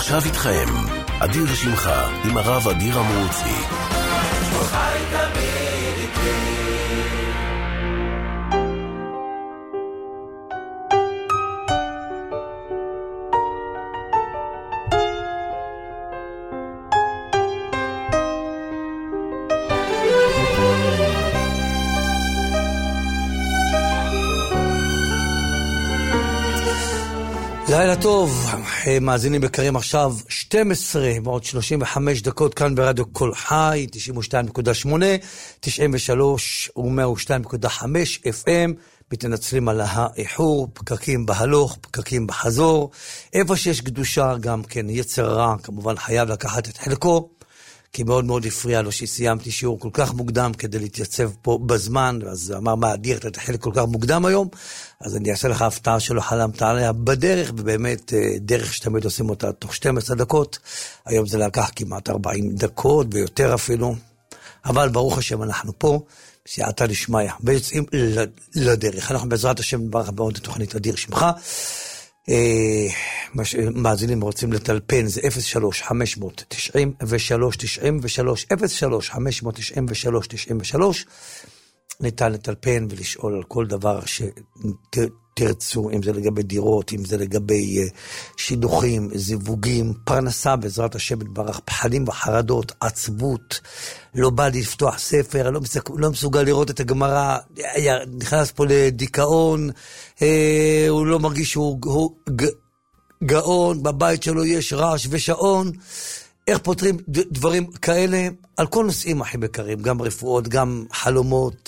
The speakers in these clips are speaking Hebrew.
עכשיו איתכם, אדיר שמחה עם הרב אדיר אמרוצי. חי תמיד איתי. לילה טוב, מאזינים יקרים, עכשיו 12 ועוד 35 דקות כאן ברדיו קול חי, 92.8, 93 ו-102.5 FM, מתנצלים על האיחור, פקקים בהלוך, פקקים בחזור, איפה שיש קדושה גם כן, יצר רע, כמובן חייב לקחת את חלקו, כי מאוד מאוד הפריע לו שסיימתי שיעור כל כך מוקדם כדי להתייצב פה בזמן, אז אמר מה אדיר, אתה תחלק כל כך מוקדם היום, אז אני אעשה לך הפתעה שלא חלמת עליה בדרך, ובאמת דרך שתמיד עושים אותה תוך 12 דקות, היום זה לקח כמעט 40 דקות ויותר אפילו, אבל ברוך השם אנחנו פה, סייעתא דשמיא, ויוצאים לדרך, אנחנו בעזרת השם נברך בעוד תוכנית אדיר שמחה, מאזינים רוצים לטלפן זה 03-593-93-93 ניתן לטלפן ולשאול על כל דבר שתרצו, אם זה לגבי דירות, אם זה לגבי שידוכים, זיווגים, פרנסה בעזרת השם יתברך, פחדים וחרדות, עצבות, לא בא לפתוח ספר, לא מסוגל לראות את הגמרא, נכנס פה לדיכאון, הוא לא מרגיש שהוא גאון, בבית שלו יש רעש ושעון, איך פותרים דברים כאלה, על כל נושאים הכי יקרים, גם רפואות, גם חלומות,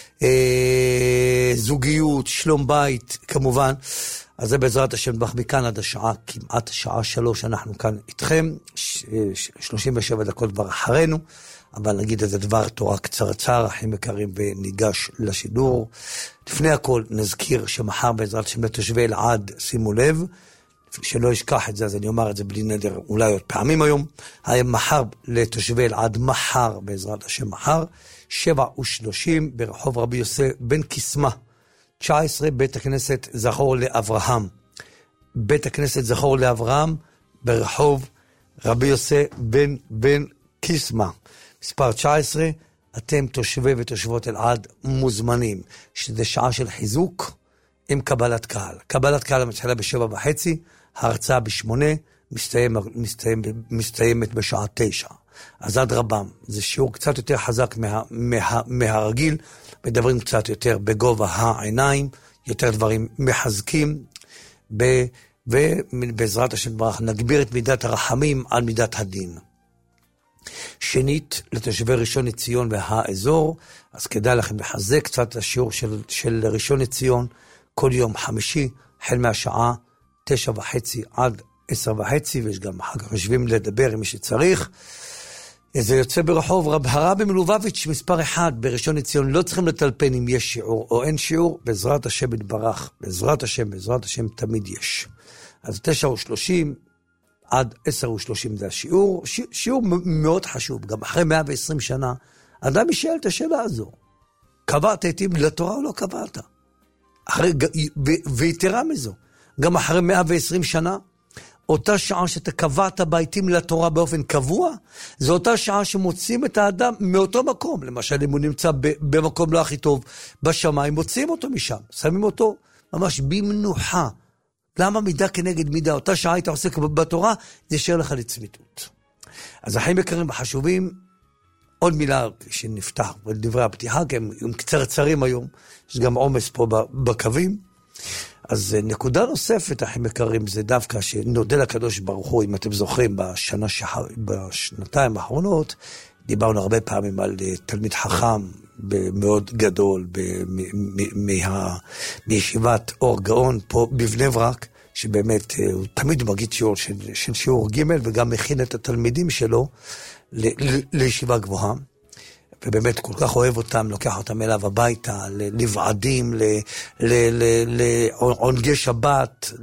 זוגיות, שלום בית, כמובן. אז זה בעזרת השם בך מכאן עד השעה, כמעט שעה 3, אנחנו כאן איתכם, 37 דקות כבר אחרינו, אבל נגיד איזה דבר תורה קצרצר, הכי יקרים, וניגש לשידור. לפני הכל נזכיר שמחר בעזרת השם לתושבי אלעד, שימו לב, שלא ישכח את זה, אז אני אומר את זה בלי נדר, אולי עוד פעמים היום, מחר לתושבי אלעד, מחר בעזרת השם מחר, 7:30 ברחוב רבי יוסף בן קיסמה, 19 בית הכנסת זכור לאברהם, בית הכנסת זכור לאברהם, ברחוב רבי יוסף בן קיסמה, מספר 19, אתם תושבי ותושבות אלעד מוזמנים, שזה שעה של חיזוק עם קבלת קהל. קבלת קהל מתחילה ב7:30, ההרצאה ב8, מסתיימת בשעה 9. אז עד רבם, זה שיעור קצת יותר חזק מהרגיל, מדברים קצת יותר בגובה העיניים, יותר דברים מחזקים, ובעזרת השם ברוך נגביר את מידת הרחמים על מידת הדין. שנית, לתושבי ראשון לציון והאזור, אז כדאי לכם לחזק קצת השיעור של ראשון לציון, כל יום חמישי, החל מהשעה 9:30 עד 10:30, ויש גם אחר כך יושבים לדבר עם מי שצריך. זה יוצא ברחוב הרבי מלובביץ' מספר 1 בראשון לציון, לא צריכים לטלפן אם יש שיעור או אין שיעור, בעזרת השם יתברך, בעזרת השם תמיד יש. אז 9:30 עד 10:30 זה השיעור, שיעור מאוד חשוב, גם אחרי 120 שנה, אדם ישאל את השאלה הזו, קבעת עתים לתורה או לא קבעת? ויתרה מזו, גם אחרי 120 שנה, אותה שעה שאתה קבעת בעתים לתורה באופן קבוע, זו אותה שעה שמוצאים את האדם מאותו מקום, למשל אם הוא נמצא במקום לא הכי טוב בשמיים, מוצאים אותו משם, שמים אותו ממש במנוחה. למה מידה כנגד מידה? אותה שעה היית עוסק בתורה, זה ישאר לך לצמיתות. אז החיים יקרים וחשובים, עוד מילה שנפתח בדברי הפתיחה, כי הם קצרצרים היום, יש גם עומס פה בקווים, אז נקודה נוספת, החיים יקרים, זה דווקא שנודה לקדוש ברוך הוא, אם אתם זוכרים, בשנתיים האחרונות, דיברנו הרבה פעמים על תלמיד חכם מאוד גדול, מישיבת אור גאון פה בבני ברק, שבאמת הוא תמיד מגיד שיעור של שיעור ג' וגם מכין את התלמידים שלו לישיבה גבוהה, ובאמת כל כך אוהב אותם, לוקח אותם אליו הביתה, לבעדים, לעונגי שבת,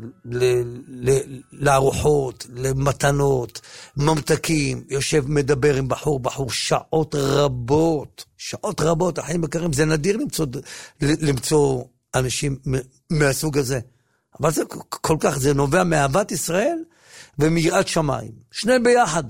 לארוחות, למתנות, ממתקים, יושב מדבר עם בחור שעות רבות, החיים יקרים, זה נדיר למצוא אנשים מהסוג הזה, אבל זה כל כך, זה נובע מאהבת ישראל, ומיראת שמיים. שני ביחד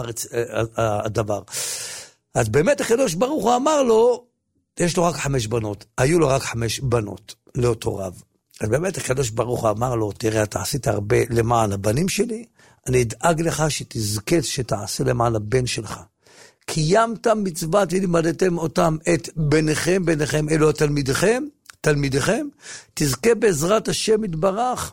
הדבר. אז באמת הקדוש ברוך הוא אמר לו, יש לו רק 5 בנות. היו לו רק 5 בנות לאותו רב. אז באמת הקדוש ברוך הוא אמר לו, תראה, אתה עשית הרבה למען הבנים שלי, אני אדאג לך שתזכה שתעשה למען הבן שלך. קיימת מצוות ולימדתם אותם את בניכם, אלו תלמידיכם, תזכה בעזרת השם יתברך,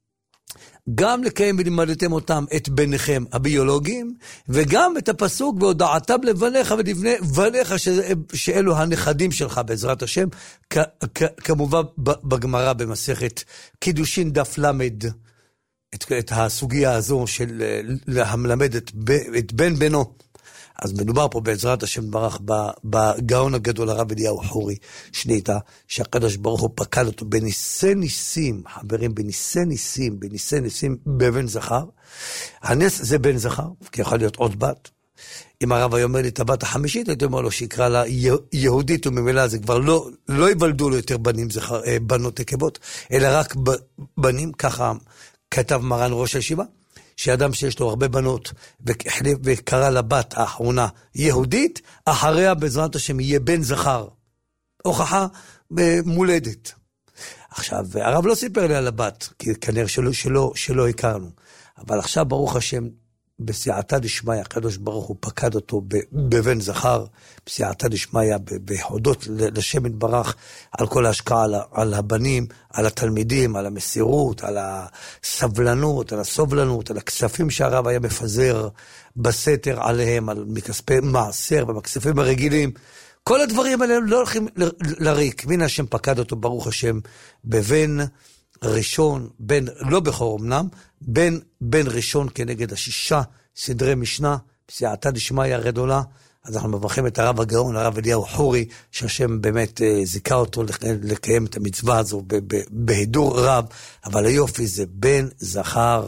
גם לקיים ולימדתם אותם את בניכם הביולוגיים, וגם את הפסוק והודעתם לבניך ולבני בניך, שאלו הנכדים שלך בעזרת השם, כמובן בגמרא במסכת קידושין דף למד, את הסוגיה הזו של המלמד את בן בנו. אז מדובר פה בעזרת השם ברך בגאון הגדול הרב אליהו חורי שליטה, שהקדוש ברוך הוא פקד אותו בניסי ניסים, חברים, בניסי ניסים בבן זכר. הנס זה בן זכר, כי יכול להיות עוד בת. אם הרב היה אומר לי את הבת החמישית, הייתי אומר לו שיקרא לה יהודית, וממילא זה כבר לא יוולדו לו יותר בנות נקבות, אלא רק בנים, ככה כתב מרן ראש הישיבה. שאדם שיש לו הרבה בנות, וקרא לבת האחרונה יהודית, אחריה בעזרת השם יהיה בן זכר. הוכחה מולדת. עכשיו, הרב לא סיפר לי על הבת, כי כנראה שלא הכרנו. אבל עכשיו ברוך השם, בסייעתא דשמיא, הקדוש ברוך הוא פקד אותו בבן זכר, בסייעתא דשמיא, בהודות לשם יתברך, על כל ההשקעה, על הבנים, על התלמידים, על המסירות, על הסבלנות, על הסובלנות, על הכספים שהרב היה מפזר בסתר עליהם, על מכספי מעשר ומכספים הרגילים. כל הדברים האלה לא הולכים לריק. מן השם פקד אותו ברוך השם בבן ראשון, לא בכור אמנם, בן ראשון כנגד 6 סדרי משנה, בסייעתא דשמיא גדולה. אז אנחנו מברכים את הרב הגאון, הרב אליהו חורי, שהשם באמת זיכה אותו לקיים את המצווה הזו בהידור רב, אבל היופי זה בן זכר,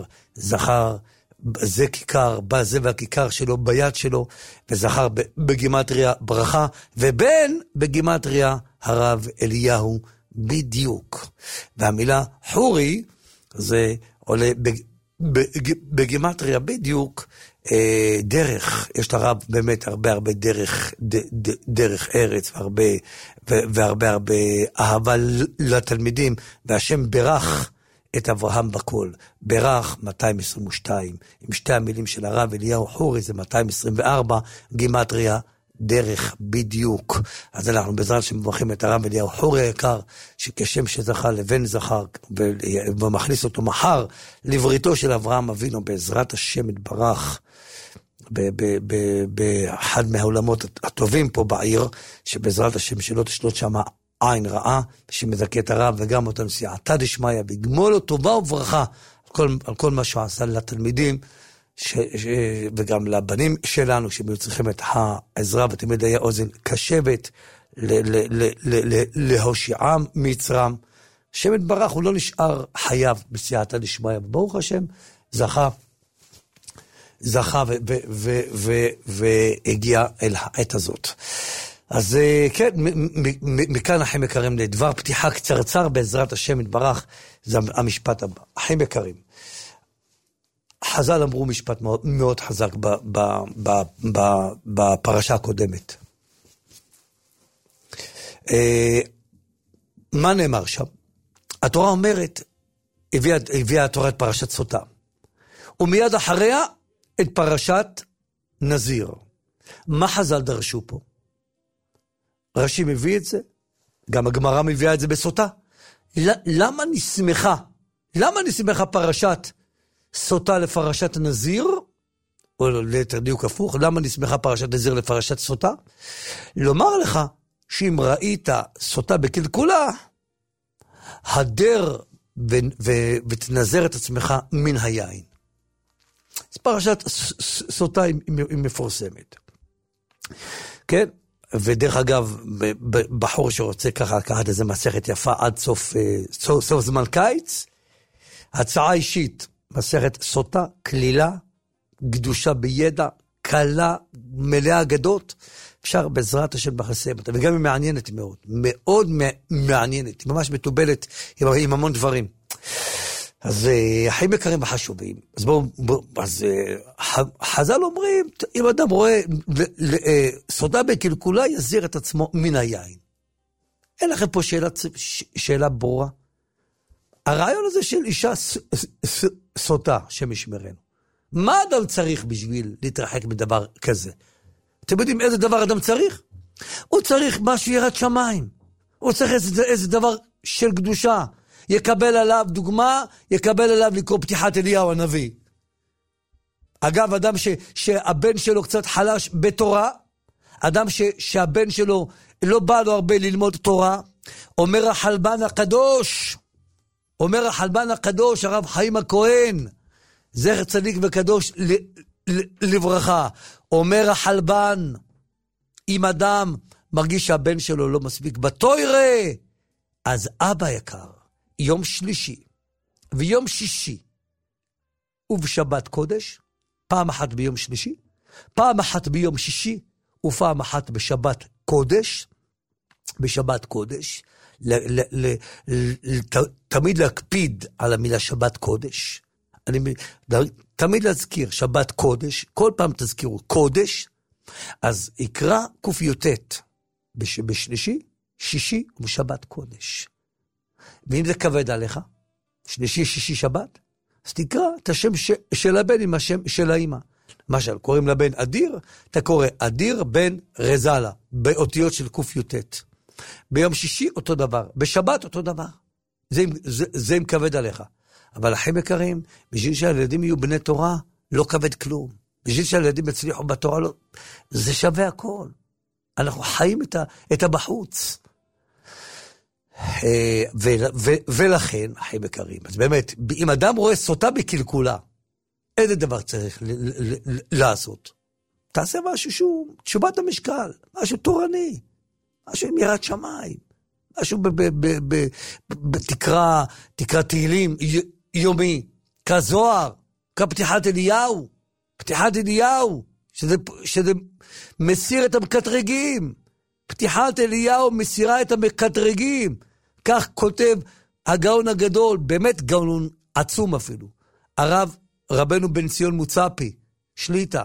זה כיכר, זה והכיכר שלו ביד שלו, וזכר בגימטריה ברכה, ובן בגימטריה הרב אליהו בדיוק. והמילה חורי זה עולה בגימטריה בדיוק דרך. יש לרב באמת הרבה דרך ארץ, והרבה אהבה לתלמידים, והשם ברך את אברהם בכל, ברך 222, עם שתי המילים של הרב אליהו חורי זה 224, גימטריה דרך בדיוק. אז אנחנו בעזרת שמברכים את הרב אליהו חורי היקר, שכשם שזכה לבן זכר, ומכניס אותו מחר לבריתו של אברהם אבינו, בעזרת השם יתברך, באחד מהעולמות הטובים פה בעיר, שבעזרת השם שלא תשלוט שם עין רעה, שמזכה את הרב וגם אותם סייעתא דשמיא, ויגמול לו טובה וברכה על כל מה שהוא עשה לתלמידים, וגם לבנים שלנו, שהם צריכים את העזרה, ותמיד היה אוזן קשבת להושיעם מיצרם. השם יתברך, הוא לא נשאר חייב בסייעתא דשמיא, ברוך השם זכה והגיע אל העת הזאת. אז כן, מכאן אחים יקרים, לדבר פתיחה קצרצר בעזרת השם יתברך, זה המשפט הבא. אחים יקרים, חז"ל אמרו משפט מאוד, מאוד חזק בפרשה הקודמת. מה נאמר שם? התורה אומרת, הביאה התורה את פרשת סוטה, ומיד אחריה את פרשת נזיר. מה חז"ל דרשו פה? רש"י מביא את זה, גם הגמרא מביאה את זה בסוטה. למה נסמכה פרשת סוטה לפרשת נזיר, או ליתר דיוק הפוך, למה נסמכה פרשת נזיר לפרשת סוטה? לומר לך שאם ראית סוטה בקלקולה, הדר ותנזר את עצמך מן היין. אז פרשת סוטה היא מפורסמת. כן? ודרך אגב, בחור שרוצה ככה לקחת איזה מסכת יפה עד סוף זמן קיץ, הצעה אישית, מסכת סוטה, כלילה, קדושה בידע, קלה, מלאה אגדות, אפשר בעזרת השם לסיים אותה, וגם היא מעניינת מאוד, מאוד מעניינת, היא ממש מטובלת עם המון דברים. אז החיים יקרים וחשובים. אז בואו, חז"ל אומרים, אם אדם רואה סודה בקלקולה, יזהיר את עצמו מן היין. אין לכם פה שאלה ברורה? הרעיון הזה של אישה סוטה שמשמרנו. מה אדם צריך בשביל להתרחק מדבר כזה? אתם יודעים איזה דבר אדם צריך? הוא צריך משהו יראת שמיים. הוא צריך איזה דבר של קדושה. יקבל עליו דוגמה, יקבל עליו לקרוא פתיחת אליהו הנביא. אגב, אדם שהבן שלו קצת חלש בתורה, אדם שהבן שלו לא בא לו הרבה ללמוד תורה, אומר החלבן הקדוש, הרב חיים הכהן, זכר צדיק וקדוש לברכה, אומר החלבן, אם אדם מרגיש שהבן שלו לא מספיק בתורה, אז אבא יקר, יום שלישי ויום שישי ובשבת קודש, פעם אחת ביום שלישי, פעם אחת ביום שישי ופעם אחת בשבת קודש, תמיד להקפיד על המילה שבת קודש, תמיד להזכיר שבת קודש, כל פעם תזכירו קודש, אז יקרא קופיוטט בשלישי, שישי ובשבת קודש. ואם זה כבד עליך, שלישי, שישי, שבת, אז תקרא את השם של הבן עם השם של האמא. למשל, קוראים לבן אדיר, אתה קורא אדיר בן רזלה, באותיות של קופיוטט. ביום שישי אותו דבר, בשבת אותו דבר. זה אם כבד עליך. אבל אחים יקרים, בשביל שהילדים יהיו בני תורה, לא כבד כלום. בשביל שהילדים יצליחו בתורה, לא, זה שווה הכל. אנחנו חיים את הבחוץ. ולכן, אחים יקרים, אז באמת, אם אדם רואה סוטה בקלקולה, איזה דבר צריך לעשות? תעשה משהו שהוא תשובת המשקל, משהו תורני, משהו עם יראת שמיים, משהו תקרא תהילים יומי, כזוהר, כפתיחת אליהו, שזה מסיר את המקטרגים, פתיחת אליהו מסירה את המקטרגים, כך כותב הגאון הגדול, באמת גאון עצום אפילו, הרב רבנו בן ציון מוצפי, שליטה,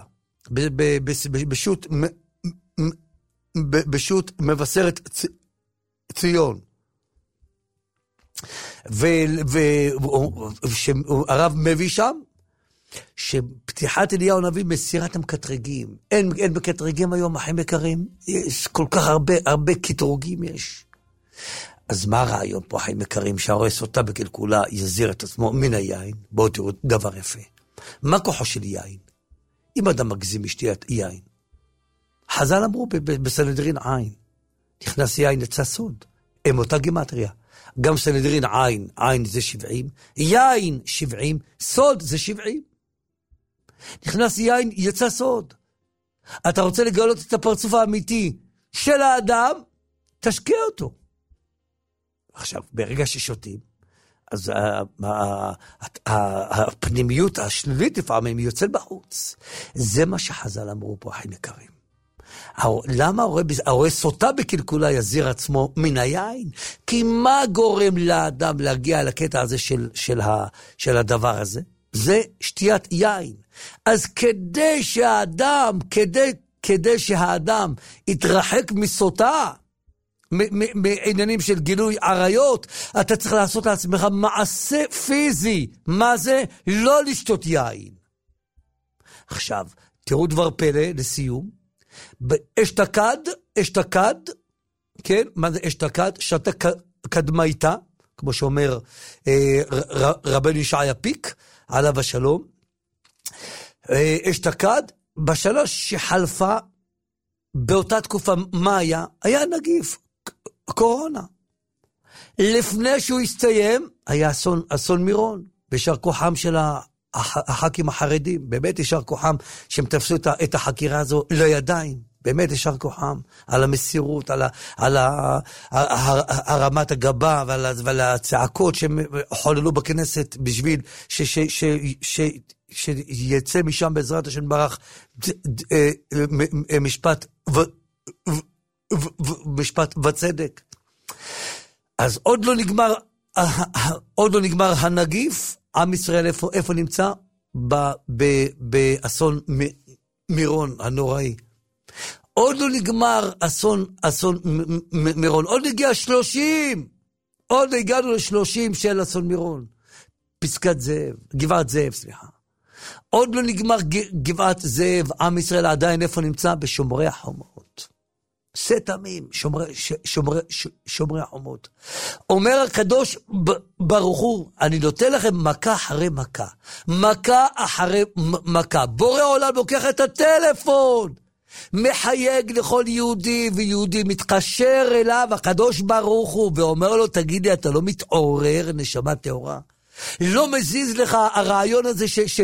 בשו"ת מבשרת ציון. והרב מביא שם, שפתיחת אליהו הנביא מסירת המקטרגים. אין מקטרגים היום, אחים יקרים, יש כל כך הרבה קטרוגים יש. אז מה הרעיון פה, אחים יקרים, שהרואה סוטה בקלקולה יזהיר את עצמו מן היין? בואו תראו דבר יפה. מה כוחו של יין? אם אדם מגזים משתיית יין, חז"ל אמרו בסנהדרין עין, נכנס יין יצא סוד, הם אותה גימטריה. גם סנהדרין עין זה 70, יין 70, סוד זה 70. נכנס יין יצא סוד. אתה רוצה לגלות את הפרצוף האמיתי של האדם, תשקיע אותו. עכשיו, ברגע ששותים, אז הפנימיות השלילית לפעמים יוצא בחוץ. זה מה שחז"ל אמרו פה, אחים יקרים. למה הרואה סוטה בקלקולה יזהיר עצמו מן היין? כי מה גורם לאדם להגיע לקטע הזה של הדבר הזה? זה שתיית יין. אז כדי שהאדם יתרחק מסוטה, מעניינים של גילוי עריות, אתה צריך לעשות לעצמך מעשה פיזי. מה זה? לא לשתות יין. עכשיו, תראו דבר פלא לסיום. אשתקד, כן? מה זה אשתקד? שתה קדמייתה, כמו שאומר רבן ישעיה פיק, עליו השלום. אשתקד, בשנה שחלפה, באותה תקופה, מה היה? היה נגיף, קורונה. לפני שהוא הסתיים, היה אסון מירון, בשאר כוחם של הח"כים החרדים, באמת ישר כוחם שהם תפסו את החקירה הזו לידיים, באמת ישר כוחם, על המסירות, על הרמת הגבה ועל הצעקות שהם חוללו בכנסת בשביל שיצא משם בעזרת השם ברך משפט וצדק. אז עוד לא נגמר הנגיף, עם ישראל איפה נמצא? באסון מירון הנוראי. עוד לא נגמר אסון מירון, עוד הגיע 30, עוד הגענו ל-30 של אסון מירון. פסקת זאב, גבעת זאב, סליחה. עוד לא נגמר גבעת זאב, עם ישראל עדיין איפה נמצא? בשומרי החומות. סתמים, שומרי החומות. אומר הקדוש ברוך הוא, אני נותן לכם מכה אחרי מכה. מכה אחרי מכה. בורא עולם לוקח את הטלפון. מחייג לכל יהודי ויהודי, מתקשר אליו הקדוש ברוך הוא, ואומר לו, תגידי, אתה לא מתעורר נשמה טהורה? לא מזיז לך הרעיון הזה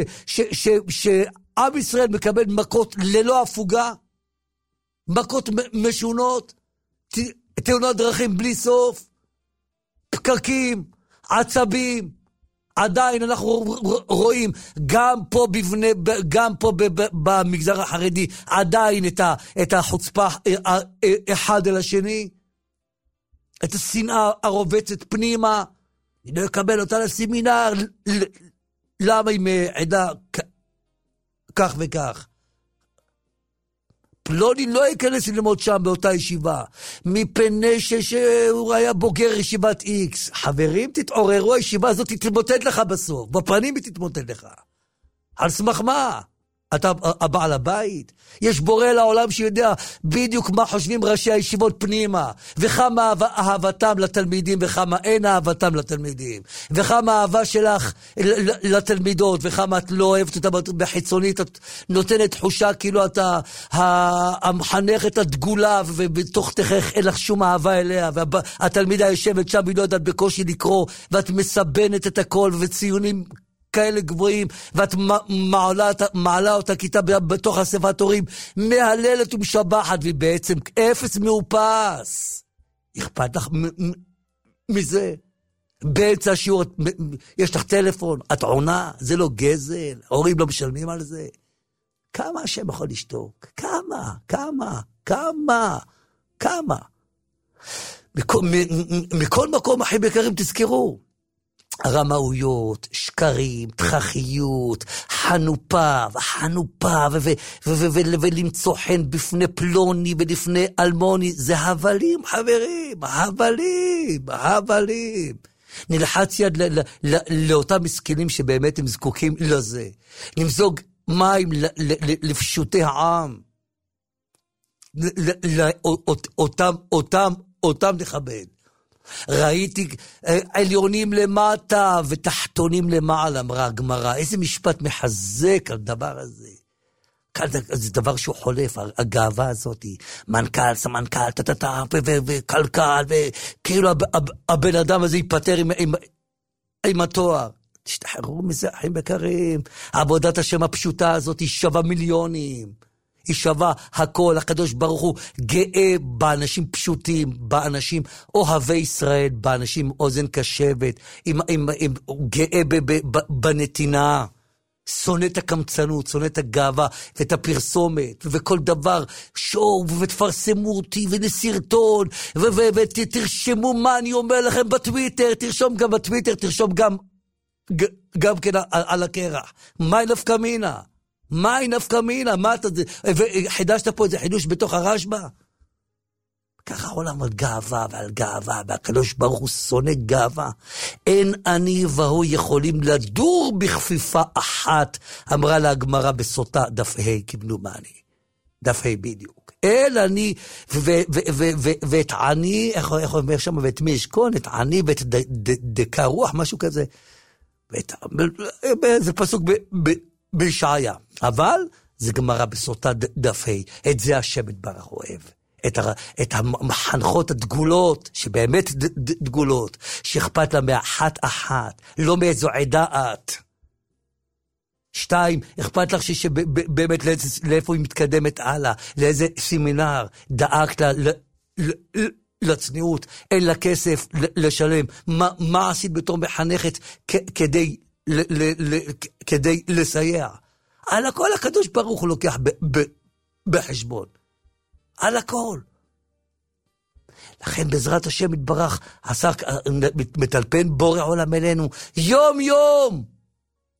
שעם ישראל מקבל מכות ללא הפוגה? מכות משונות, תאונות דרכים בלי סוף, פקקים, עצבים. עדיין אנחנו רואים גם פה במגזר החרדי עדיין את החוצפה אחד אל השני, את השנאה הרובצת פנימה. אני לא אקבל אותה לסמינר, למה היא מעדה כך וכך? פלוני לא ייכנס ללמוד שם באותה ישיבה, מפני שהוא היה בוגר ישיבת איקס. חברים, תתעוררו, הישיבה הזאת תתמוטט לך בסוף, בפנים היא תתמוטט לך. על סמך מה? אתה הבעל הבית? יש בורא לעולם שיודע בדיוק מה חושבים ראשי הישיבות פנימה, וכמה אהבתם לתלמידים וכמה אין אהבתם לתלמידים, וכמה אהבה שלך לתלמידות וכמה את לא אוהבת אותה בחיצונית. את נותנת תחושה כאילו אתה המחנכת הדגולה, ובתוך תכך אין לך שום אהבה אליה, והתלמידה יושבת שם היא לא יודעת בקושי לקרוא, ואת מסבנת את הכל וציונים כאלה גבוהים, ואת מעלה אותה כיתה בתוך אספת הורים, מהללת ומשבחת, והיא בעצם אפס מאופס. אכפת לך מזה? באמצע השיעור יש לך טלפון, את עונה, זה לא גזל, ההורים לא משלמים על זה. כמה השם יכול לשתוק? כמה? מכל מקום אחים יקרים תזכרו, רמאויות, שקרים, תכחיות, חנופה, ולמצוא חן בפני פלוני ולפני אלמוני, זה הבלים, חברים, הבלים. נלחץ יד לאותם מסכנים שבאמת הם זקוקים לזה. נמזוג מים לפשוטי העם. אותם נכבד. ראיתי עליונים למטה ותחתונים למעלה, אמרה הגמרא. איזה משפט מחזק על דבר הזה. זה דבר שהוא חולף, הגאווה הזאת, מנכ"ל, סמנכ"ל, וקלקל, וכאילו הבן אדם הזה ייפטר עם התואר. תשתחררו מזה, אחים יקרים. עבודת השם הפשוטה הזאת היא שווה מיליונים. היא שווה הכל. הקדוש ברוך הוא גאה באנשים פשוטים, באנשים אוהבי ישראל, באנשים אוזן קשבת, הוא גאה בנתינה, שונא את הקמצנות, שונא את הגאווה ואת הפרסומת וכל דבר, שואו ותפרסמו אותי ולסרטון ותרשמו מה אני אומר לכם בטוויטר, תרשום גם בטוויטר, תרשום גם כן על הקרח. מהי נפקא מינה? מהי נפקא מינה? מה אתה... וחידשת פה איזה חידוש בתוך הרשב"א? ככה עולם על גאווה ועל גאווה, והקדוש ברוך הוא שונא גאווה. אין אני והוא יכולים לדור בכפיפה אחת, אמרה לה הגמרא בסוטה דף ה' כמדומני. דף ה' בדיוק. אל אני ואת עני, איך אומר שם, ואת מי אשכון, את עני ואת דקה רוח, משהו כזה. זה פסוק בישעיה. אבל זה גמרא בסוטה דף ה'. את זה השם יתברך אוהב. את המחנכות הדגולות, שבאמת דגולות, שאכפת לה מאחת אחת, לא מאיזו עדה את. 2, אכפת לך שבאמת לאיפה היא מתקדמת הלאה, לאיזה סמינר, דאגת לה לצניעות, אין לה כסף לשלם. מה עשית בתור מחנכת כדי לסייע? על הכל הקדוש ברוך הוא לוקח בחשבון. על הכל. לכן בעזרת השם יתברך, מטלפן בורא עולם אלינו, יום יום,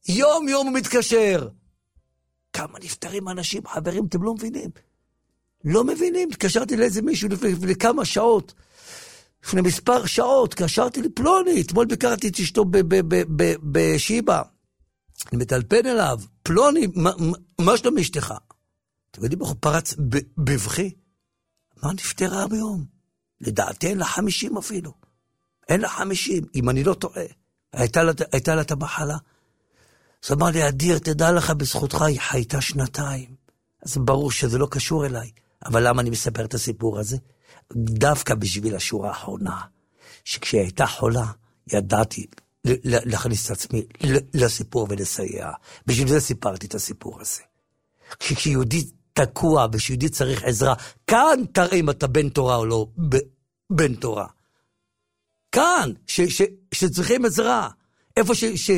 יום יום הוא מתקשר. כמה נפטרים אנשים, חברים, אתם לא מבינים. לא מבינים, התקשרתי לאיזה מישהו לפני כמה שעות, לפני מספר שעות, קשרתי לפלוני, אתמול ביקרתי את אשתו בשיבה, אני מטלפן אליו, פלוני, מה שלום אשתך? אתם יודעים, הוא פרץ בבכי, מה נפטרה ביום? לדעתי אין לה 50 אפילו, אין לה 50, אם אני לא טועה, הייתה לה את המחלה, אז אמר לי, אדיר, תדע לך, בזכותך היא חייתה 2 אז ברור שזה לא קשור אליי, אבל למה אני מספר את הסיפור הזה? דווקא בשביל השורה האחרונה, שכשהיא הייתה חולה, ידעתי להכניס את עצמי לסיפור ולסייע. בשביל זה סיפרתי את הסיפור הזה. כשיהודי תקוע, ושיהודי צריך עזרה, כאן תראה אם אתה בן תורה או לא בן תורה. כאן, שצריכים עזרה. איפה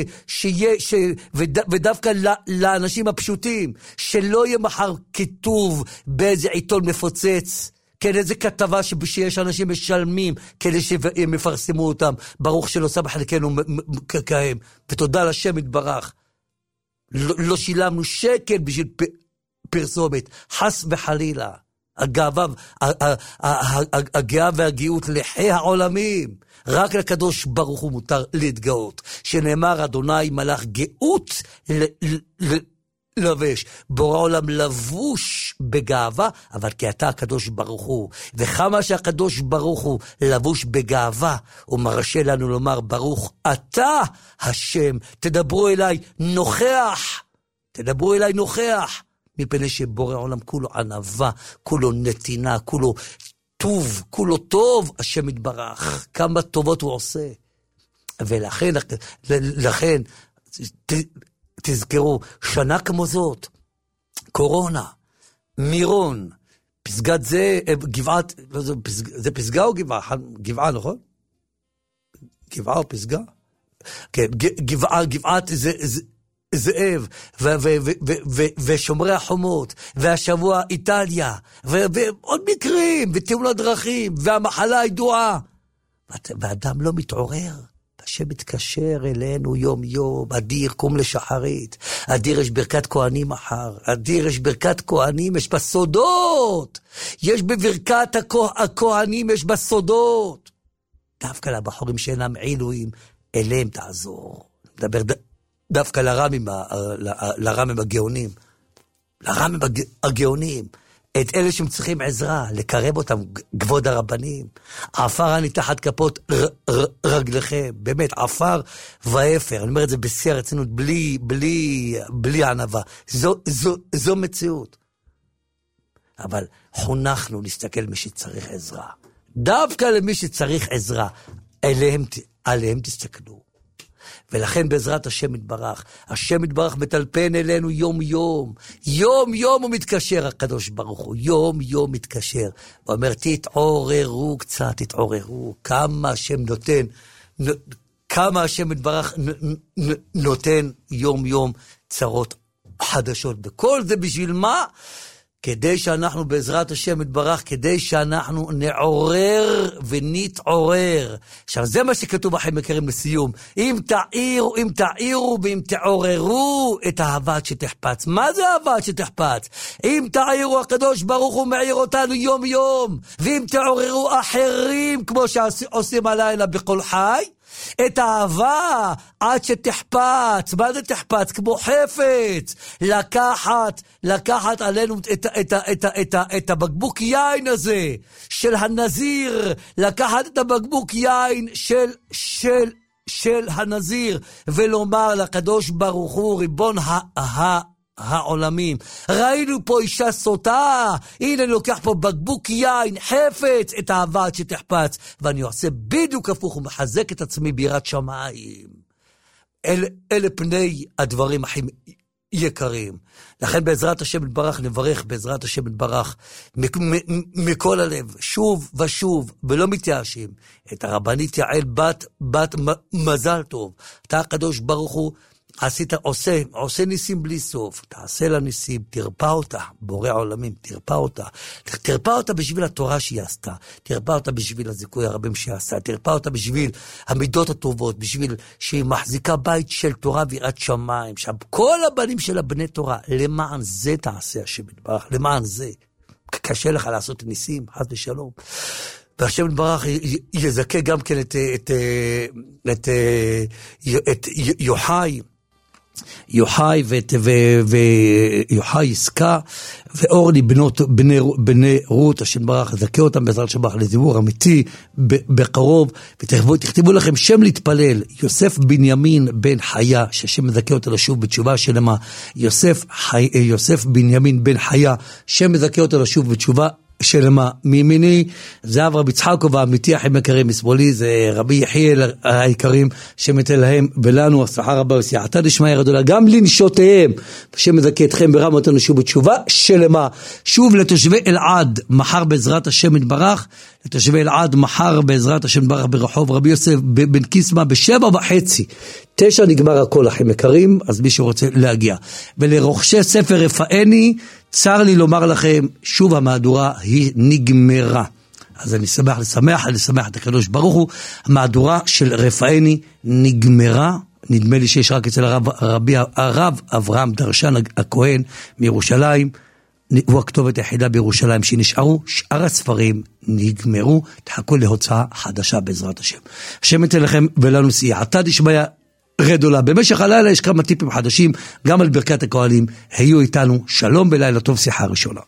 ודווקא לאנשים הפשוטים, שלא יהיה מחר כתוב באיזה עיתון מפוצץ, כן, איזה כתבה שיש אנשים משלמים, כדי שהם יפרסמו אותם, ברוך שלא סבח חלקנו כהם, ותודה לשם יתברך. לא שילמנו שקל בשביל פרסומת, חס וחלילה. הגאה והגאות לחי העולמים, רק לקדוש ברוך הוא מותר להתגאות, שנאמר אדוני מלאך גאות לבש, בורא עולם לבוש בגאווה, אבל כי אתה הקדוש ברוך הוא, וכמה שהקדוש ברוך הוא לבוש בגאווה, הוא מרשה לנו לומר ברוך אתה השם, תדברו אליי נוכח, מפני שבורא עולם כולו ענווה, כולו נתינה, כולו טוב, השם יתברך, כמה טובות הוא עושה. ולכן, תזכרו, שנה כמו זאת, קורונה, מירון, פסגת זה, גבעת, זה פסגה או גבעה? גבעה, נכון? גבעה או פסגה? כן, גבעת זאב, ושומרי החומות, והשבוע איטליה, ועוד מקרים, ותאונות דרכים, והמחלה הידועה. ואדם לא מתעורר, השם מתקשר אלינו יום יום, אדיר קום לשחרית, אדיר יש ברכת כהנים מחר, אדיר יש ברכת כהנים, יש בסודות, יש בברכת הכהנים, יש בסודות. דווקא לבחורים שאינם עילויים, אליהם תעזור. מדבר דווקא לרמים הגאונים, לרמים הגאונים, את אלה שהם צריכים עזרה, לקרב אותם, כבוד הרבנים, עפר אני תחת כפות רגליכם, באמת, עפר ואפר, אני אומר את זה בשיא הרצינות, בלי ענווה, זו מציאות. אבל חונכנו להסתכל מי שצריך עזרה, דווקא למי שצריך עזרה, עליהם תסתכלו. ולכן בעזרת השם יתברך, השם יתברך מטלפן אלינו יום יום הוא מתקשר, הקדוש ברוך הוא, יום מתקשר, הוא אומר, תתעוררו קצת, כמה השם נותן, כמה השם יתברך נותן יום צרות חדשות, וכל זה בשביל מה? כדי שאנחנו בעזרת השם יתברך, כדי שאנחנו נעורר ונתעורר. עכשיו זה מה שכתוב בכם יקרים לסיום. אם תעירו ואם תעוררו את האהבה שתחפץ. מה זה אהבה שתחפץ? אם תעירו, הקדוש ברוך הוא מעיר אותנו יום ואם תעוררו אחרים כמו שעושים הלילה בכל חי, את האהבה עד שתחפץ. מה זה תחפץ? כמו חפץ, לקחת עלינו את הבקבוק יין הזה של הנזיר, לקחת את הבקבוק יין של הנזיר ולומר לקדוש ברוך הוא, ריבון העולמים, ראינו פה אישה סוטה, הנה אני לוקח פה בקבוק יין, חפץ, את האהבה שתחפץ, ואני עושה בדיוק הפוך ומחזק את עצמי ביראת שמיים. אלה פני הדברים הכי יקרים. לכן בעזרת השם יתברך נברך, בעזרת השם יתברך מכל הלב, שוב ושוב, ולא מתייאשים, את הרבנית יעל בת מזל טוב. אתה הקדוש ברוך הוא עשית, עושה ניסים בלי סוף, תעשה לה ניסים, תרפא אותה, בורא עולמים, תרפא אותה בשביל התורה שהיא עשתה, תרפא אותה בשביל הזיכוי הרבים שהיא עשתה, תרפא אותה בשביל המידות הטובות, בשביל שהיא מחזיקה בית של תורה ויראת שמיים, כל הבנים שלה בני תורה, למען זה תעשה השם יתברך, למען זה, קשה לך לעשות ניסים, חס ושלום. והשם יתברך יזכה גם כן את יוחאי ויוחאי יסקה ואורלי בני רות, השם יתברך יזכה אותם בעזרת שבח לזיבור אמיתי בקרוב, ותכתבו לכם שם להתפלל, יוסף בנימין בן חיה, שהשם יזכה אותה לשוב בתשובה שלמה, יוסף בנימין בן חיה, שם יזכה אותה לשוב בתשובה שלמה. מימיני זה רבי יצחקוב האמיתי, אחים יקרים, משמאלי זה רבי יחיאל היקרים, שמתן להם ולנו הצלחה רבה וסייעתא דשמיא גדולה גם לנשותיהם, השם יזכה אתכם ברמות שוב בתשובה שלמה. שוב לתושבי אלעד מחר בעזרת השם יתברך, לתושבי אלעד מחר בעזרת השם יתברך ברחוב רבי יוסף בן קיסמא 7:30, 9 נגמר הכל אחים יקרים, אז מי שרוצה להגיע. ולרוכשי ספר רפאני, צר לי לומר לכם, שוב המהדורה היא נגמרה. אז אני לשמח את הקדוש ברוך הוא, המהדורה של רפאני נגמרה, נדמה לי שיש רק אצל הרב אברהם דרשן הכהן מירושלים, הוא הכתובת היחידה בירושלים שנשארו, שאר הספרים נגמרו, תחכו להוצאה חדשה בעזרת השם. השם ייתן לכם ולנו סייעתא דשמיא גדולה. במשך הלילה יש כמה טיפים חדשים, גם על ברכת הכהנים, היו איתנו, שלום בלילה טוב, שיחה ראשונה.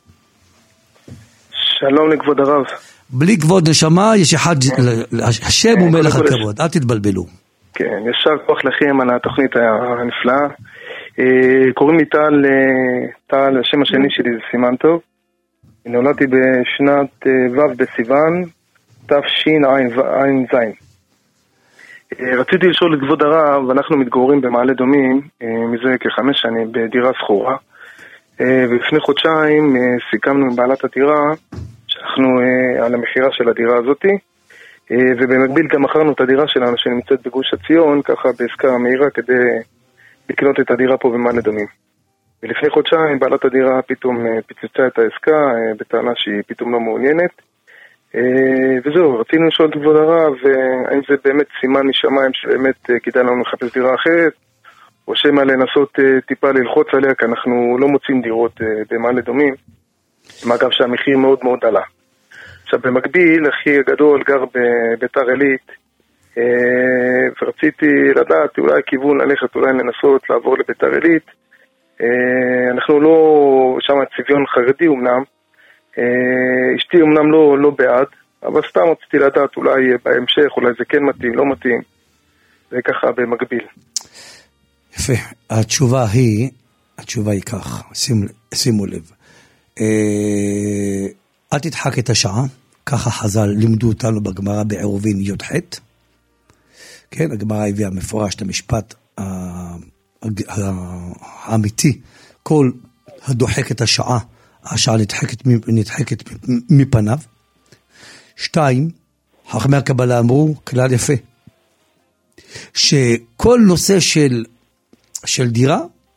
שלום לכבוד הרב. בלי כבוד נשמה, יש אחד, השם הוא מלך הכבוד, אל תתבלבלו. כן, ישר כוח לכם על התוכנית הנפלאה. קוראים לי טל, השם השני שלי זה סימן טוב. נולדתי בשנת ו' בסיוון, תשע"ז. רציתי לשאול לכבוד הרב, אנחנו מתגוררים במעלה אדומים מזה כ5 שנים בדירה שכורה, ולפני חודשיים סיכמנו עם בעלת הדירה שאנחנו על המחירה של הדירה הזאת, ובמקביל גם מכרנו את הדירה שלנו שנמצאת בגוש הציון, ככה בעסקה מהירה כדי לקנות את הדירה פה במעלה אדומים. ולפני חודשיים בעלת הדירה פתאום פיצצה את העסקה בטענה שהיא פתאום לא מעוניינת, וזהו, רצינו לשאול את כבוד הרב, האם זה באמת סימן משמיים שבאמת כדאי לנו לחפש דירה אחרת, או שמה לנסות טיפה ללחוץ עליה, כי אנחנו לא מוצאים דירות במעלה אדומים, מה אגב שהמחיר מאוד מאוד עלה. עכשיו במקביל, אחי הגדול גר בביתר עילית, ורציתי לדעת אולי כיוון ללכת, אולי לנסות לעבור לביתר עילית. אנחנו לא, שם צביון חרדי אמנם, אשתי אמנם לא בעד, אבל סתם רציתי לדעת אולי בהמשך, אולי זה כן מתאים, לא מתאים, זה ככה במקביל. יפה, התשובה היא כך, שימו לב, אל תדחק את השעה, ככה חז"ל לימדו אותנו בגמרא בעירובין י"ח, כן, הגמרא הביאה מפורש את המשפט האמיתי, כל הדוחק את השעה, השעה נדחקת מפניו. 2, חכמי הקבלה אמרו, כלל יפה, שכל נושא של דירה,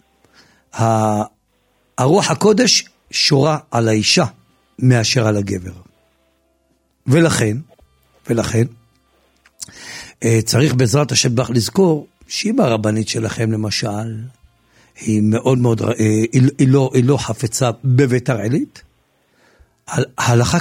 הרוח הקודש שורה על האישה מאשר על הגבר. ולכן, צריך בעזרת השם לזכור, שאם הרבנית שלכם למשל, היא מאוד מאוד, היא לא חפצה בביתר עילית, הלכה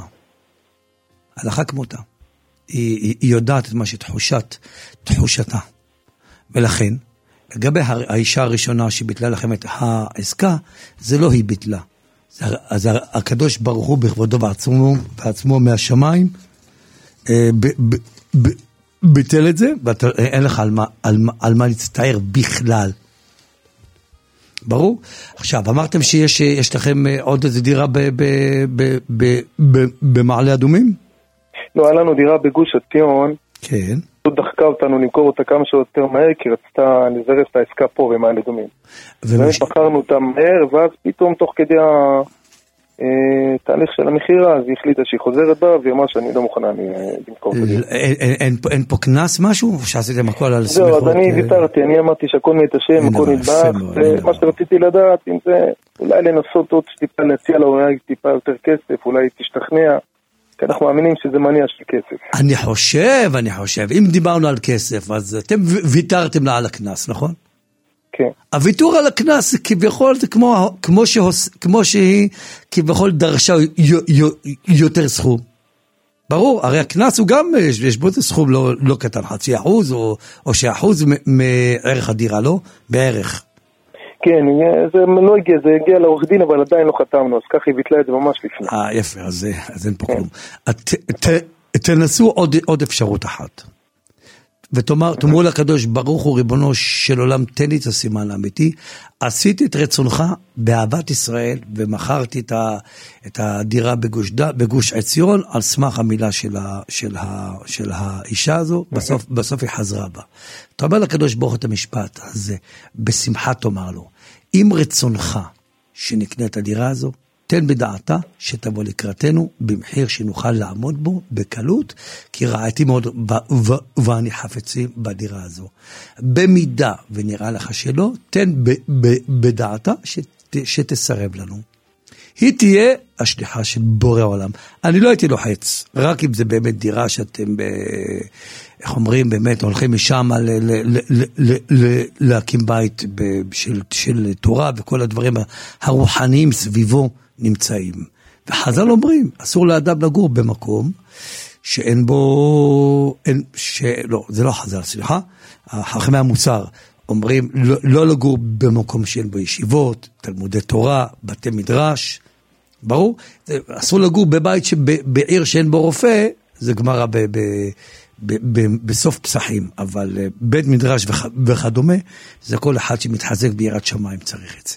כמותה. היא יודעת את מה שתחושתה. ולכן, לגבי האישה הראשונה שביטלה לכם את העסקה, זה לא היא ביטלה. אז הקדוש ברוך הוא בכבודו בעצמו מהשמיים, ביטל את זה, ואין לך על מה להצטער בכלל. ברור? עכשיו, אמרתם שיש לכם עוד איזו דירה במעלה אדומים? לא, היה לנו דירה בגוש הציון. כן. היא דחקה אותנו למכור אותה כמה שיותר מהר, כי רצתה לזרז את העסקה פה במעלה אדומים. ובחרנו אותה מהר, ואז פתאום תוך כדי תהליך של המחירה, אז היא החליטה שהיא חוזרת בה, והיא אמרה שאני לא מוכנה למכור את הדירה. אין פה כנס משהו? שעשיתם הכל על סמכות? זהו, אז אני ויתרתי, אני אמרתי שהכל מתשם, הכל נדבך, ומה שרציתי לדעת, אם זה אולי לנסות עוד טיפה להציע לה, אולי טיפה יותר כסף, אולי תשתכנע, כי אנחנו מאמינים שזה מניע של כסף. אני חושב, אם דיברנו על כסף, אז אתם ויתרתם לה על הכנס, נכון? כן. הוויתור על הכנס כביכול זה כמו שהיא כביכול דרשה יותר סכום. ברור, הרי הכנס הוא גם, יש בו איזה סכום לא קטן, 0.5% או 2% מערך הדירה, לא? בערך. כן, זה הגיע לעורך דין, אבל עדיין לא חתמנו, אז ככה היא ביטלה את זה ממש לפני. יפה, אז אין פה כלום. תנסו עוד אפשרות אחת. ותאמרו לקדוש ברוך הוא ריבונו של עולם, תן לי את הסימן האמיתי, עשיתי את רצונך באהבת ישראל, ומכרתי את הדירה בגוש עציון, על סמך המילה של האישה הזו, בסוף היא חזרה בה. אתה אומר לקדוש ברוך הוא את המשפט הזה, בשמחה תאמר לו, אם רצונך שנקנה את הדירה הזו, תן בדעתה שתבוא לקראתנו במחיר שנוכל לעמוד בו בקלות, כי ראיתי מאוד ואני חפצי בדירה הזו. במידה ונראה לך שלא, תן בדעתה שתסרב לנו. היא תהיה השליחה של בורא עולם. אני לא הייתי לוחץ, רק אם זה באמת דירה שאתם, איך אומרים, באמת הולכים משם להקים בית של תורה וכל הדברים הרוחניים סביבו, נמצאים. וחז"ל אומרים, אסור לאדם לגור במקום שאין בו, לא, זה לא חז"ל, סליחה, חכמי המוסר אומרים, לא לגור במקום שאין בו ישיבות, תלמודי תורה, בתי מדרש, ברור? אסור לגור בבית בעיר שאין בו רופא, זה גמרא בסוף פסחים, אבל בית מדרש וכדומה, זה כל אחד שמתחזק ביראת שמיים צריך את זה.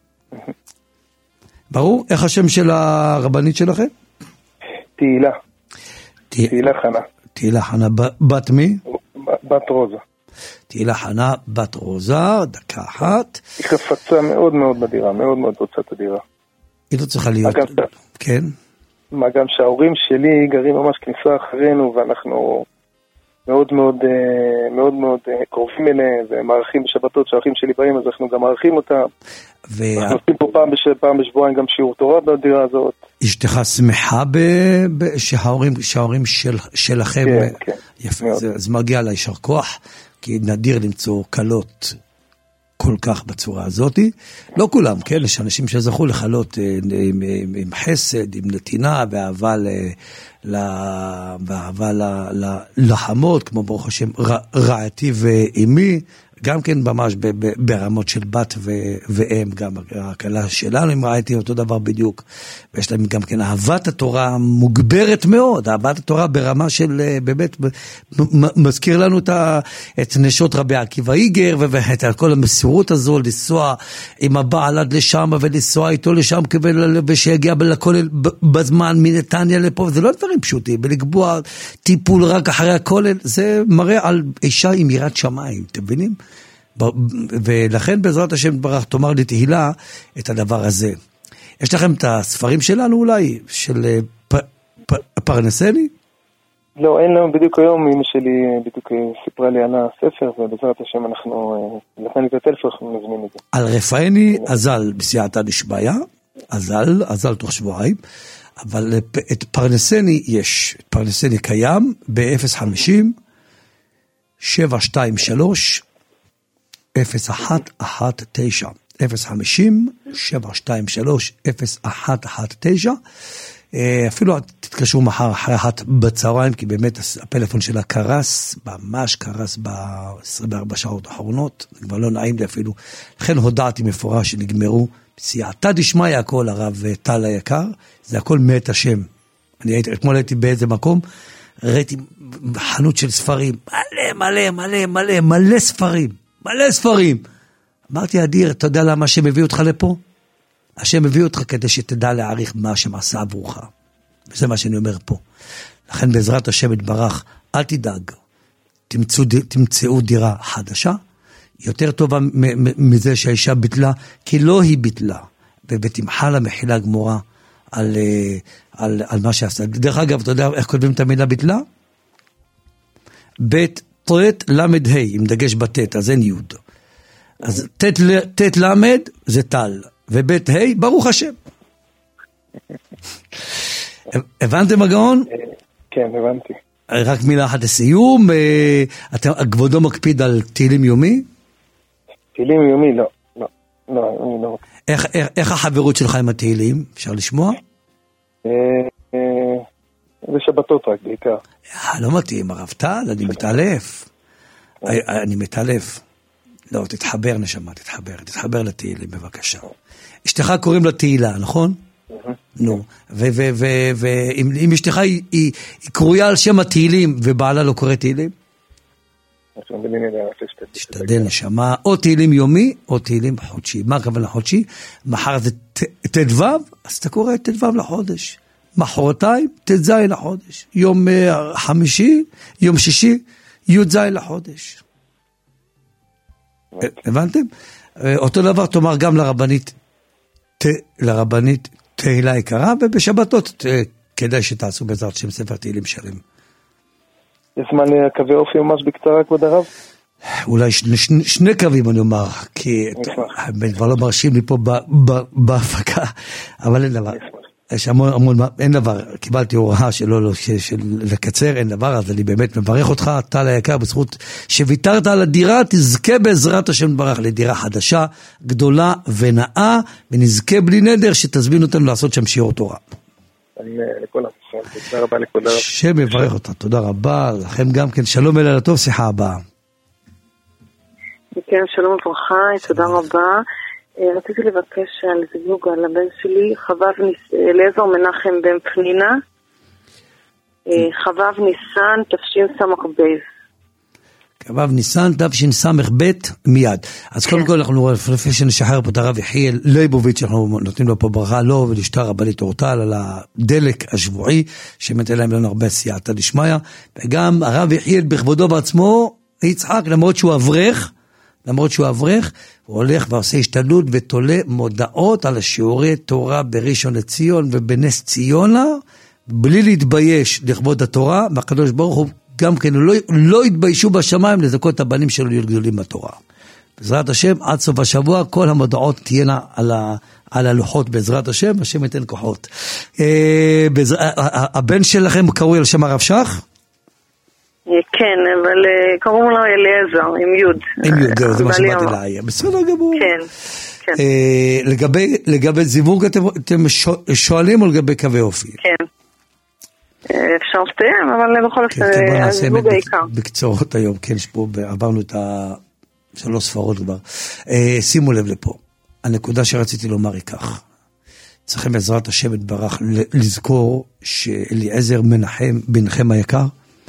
ברור? איך השם של הרבנית שלכם? תהילה. תהילה חנה. תהילה חנה, בת מי? בת רוזה. תהילה חנה, בת רוזה, דקה אחת. היא חפצה מאוד מאוד בדירה, מאוד מאוד רוצה את הדירה. היא לא צריכה להיות... כן? מה גם שההורים שלי גרים ממש כניסה אחרינו, ואנחנו מאוד מאוד מאוד מאוד קרובים אליהם, ומערכים בשבתות שהאחים שלי באים, אז אנחנו גם מערכים אותם. אנחנו עושים פה פעם בשבועיים גם שיעור תורה בדירה הזאת. אשתך שמחה שההורים שלכם... כן, כן. יפה, זה מגיע לה יישר כוח, כי נדיר למצוא קלות כל כך בצורה הזאת. לא כולם, כן? יש אנשים שזכו לחלות עם חסד, עם נתינה, ואהבה לחמות, כמו ברוך השם רעתי ואימי, גם כן ממש ברמות של בת ואם, גם הקלה שלנו עם רעתי אותו דבר בדיוק, ויש להם גם כן אהבת התורה מוגברת מאוד, אהבת התורה ברמה של באמת, מזכיר לנו את נשות רבי עקיבא איגר, ואת כל המסירות הזו, לנסוע עם הבעל עד לשם, ולנסוע איתו לשם, ושיגיע לכולל בזמן מנתניה לפה, זה לא דברים פשוטים, ולקבוע טיפול רק אחרי הכולל, זה מראה על אישה עם יראת שמיים, אתם מבינים? ולכן בעזרת השם ברח תאמר לי תהילה את הדבר הזה. יש לכם את הספרים שלנו אולי, של פרנסני? לא, אין לנו בדיוק היום, אמא שלי בדיוק סיפרה לי על הספר, ובעזרת השם אנחנו נתן לי את הטלפון, אנחנו נזמין את זה. על רפאני אזל בסייעתא דשמיא, אזל תוך שבועיים, אבל את פרנסני יש, את פרנסני קיים ב-050 723 0119 050 723 0119. אפילו תתקשרו מחר אחרי 1 בצהריים, כי באמת הפלאפון שלה קרס, ממש קרס ב-24 שעות האחרונות, זה כבר לא נעים לי אפילו. לכן הודעתי מפורש שנגמרו סייעתא דשמיא הכל, הרב טל היקר, זה הכל מת השם. אתמול הייתי באיזה מקום, ראיתי חנות של ספרים, מלא ספרים. אמרתי, אדיר, אתה יודע למה השם הביא אותך לפה? השם הביא אותך כדי שתדע להעריך מה השם עשה עבורך. וזה מה שאני אומר פה. לכן בעזרת השם יתברך, אל תדאג, תמצאו דירה חדשה, יותר טובה מזה שהאישה ביטלה, כי לא היא ביטלה, ותמחה לה מחילה גמורה, על מה שעשתה. דרך אגב, אתה יודע איך כותבים את המילה ביטלה? בית תת למד ה' עם דגש בתת, אז אין יוד. אז תת למד זה טל, ובית ה' ברוך השם. הבנתם הגאון? כן, הבנתי. רק מילה אחת לסיום, כבודו מקפיד על תהילים יומי? תהילים יומי, לא, אני לא. איך החברות שלך עם התהילים? אפשר לשמוע? זה שבתות רק בעיקר. לא מתאים, הרב טל, אני מתעלף. אני מתעלף. לא, תתחבר נשמה, תתחבר לתהילים בבקשה. אשתך קוראים לה תהילה, נכון? נו, ואם אשתך היא קרויה על שם התהילים ובעלה לא קורא תהילים? תשתדל נשמה, או תהילים יומי או תהילים חודשי. מה הכוונה חודשי? מחר זה תדבב, אז אתה קורא תדבב לחודש. מחרתיים תז לחודש. יום חמישי, יום שישי, י"ז לחודש. הבנתם? אותו דבר תאמר גם לרבנית תהילה יקרה, ובשבתות כדאי שתעשו בעזרת שם ספר תהילים שלם. יש זמן לקווי אופי ממש בקצרה, כבוד הרב? אולי שני קווים אני אומר, כי כבר לא מרשים לי פה בהפקה, אבל אין דבר. יש המון, אין דבר, קיבלתי הוראה של לקצר, אין דבר, אז אני באמת מברך אותך, טל היקר, בזכות שוויתרת על הדירה, תזכה בעזרת השם ברך לדירה חדשה, גדולה ונאה, ונזכה בלי נדר שתזמין אותנו לעשות שם שיעור תורה. לכל המסורת, תודה רבה לכבוד הרב. שם מברך אותה, תודה רבה, לכם גם כן, שלום אלה לטוב, שיחה הבאה. כן, שלום וברכה, תודה רבה. רציתי לבקש על זיווג על הבן שלי, חבב אליעזר מנחם בן פנינה, חבב ניסן תשס"ב. חבב ניסן תשס"ב מיד. אז קודם כל אנחנו לפני שנשחרר פה את הרב יחיאל ליבוביץ', אנחנו נותנים לו פה ברכה לו ולאשתו הרבנית אורטל על הדלק השבועי, שמתן להם לנו הרבה סייעתא דשמיא, וגם הרב יחיאל בכבודו בעצמו יצחק, למרות שהוא אברך, הוא הולך ועושה השתדלות ותולה מודעות על השיעורי תורה בראשון לציון ובנס ציונה, בלי להתבייש לכבוד התורה, והקדוש ברוך הוא גם כן לא התביישו בשמיים לזכות את הבנים שלו להיות גדולים בתורה. בעזרת השם, עד סוף השבוע, כל המודעות תהיינה על הלוחות בעזרת השם, השם ייתן כוחות. הבן שלכם קרוי על שם הרב שך? כן, אבל קראו לו אליעזר, עם יוד. עם יוד, זה מה שבאתי להעיר. בסדר גמור. כן. לגבי זיווג אתם שואלים או לגבי קווי אופי? כן. אפשר שתיים, אבל בכל אופן, הזיווג העיקר. בקצרות היום, כן, שפה עברנו את 3 ספרות כבר. שימו לב לפה. הנקודה שרציתי לומר היא כך. צריכים בעזרת השם יתברך לזכור שאליעזר מנחם בנכם היקר,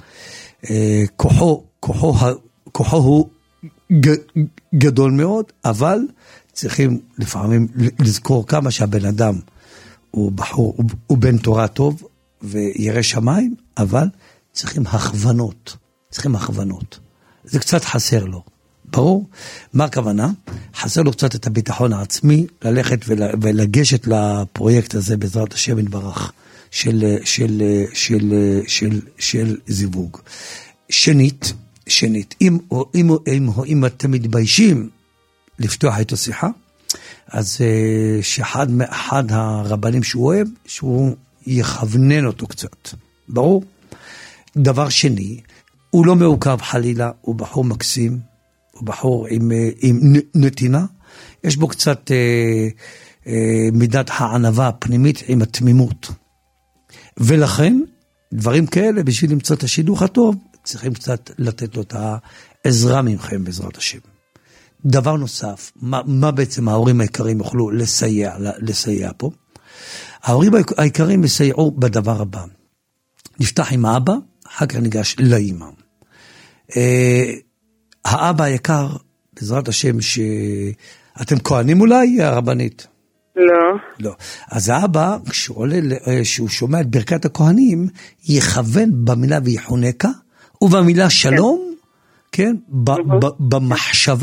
כוחו הוא גדול מאוד, אבל צריכים לפעמים לזכור כמה שהבן אדם הוא בחור, הוא בן תורה טוב וירא שמיים, אבל צריכים הכוונות. זה קצת חסר לו. ברור? מה הכוונה? חסר לו קצת את הביטחון העצמי, ללכת ולגשת לפרויקט הזה בעזרת השם יתברך. של זיווג. שנית, אם אתם מתביישים לפתוח איתו שיחה, אז שאחד הרבנים שהוא אוהב, שהוא יכוונן אותו קצת. ברור? דבר שני, הוא לא מעוכב חלילה, הוא בחור מקסים, הוא בחור עם נתינה, יש בו קצת מידת הענווה הפנימית עם התמימות. ולכן, דברים כאלה, בשביל למצוא את השידוך הטוב, צריכים קצת לתת לו את העזרה ממכם בעזרת השם. דבר נוסף, מה בעצם ההורים העיקרים יוכלו לסייע פה? ההורים העיקרים יסייעו בדבר הבא. נפתח עם האבא, אחר כך ניגש לאמא. האבא היקר, בעזרת השם, שאתם כהנים אולי, הרבנית? לא. אז האבא, כשהוא שומע את ברכת הכהנים, יכוון במילה ויחונקה, ובמילה שלום, כן, במחשבה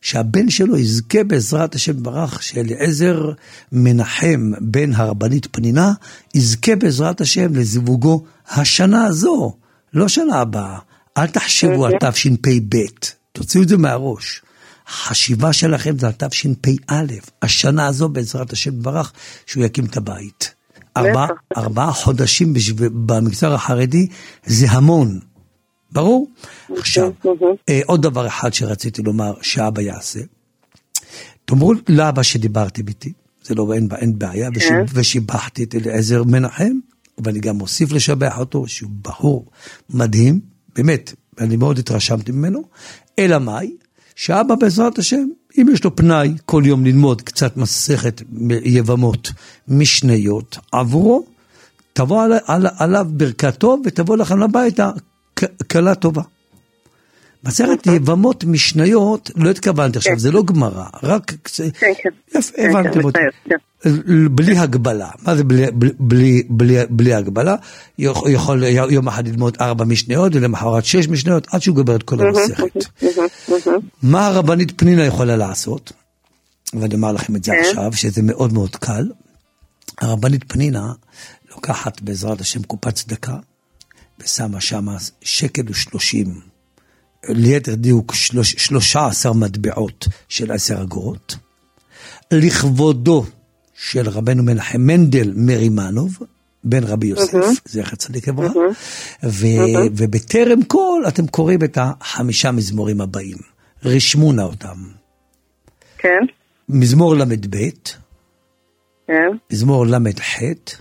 שהבן שלו יזכה בעזרת השם ברך, שאליעזר מנחם בן הרבנית פנינה, יזכה בעזרת השם לזיווגו השנה הזו, לא שנה הבאה. אל תחשבו על תשפ"ב, תוציאו את זה מהראש. החשיבה שלכם זה על תשפ"א, השנה הזו בעזרת השם ברך, שהוא יקים את הבית. 4 חודשים במגזר החרדי זה המון. ברור? עכשיו, עוד דבר אחד שרציתי לומר שאבא יעשה. תאמרו לאבא שדיברתי ביתי, זה לא, אין בעיה, ושיבחתי את אליעזר מנחם, ואני גם מוסיף לשבח אותו, שהוא בחור מדהים, באמת, אני מאוד התרשמתי ממנו, אלא מאי, שאבא בעזרת השם, אם יש לו פנאי כל יום ללמוד קצת מסכת יבמות משניות עבורו, תבוא עליו ברכתו ותבוא לכם לביתה קלה טובה. מסכת יבמות משניות, לא התכוונתי עכשיו, זה לא גמרא, רק הבנתם אותי. בלי הגבלה. מה זה בלי הגבלה? יכול יום אחד ללמוד 4 משניות, ולמחרת 6 משניות, עד שהוא גבר את כל המסכת. מה הרבנית פנינה יכולה לעשות? ואני אומר לכם את זה עכשיו, שזה מאוד מאוד קל. הרבנית פנינה לוקחת בעזרת השם קופת צדקה, ושמה שמה 1.30 ליתר דיוק 13 מטבעות של 10 אגורות, לכבודו של רבנו מנחם מנדל מרימנוב, בן רבי יוסף, זכר צדיק לברכה, ובטרם כל אתם קוראים את 5 מזמורים הבאים, רשמונה אותם. כן. מזמור למד ב', כן. מזמור למד ח',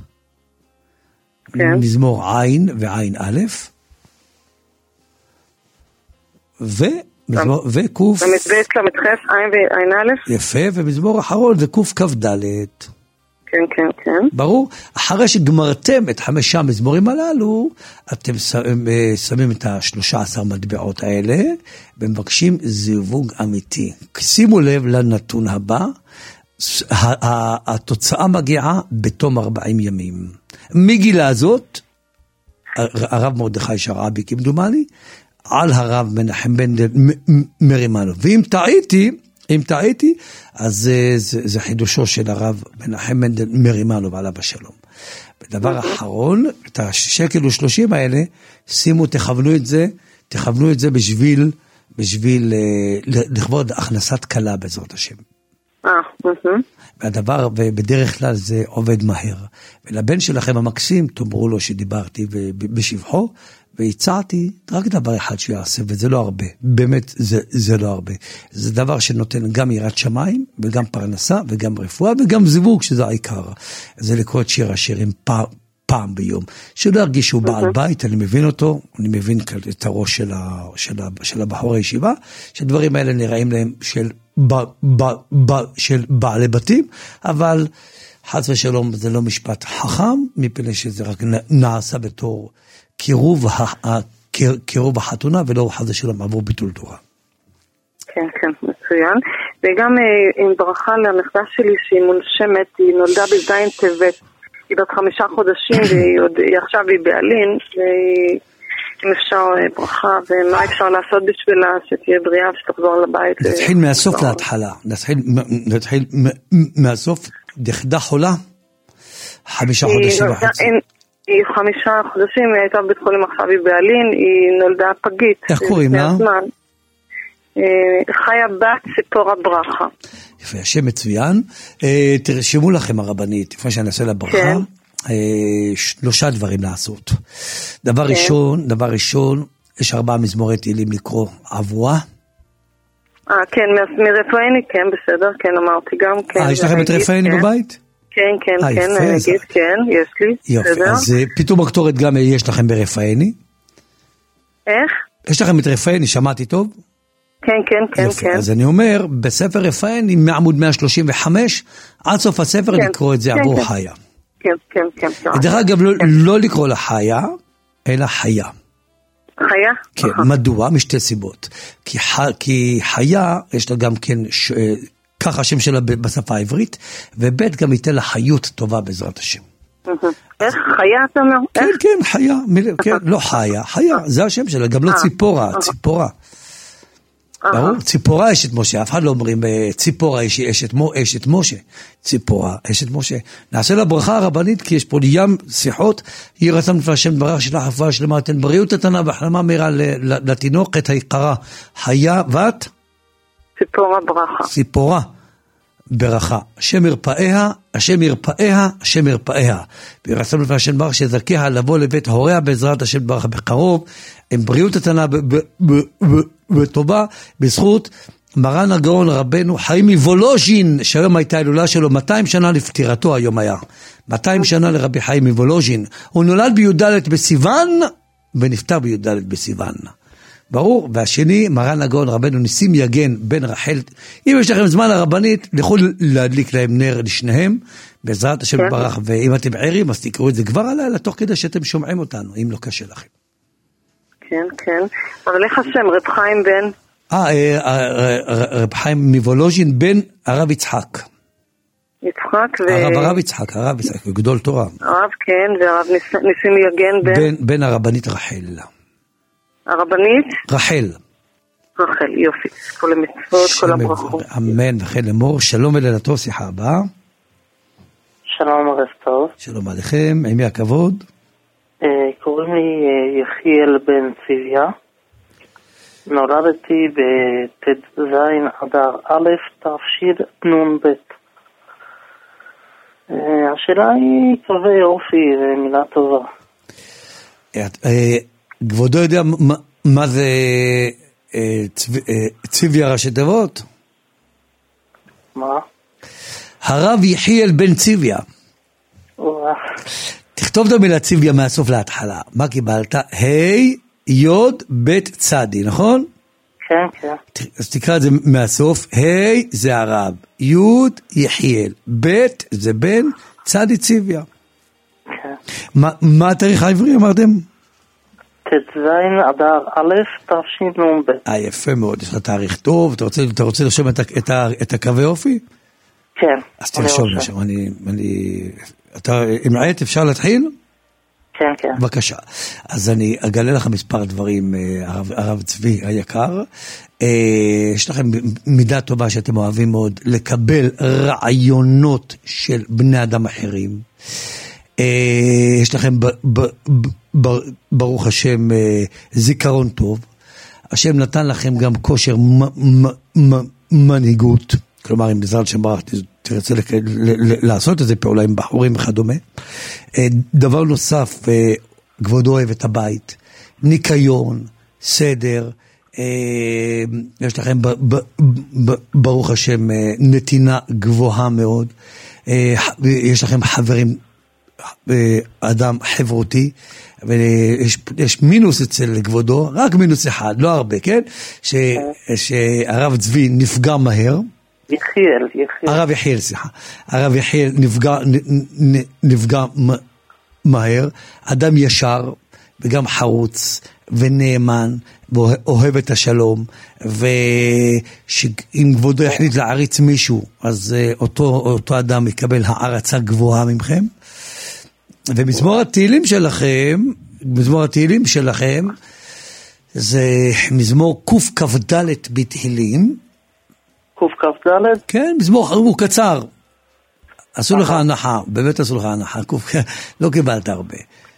כן. מזמור עין ועין א', וקוף למד ב' למד ח' עין ועין א'. יפה, ומזמור אחרון זה קוף כף ד'. כן, כן, כן. ברור, אחרי שגמרתם את 5 מזמורים הללו, אתם שמים את 13 מטבעות האלה, ומבקשים זיווג אמיתי. שימו לב לנתון הבא, התוצאה מגיעה בתום 40 ימים. מגילה הזאת, הרב מרדכי שרעבי כמדומני, על הרב מנחם בן מרימנוב. ואם טעיתי, אז זה חידושו של הרב מנחם מנדל מרימנוב עליו השלום. ודבר אחרון, את 1.30 האלה, שימו, תכוונו את זה בשביל לכבוד הכנסת קלה בעזרת השם. והדבר, ובדרך כלל זה עובד מהר. ולבן שלכם המקסים, תאמרו לו שדיברתי בשבחו, והצעתי רק דבר אחד שיעשה, וזה לא הרבה, באמת זה לא הרבה. זה דבר שנותן גם יראת שמיים, וגם פרנסה, וגם רפואה, וגם זיווג, שזה העיקר. זה לקרוא את שיר השירים פעם ביום. שלא ירגישו בעל בית, אני מבין אותו, אני מבין את הראש של הבחור הישיבה, שהדברים האלה נראים להם של בעלי בתים, אבל חס ושלום זה לא משפט חכם, מפני שזה רק נעשה בתור קירוב החתונה, ולא חס ושלום עבור ביטול תורה. כן, כן, מצוין. וגם עם ברכה לנכדה שלי שהיא מונשמת, היא נולדה בזין טבת, היא בת 5 חודשים, והיא עכשיו היא בעלין, אם אפשר ברכה, ומה אפשר לעשות בשבילה שתהיה בריאה ושתחזור לבית. נתחיל מהסוף להתחלה, נתחיל מהסוף, נכדה חולה, 5 חודשים וחצי. היא 5 חודשים, היא הייתה בבית חולים עכשיו, היא בעלין, היא נולדה פגית. איך קוראים לה? חיה בת ציפורה ברכה. יפה, השם מצוין. תרשמו לכם הרבנית, לפני שאני אעשה לה ברכה, 3 דברים לעשות. דבר ראשון, יש 4 מזמורי תהילים לקרוא עבורה. כן, מרפאיני, כן, בסדר, כן, אמרתי גם, כן. יש לכם את רפאיני בבית? כן, כן, כן, אני אגיד, כן, יש לי. יופי, אז פתאום הקטורת גם יש לכם ברפאיני? איך? יש לכם את רפאיני, שמעתי טוב? כן, כן, כן. יופי, אז אני אומר, בספר רפאיני, מעמוד 135, עד סוף הספר לקרוא את זה עבור חיה. כן, כן, כן. דרך אגב, לא לקרוא לה חיה, אלא חיה. חיה? כן, מדוע? משתי סיבות. כי חיה, יש לה גם כן, ככה השם שלה בשפה העברית, ובית גם ייתן לה חיות טובה בעזרת השם. איך? חיה אתה אומר? כן, כן, חיה, לא חיה, חיה, זה השם שלה, גם לא ציפורה, ציפורה. ברור, ציפורה אשת משה, אף אחד לא אומרים ציפורה אשת משה, ציפורה אשת משה. נעשה לה ברכה הרבנית, כי יש פה ים שיחות, יהי רצון לפני השם ברך שלך רפואה שלמה, תן בריאות איתנה והחלמה מהירה לתינוקת היקרה, חיה בת? ציפורה ברכה. ציפורה ברכה, השם ירפאיה, השם ירפאיה, השם ירפאיה. ורצון לפני השם ברך שזכיה לבוא לבית הוריה בעזרת השם ברך בקרוב, עם בריאות איתנה וטובה, בזכות מרן הגאון רבנו חיים מוולוז'ין, שהיום הייתה ההילולה שלו 200 שנה לפטירתו, היום היה 200 שנה לרבי חיים מוולוז'ין. הוא נולד בי"ד בסיוון ונפטר בי"ד בסיוון. ברור. והשני, מרן הגאון רבנו ניסים יגן בן רחל. אם יש לכם זמן הרבנית, לכו להדליק להם נר לשניהם, בעזרת השם ברך. ואם אתם ערים, אז תקראו את זה כבר הלילה, תוך כדי שאתם שומעים אותנו, אם לא קשה לכם. כן, כן. אבל איך השם, רב חיים בן? רב חיים מוולוז'ין בן הרב יצחק. יצחק הרב יצחק, גדול תורה. הרב, כן, והרב ניסים יגן בן הרבנית רחל. הרבנית? רחל. רחל, יופי. כל המצוות, כל הברכות. אמן וכן לאמור. שלום ולילתו, שיחה הבאה. שלום ערב טוב. שלום עליכם, עם מי הכבוד? קוראים לי יחיאל בן צביה. נולדתי בט"ז אדר א' תשנ"ב. השאלה היא קווי אופי ומילה טובה. כבודו יודע מה זה צביה ראשי תיבות? מה? הרב יחיאל בן צביה. תכתוב את המילה צביה מהסוף להתחלה. מה קיבלת? ה' י' ב' צדי, נכון? כן, כן. אז תקרא את זה מהסוף. ה' זה הרב, י' יחיאל, ב' זה בן, צדי צביה. כן. מה התאריך העברי אמרתם? ט"ז אדר א' תשנ"ב. יפה מאוד, יש לך תאריך טוב. אתה רוצה לרשום את הקווי אופי? כן. אז תרשום לשם. אתה עם עט אפשר להתחיל? כן, כן. בבקשה. אז אני אגלה לך מספר דברים, הרב צבי היקר. יש לכם מידה טובה שאתם אוהבים מאוד לקבל רעיונות של בני אדם אחרים. יש לכם ברוך השם זיכרון טוב. השם נתן לכם גם כושר מנהיגות. כלומר, אם בעזרת השם ברך תרצה לעשות איזה פעולה עם בחורים וכדומה. דבר נוסף, כבודו אוהב את הבית, ניקיון, סדר, יש לכם ברוך השם נתינה גבוהה מאוד, יש לכם חברים, אדם חברותי, ויש מינוס אצל כבודו, רק מינוס אחד, לא הרבה, כן? שהרב צבי נפגע מהר, הרב יחיאל, סליחה. הרב יחיאל נפגע מהר, אדם ישר וגם חרוץ ונאמן ואוהב את השלום, ואם כבודו יחליט להעריץ מישהו, אז אותו אדם יקבל הערצה גבוהה ממכם. ומזמור התהילים שלכם זה מזמור קכ"ד בתהילים. קכ"ד? כן, מזמור הוא קצר. עשו לך הנחה, באמת עשו לך הנחה, לא קיבלת הרבה.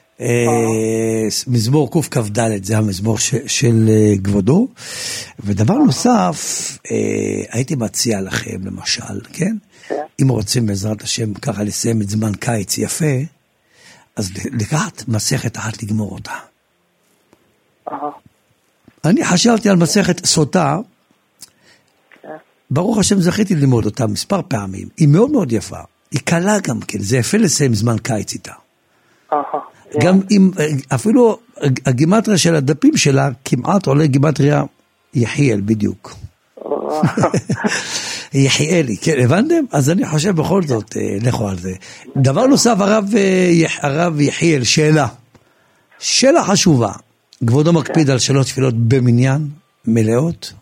מזמור קכ"ד זה המזמור של כבודו. ודבר נוסף, הייתי מציע לכם למשל, כן? אם רוצים בעזרת השם ככה לסיים את זמן קיץ יפה, אז לקחת מסכת אחת לגמור אותה. אני חשבתי על מסכת סוטה, ברוך השם זכיתי ללמוד אותה מספר פעמים, היא מאוד מאוד יפה, היא קלה גם כן, זה יפה לסיים זמן קיץ איתה. גם אם, אפילו הגימטריה של הדפים שלה, כמעט עולה גימטריה יחיאל בדיוק. יחיאלי, כן, הבנתם? אז אני חושב בכל זאת, לכו על זה. דבר נוסף, הרב יחיאל, שאלה חשובה, כבודו מקפיד על 3 תפילות במניין מלאות?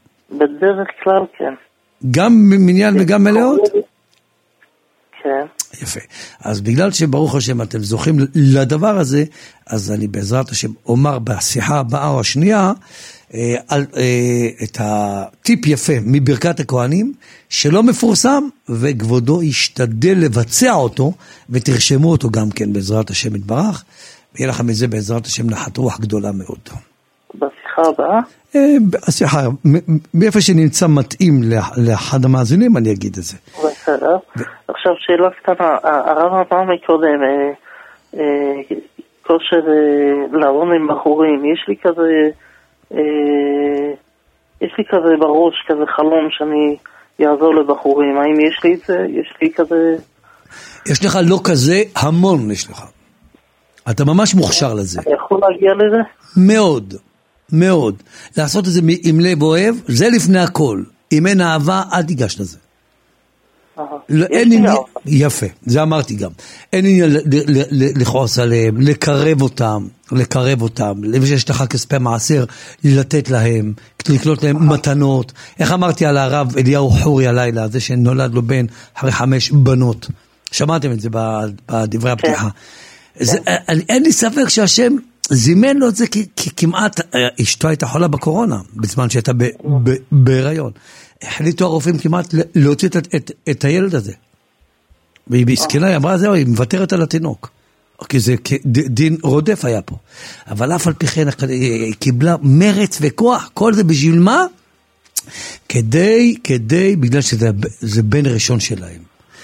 בדרך כלל כן. גם במניין וגם מלאות? כן. יפה. אז בגלל שברוך השם אתם זוכים לדבר הזה, אז אני בעזרת השם אומר בשיחה הבאה או השנייה, את הטיפ יפה מברכת הכהנים, שלא מפורסם, וכבודו ישתדל לבצע אותו, ותרשמו אותו גם כן בעזרת השם יתברך, ויהיה לכם מזה בעזרת השם נחת רוח גדולה מאוד. בשיחה הבאה? השיחה, מאיפה שנמצא מתאים לאחד המאזינים, אני אגיד את זה. בסדר. עכשיו שאלה קטנה, הרב אמר מקודם, כושר לעבוד עם בחורים, יש לי כזה בראש, כזה חלום שאני יעזור לבחורים, האם יש לי את זה? יש לי כזה... יש לך לא כזה, המון יש לך. אתה ממש מוכשר לזה. אני יכול להגיע לזה? מאוד, מאוד. לעשות את זה עם לב אוהב, זה לפני הכל. אם אין אהבה, אל תיגש לזה. יפה, זה אמרתי גם. אין עניין לכעוס עליהם, לקרב אותם, למי שיש לך כספי מעשר, לתת להם, לקנות להם מתנות. איך אמרתי על הרב אליהו חורי הלילה, זה שנולד לו בן אחרי 5 בנות. שמעתם את זה בדברי הפתיחה. אין לי ספק שהשם זימן לו את זה, כי כמעט אשתו הייתה חולה בקורונה, בזמן שהייתה בהיריון. החליטו הרופאים כמעט להוציא את הילד הזה. והיא בסכנה, היא אמרה, זהו, היא מוותרת על התינוק. כי זה דין רודף היה פה. אבל אף על פי כן, היא קיבלה מרץ וכוח, כל זה בשביל מה? כדי, בגלל שזה בן ראשון שלהם.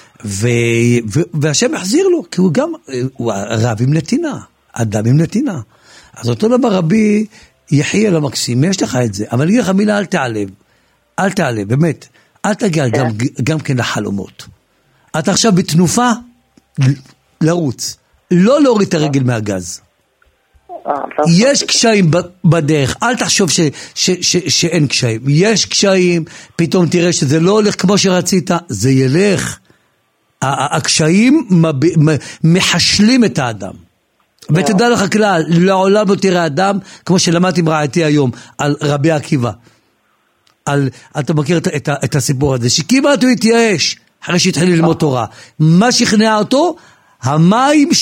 והשם החזיר לו, כי הוא גם, הוא רב עם נתינה, אדם עם נתינה. אז אותו דבר רבי יחיאל המקסים, יש לך את זה, אבל אני אגיד לך מילה, אל תעלה, באמת, אל תגיע גם כן לחלומות. אתה עכשיו בתנופה, לרוץ, לא להוריד את הרגל מהגז. יש קשיים בדרך, אל תחשוב שאין קשיים, יש קשיים, פתאום תראה שזה לא הולך כמו שרצית, זה ילך. הקשיים מחשלים את האדם. ותדע לך כלל, לעולם לא תראה אדם, כמו שלמדתי עם רעייתי היום, על רבי עקיבא. אתה מכיר את הסיפור הזה, שכמעט הוא התייאש, אחרי שהתחיל ללמוד תורה. מה שכנע אותו? המים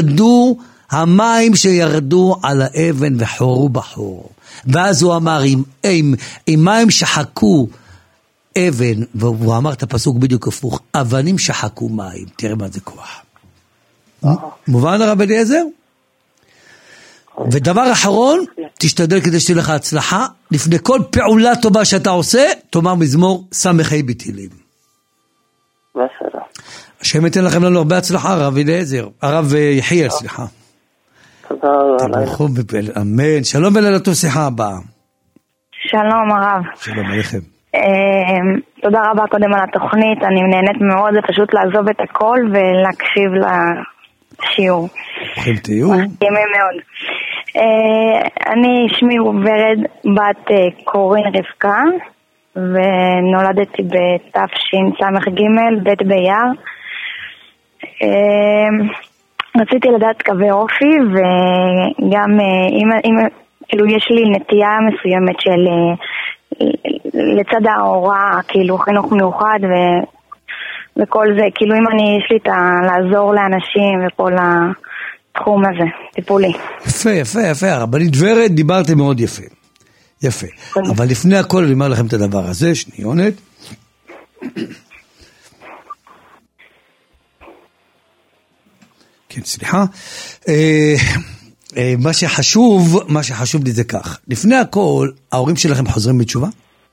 שירדו על האבן וחורו בחור. ואז הוא אמר, אם מים שחקו אבן, והוא אמר את הפסוק בדיוק הפוך, אבנים שחקו מים. תראה מה זה כוח. מובן הרב אליעזר? ודבר אחרון, תשתדל כדי שתהיה לך הצלחה, לפני כל פעולה טובה שאתה עושה, תאמר מזמור סמכי בתהילים. בסדר. השם ייתן לכם לנו הרבה הצלחה, הרב אליעזר, הרב יחיאל, סליחה. תודה רבה. אמן. שלום ולילה טוב, שיחה הבאה. שלום הרב. שלום עליכם. תודה רבה קודם על התוכנית, אני נהנית מאוד, זה פשוט לעזוב את הכל ולהקשיב לשיעור. ברוכים תהיו. מחכימים מאוד. אני שמי ורד, בת קורין רבקה, ונולדתי בתשס"ג, בית ביער. רציתי לדעת קווי אופי, וגם כאילו יש לי נטייה מסוימת של לצד ההוראה, כאילו חינוך מיוחד וכל זה, כאילו אם יש לי לעזור לאנשים וכל התחום הזה, טיפולי. יפה, הרבנית ורד, דיברתם מאוד יפה. אבל לפני הכל אני אומר לכם את הדבר הזה, שניונת. כן, סליחה. מה שחשוב לי זה כך. לפני הכל, ההורים שלכם חוזרים בתשובה?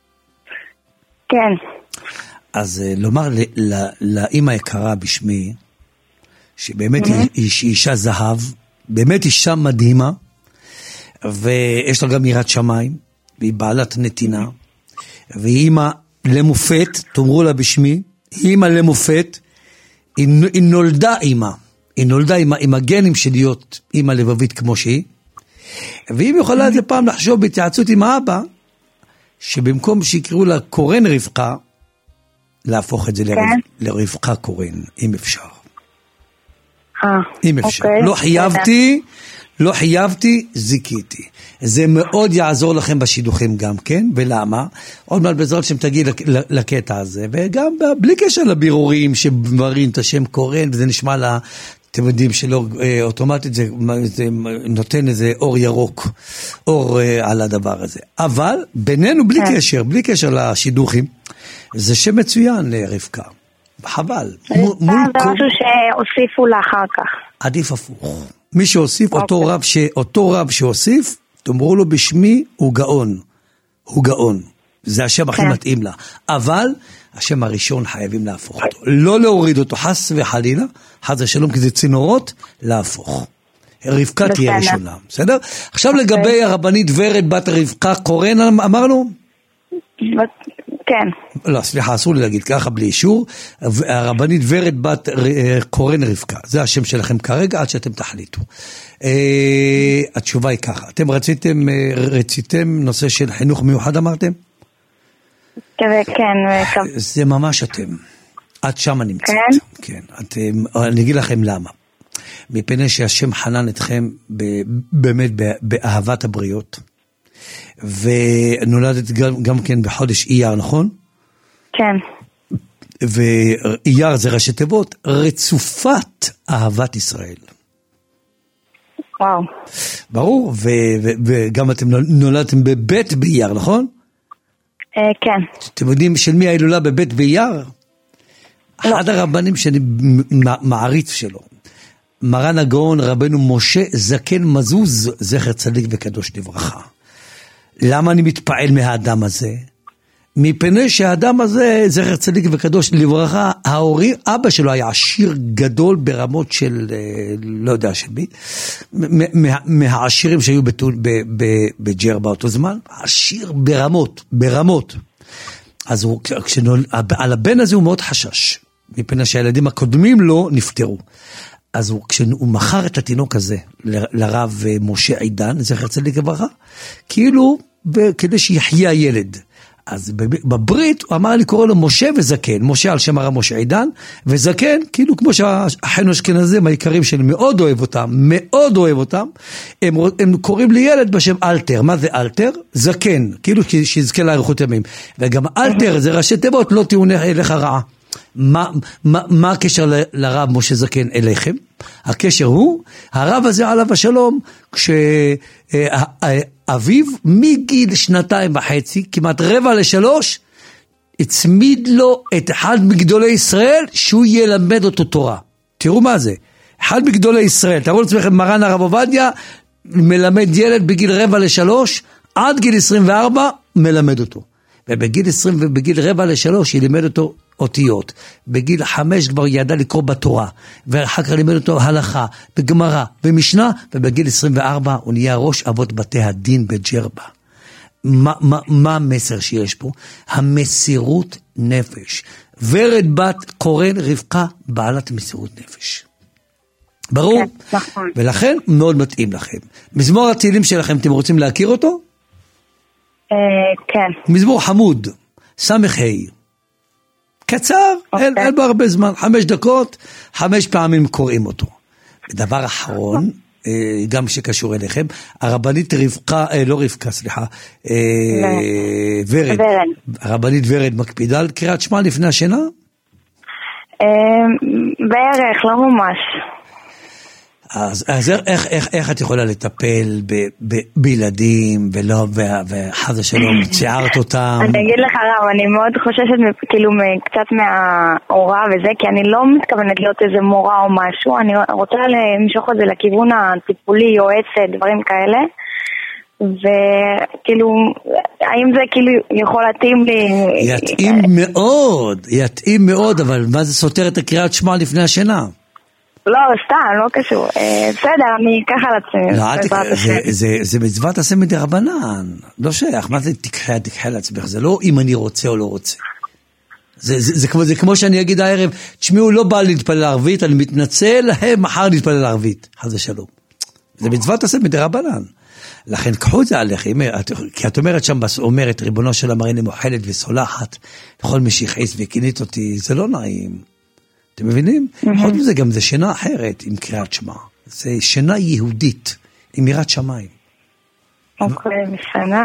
כן. אז לומר לאמא יקרה בשמי, שבאמת היא אישה זהב, באמת אישה מדהימה, ויש לה גם יראת שמיים, והיא בעלת נתינה, והיא אמא למופת, תאמרו לה בשמי, היא אמא למופת, היא נולדה אמא, היא נולדה עם הגנים של להיות אמא לבבית כמו שהיא, והיא יכולה עד לפעם לחשוב בהתייעצות עם האבא, שבמקום שיקראו לה קורן רבקה, להפוך את זה לרבקה קורן, אם אפשר. אם אפשר. לא חייבתי, לא חייבתי, זיקיתי. זה מאוד יעזור לכם בשידוכים גם כן, ולמה? עוד מעט בעזרת שם תגיד לקטע הזה, וגם בלי קשר לבירורים שמברים את השם קורן, וזה נשמע לה, אתם יודעים שלא אוטומטית זה נותן איזה אור ירוק, אור על הדבר הזה. אבל בינינו בלי קשר לשידוכים, זה שם מצוין רבקה. חבל. זה משהו שהוסיפו לאחר כך. עדיף הפוך. מי שהוסיף, אותו רב שהוסיף, תאמרו לו בשמי הוא גאון. הוא גאון. זה השם הכי מתאים לה. אבל השם הראשון חייבים להפוך אותו. לא להוריד אותו, חס וחלילה, חס ושלום, כי זה צינורות, להפוך. רבקה תהיה ראשונה. בסדר? עכשיו לגבי הרבנית ורד בת רבקה קורן, אמרנו? כן. לא, סליחה, אסור לי להגיד ככה בלי אישור. הרבנית ורד בת קורן רבקה. זה השם שלכם כרגע, עד שאתם תחליטו. התשובה היא ככה. אתם רציתם נושא של חינוך מיוחד, אמרתם? כן. זה ממש אתם. עד שם נמצאת. כן. אני אגיד לכם למה. מפני שהשם חנן אתכם באמת באהבת הבריות. ונולדת גם כן בחודש אייר, נכון? כן. ואייר זה ראשי תיבות, רצופת אהבת ישראל. וואו. ברור, וגם אתם נולדתם בבית באייר, נכון? כן. אתם יודעים של מי ההילולה בבית באייר? אחד הרבנים שאני מעריץ שלו. מרן הגאון רבנו משה זקן מזוז, זכר צדיק וקדוש לברכה. למה אני מתפעל מהאדם הזה? מפני שהאדם הזה, זכר צדיק וקדוש לברכה, אבא שלו היה עשיר גדול ברמות של, לא יודע של מי, מהעשירים שהיו בג'ר באותו זמן, עשיר ברמות. אז על הבן הזה הוא מאוד חשש, מפני שהילדים הקודמים לו נפטרו. אז כשהוא מכר את התינוק הזה לרב משה עידן, זכר צדיק לברכה, כאילו כדי שיחיה הילד. אז בברית הוא אמר לי, קורא לו משה וזקן, משה על שם הרב משה עידן, וזקן, כאילו כמו שהאחינו האשכנזים היקרים שלי מאוד אוהב אותם, הם קוראים לי ילד בשם אלתר. מה זה אלתר? זקן, כאילו שיזכה לאריכות ימים. וגם אלתר זה ראשי תיבות, לא תאונה אליך רעה. מה הקשר לרב משה זקן אליכם? הקשר הוא, הרב הזה עליו השלום, כשאביו מגיל 2.5, כמעט 2:45, הצמיד לו את אחד מגדולי ישראל, שהוא ילמד אותו תורה. תראו מה זה, אחד מגדולי ישראל, תראו לעצמכם, מרן הרב עובדיה, מלמד ילד בגיל 2:45, עד גיל 24, מלמד אותו. ובגיל 20 ובגיל 2:45 ילמד אותו אותיות. בגיל 5 כבר ידע לקרוא בתורה, ואחר כך לימד אותו הלכה, בגמרא, במשנה, ובגיל 24 הוא נהיה ראש אבות בתי הדין בג'רבה. מה המסר שיש פה? המסירות נפש. ורד בת קורן רבקה בעלת מסירות נפש. ברור? כן, נכון. ולכן מאוד מתאים לכם. מזמור התהילים שלכם, אתם רוצים להכיר אותו? כן. מזמור חמוד, סמך ה'. קצר, אין בו הרבה זמן, 5 דקות, 5 פעמים קוראים אותו. דבר אחרון, גם שקשור אליכם, הרבנית רבקה, לא רבקה, סליחה, ורד. הרבנית ורד מקפידה על קריאת שמע לפני השינה? בערך, לא ממש. אז איך את יכולה לטפל בילדים וחד ושלום צערת אותם? אני אגיד לך רב, אני מאוד חוששת כאילו קצת מההוראה וזה, כי אני לא מתכוונת להיות איזה מורה או משהו, אני רוצה למשוך את זה לכיוון הטיפולי, יועצת, דברים כאלה, וכאילו, האם זה כאילו יכול להתאים לי? יתאים מאוד, אבל מה זה סותר את הקריאת שמע לפני השינה? לא, סתם, לא קשור. בסדר, אני אקח על עצמי. זה מצוות עשה מדי רבנן. לא שייך, מה זה תקחה לעצמך? זה לא אם אני רוצה או לא רוצה. זה כמו שאני אגיד הערב, תשמעו, לא בא להתפלל ערבית, אני מתנצל, מחר להתפלל ערבית. חס ושלום. זה מצוות עשה מדי רבנן. לכן קחו את זה עליכם, כי את אומרת שם, אומרת, ריבונו של עמרני מוחלת וסולחת, לכל מי שהכעיס וכינית אותי, זה לא נעים. אתם מבינים? חוץ מזה גם זה שינה אחרת עם קריאת שמע. זה שינה יהודית. עם יראת שמיים. אוקיי, בסדר.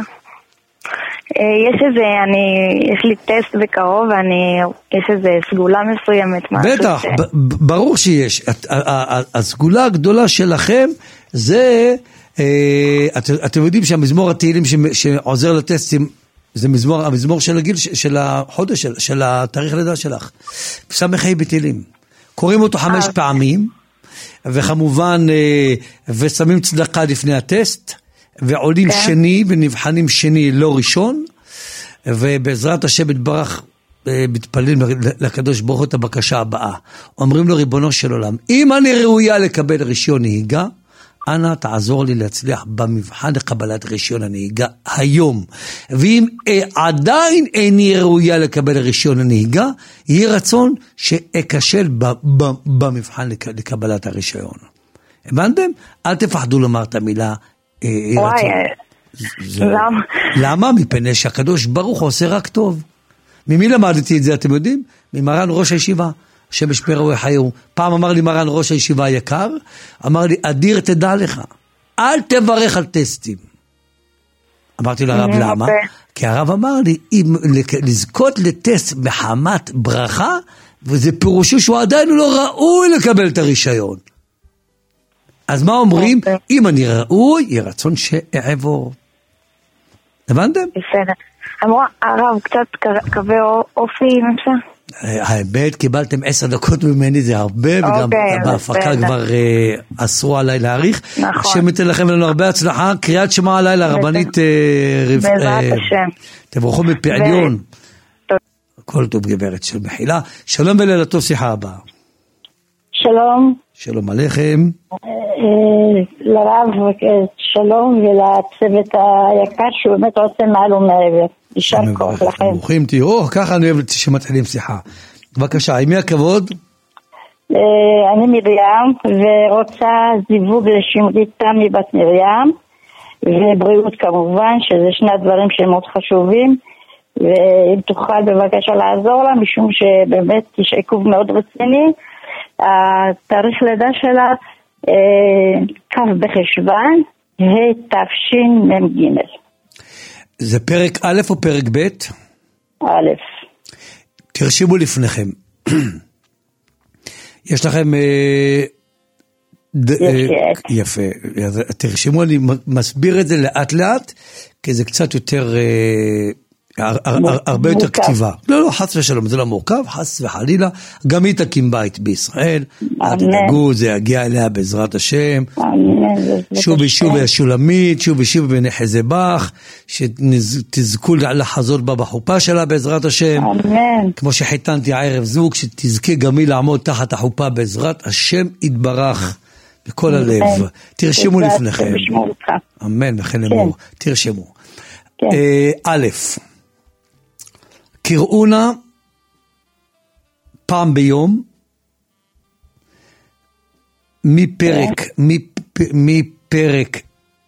יש איזה, יש לי טסט בקרוב, יש איזה סגולה מסוימת. בטח, ברור שיש. הסגולה הגדולה שלכם זה, אתם יודעים שהמזמור התהילים שעוזר לטסטים, זה המזמור של הגיל, של החודש, של התאריך לידה שלך. סמכי בתהילים. קוראים אותו 5 פעמים, וכמובן, ושמים צדקה לפני הטסט, ועולים שני ונבחנים שני לא ראשון, ובעזרת השם יתברך מתפללים לקדוש ברוך הוא את הבקשה הבאה. אומרים לו, ריבונו של עולם, אם אני ראויה לקבל רישיון נהיגה, אנא תעזור לי להצליח במבחן לקבלת רישיון הנהיגה היום. ואם עדיין איני ראויה לקבל רישיון הנהיגה, יהיה רצון שאקשל במבחן לקבלת הרישיון. הבנתם? אל תפחדו לומר את המילה וואי, למה? למה? מפני שהקדוש ברוך עושה רק טוב. ממי למדתי את זה, אתם יודעים? ממרן ראש הישיבה, שמש פרעו חיו. פעם אמר לי מרן ראש הישיבה היקר, אמר לי, אדיר תדע לך, אל תברך על טסטים. אמרתי לרב, למה? כי הרב אמר לי, אם לזכות לטסט בחמת ברכה, וזה פירושו שהוא עדיין לא ראוי לקבל את הרישיון. אז מה אומרים? אם אני ראוי, יהיה רצון שאעבור. הבנתם? בסדר. אמרו, הרב, קצת קווי אופי, נמצא? האמת, קיבלתם 10 דקות ממני, זה הרבה, וגם בהפקה כבר אסרו עליי להאריך. נכון. שמתן לכם לנו הרבה הצלחה, קריאת שמע עליי לרבנית בעזרת השם. תברכו מפעליון. כל טוב גברת של מחילה. שלום ולילה טוב, שיחה הבאה. שלום. שלום עליכם. לרב שלום ולצוות היקר שהוא באמת עושה מעל ומעבר. יישר כוח לכם. ברוכים תהיו, ככה אני אוהב שמתחילים שיחה. בבקשה, עם מי הכבוד? אני מרים ורוצה זיווג לשמרית תמי בת מרים ובריאות כמובן, שזה שני הדברים שהם מאוד חשובים, ואם תוכל בבקשה לעזור לה, משום שבאמת יש עיכוב מאוד רציני. התאריך לידה שלה כ' בחשוון התשמ"ג. זה פרק א' או פרק ב'? א'. תרשימו לפניכם. יש לכם יפה, תרשימו, אני מסביר את זה לאט לאט, כי זה קצת יותר הרבה יותר כתיבה. לא, חס ושלום, זה לא מורכב, חס וחלילה, גם היא תקים בית בישראל, אל תדאגו, זה יגיע אליה בעזרת השם, שוב ושוב השולמית, שוב ושוב בנחזי בח, שתזכו לחזות בה בחופה שלה בעזרת השם, כמו שחיתנתי הערב זוג, שתזכה גם היא לעמוד תחת החופה בעזרת השם יתברך, בכל הלב. תרשמו לפניכם. אמן, וכן אמור. תרשמו. א', קראו נא פעם ביום מפרק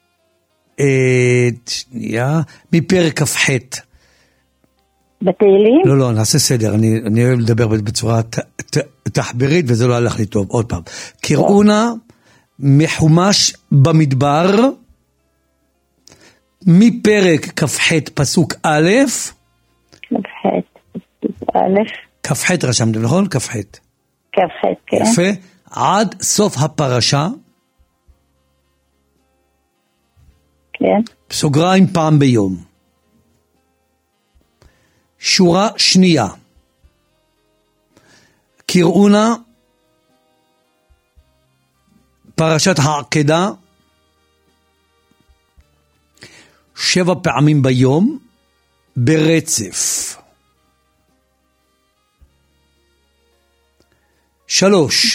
כ"ח בתהילים? לא, נעשה סדר, אני אוהב לדבר בצורה תחבירית וזה לא הלך לי טוב. עוד פעם, קראו נא מחומש במדבר מפרק כ"ח פסוק א', כ"ח רשמתם, נכון? כ"ח. כ"ח, כן. יפה. עד סוף הפרשה. כן. בסוגריים פעם ביום. שורה שנייה. קראו נא פרשת העקדה 7 פעמים ביום ברצף. 3.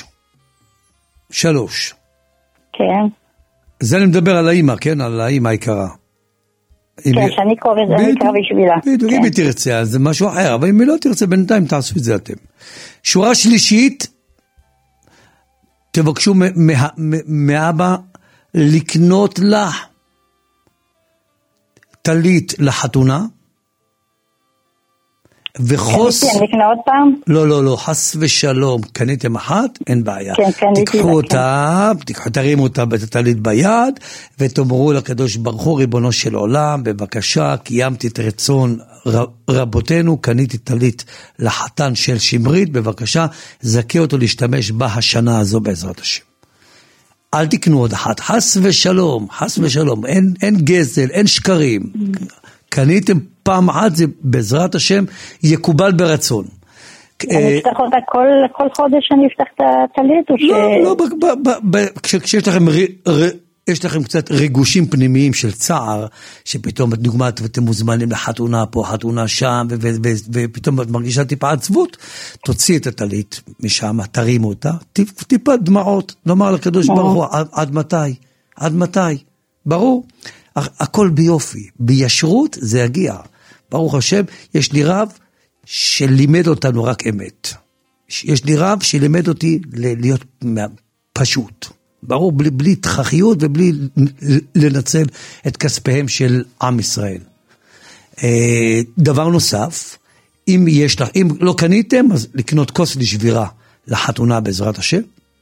כן. זה אני מדבר על האמא, כן? על האמא היקרה. כן, שאני קורא את זה, אני קרא בשבילה. אם היא תרצה, אז זה משהו אחר, אבל אם היא לא תרצה, בינתיים תעשו את זה אתם. שורה שלישית, תבקשו מאבא לקנות לה טלית לחתונה, וחוס... אני אקנה עוד פעם? לא, חס ושלום, קניתם אחת, אין בעיה. כן, קניתי. תיקחו אותה, תרימו אותה בטלית ביד, ותאמרו לקדוש ברוך הוא, ריבונו של עולם, בבקשה, קיימתי את רצון רבותינו, קניתי טלית לחתן של שמרית, בבקשה, זכה אותו להשתמש בה השנה הזו בעזרת השם. אל תקנו עוד אחת, חס ושלום, אין גזל, אין שקרים. קניתם פעם אחת, זה בעזרת השם יקובל ברצון. אני אפתח אותה כל חודש אני אפתח את הטלית? לא, כשיש לכם קצת ריגושים פנימיים של צער, שפתאום דוגמה אתם מוזמנים לחתונה פה, חתונה שם, ופתאום את מרגישה טיפה עצבות, תוציא את הטלית משם, תרימו אותה, טיפה דמעות, נאמר לקדוש ברוך הוא, עד מתי? ברור, הכל ביופי, בישרות זה יגיע. ברוך השם, יש לי רב שלימד אותנו רק אמת. יש לי רב שלימד אותי להיות פשוט. ברור, בלי תכחיות ובלי לנצל את כספיהם של עם ישראל. דבר נוסף, אם לא קניתם, אז לקנות כוס לשבירה לחתונה בעזרת השם.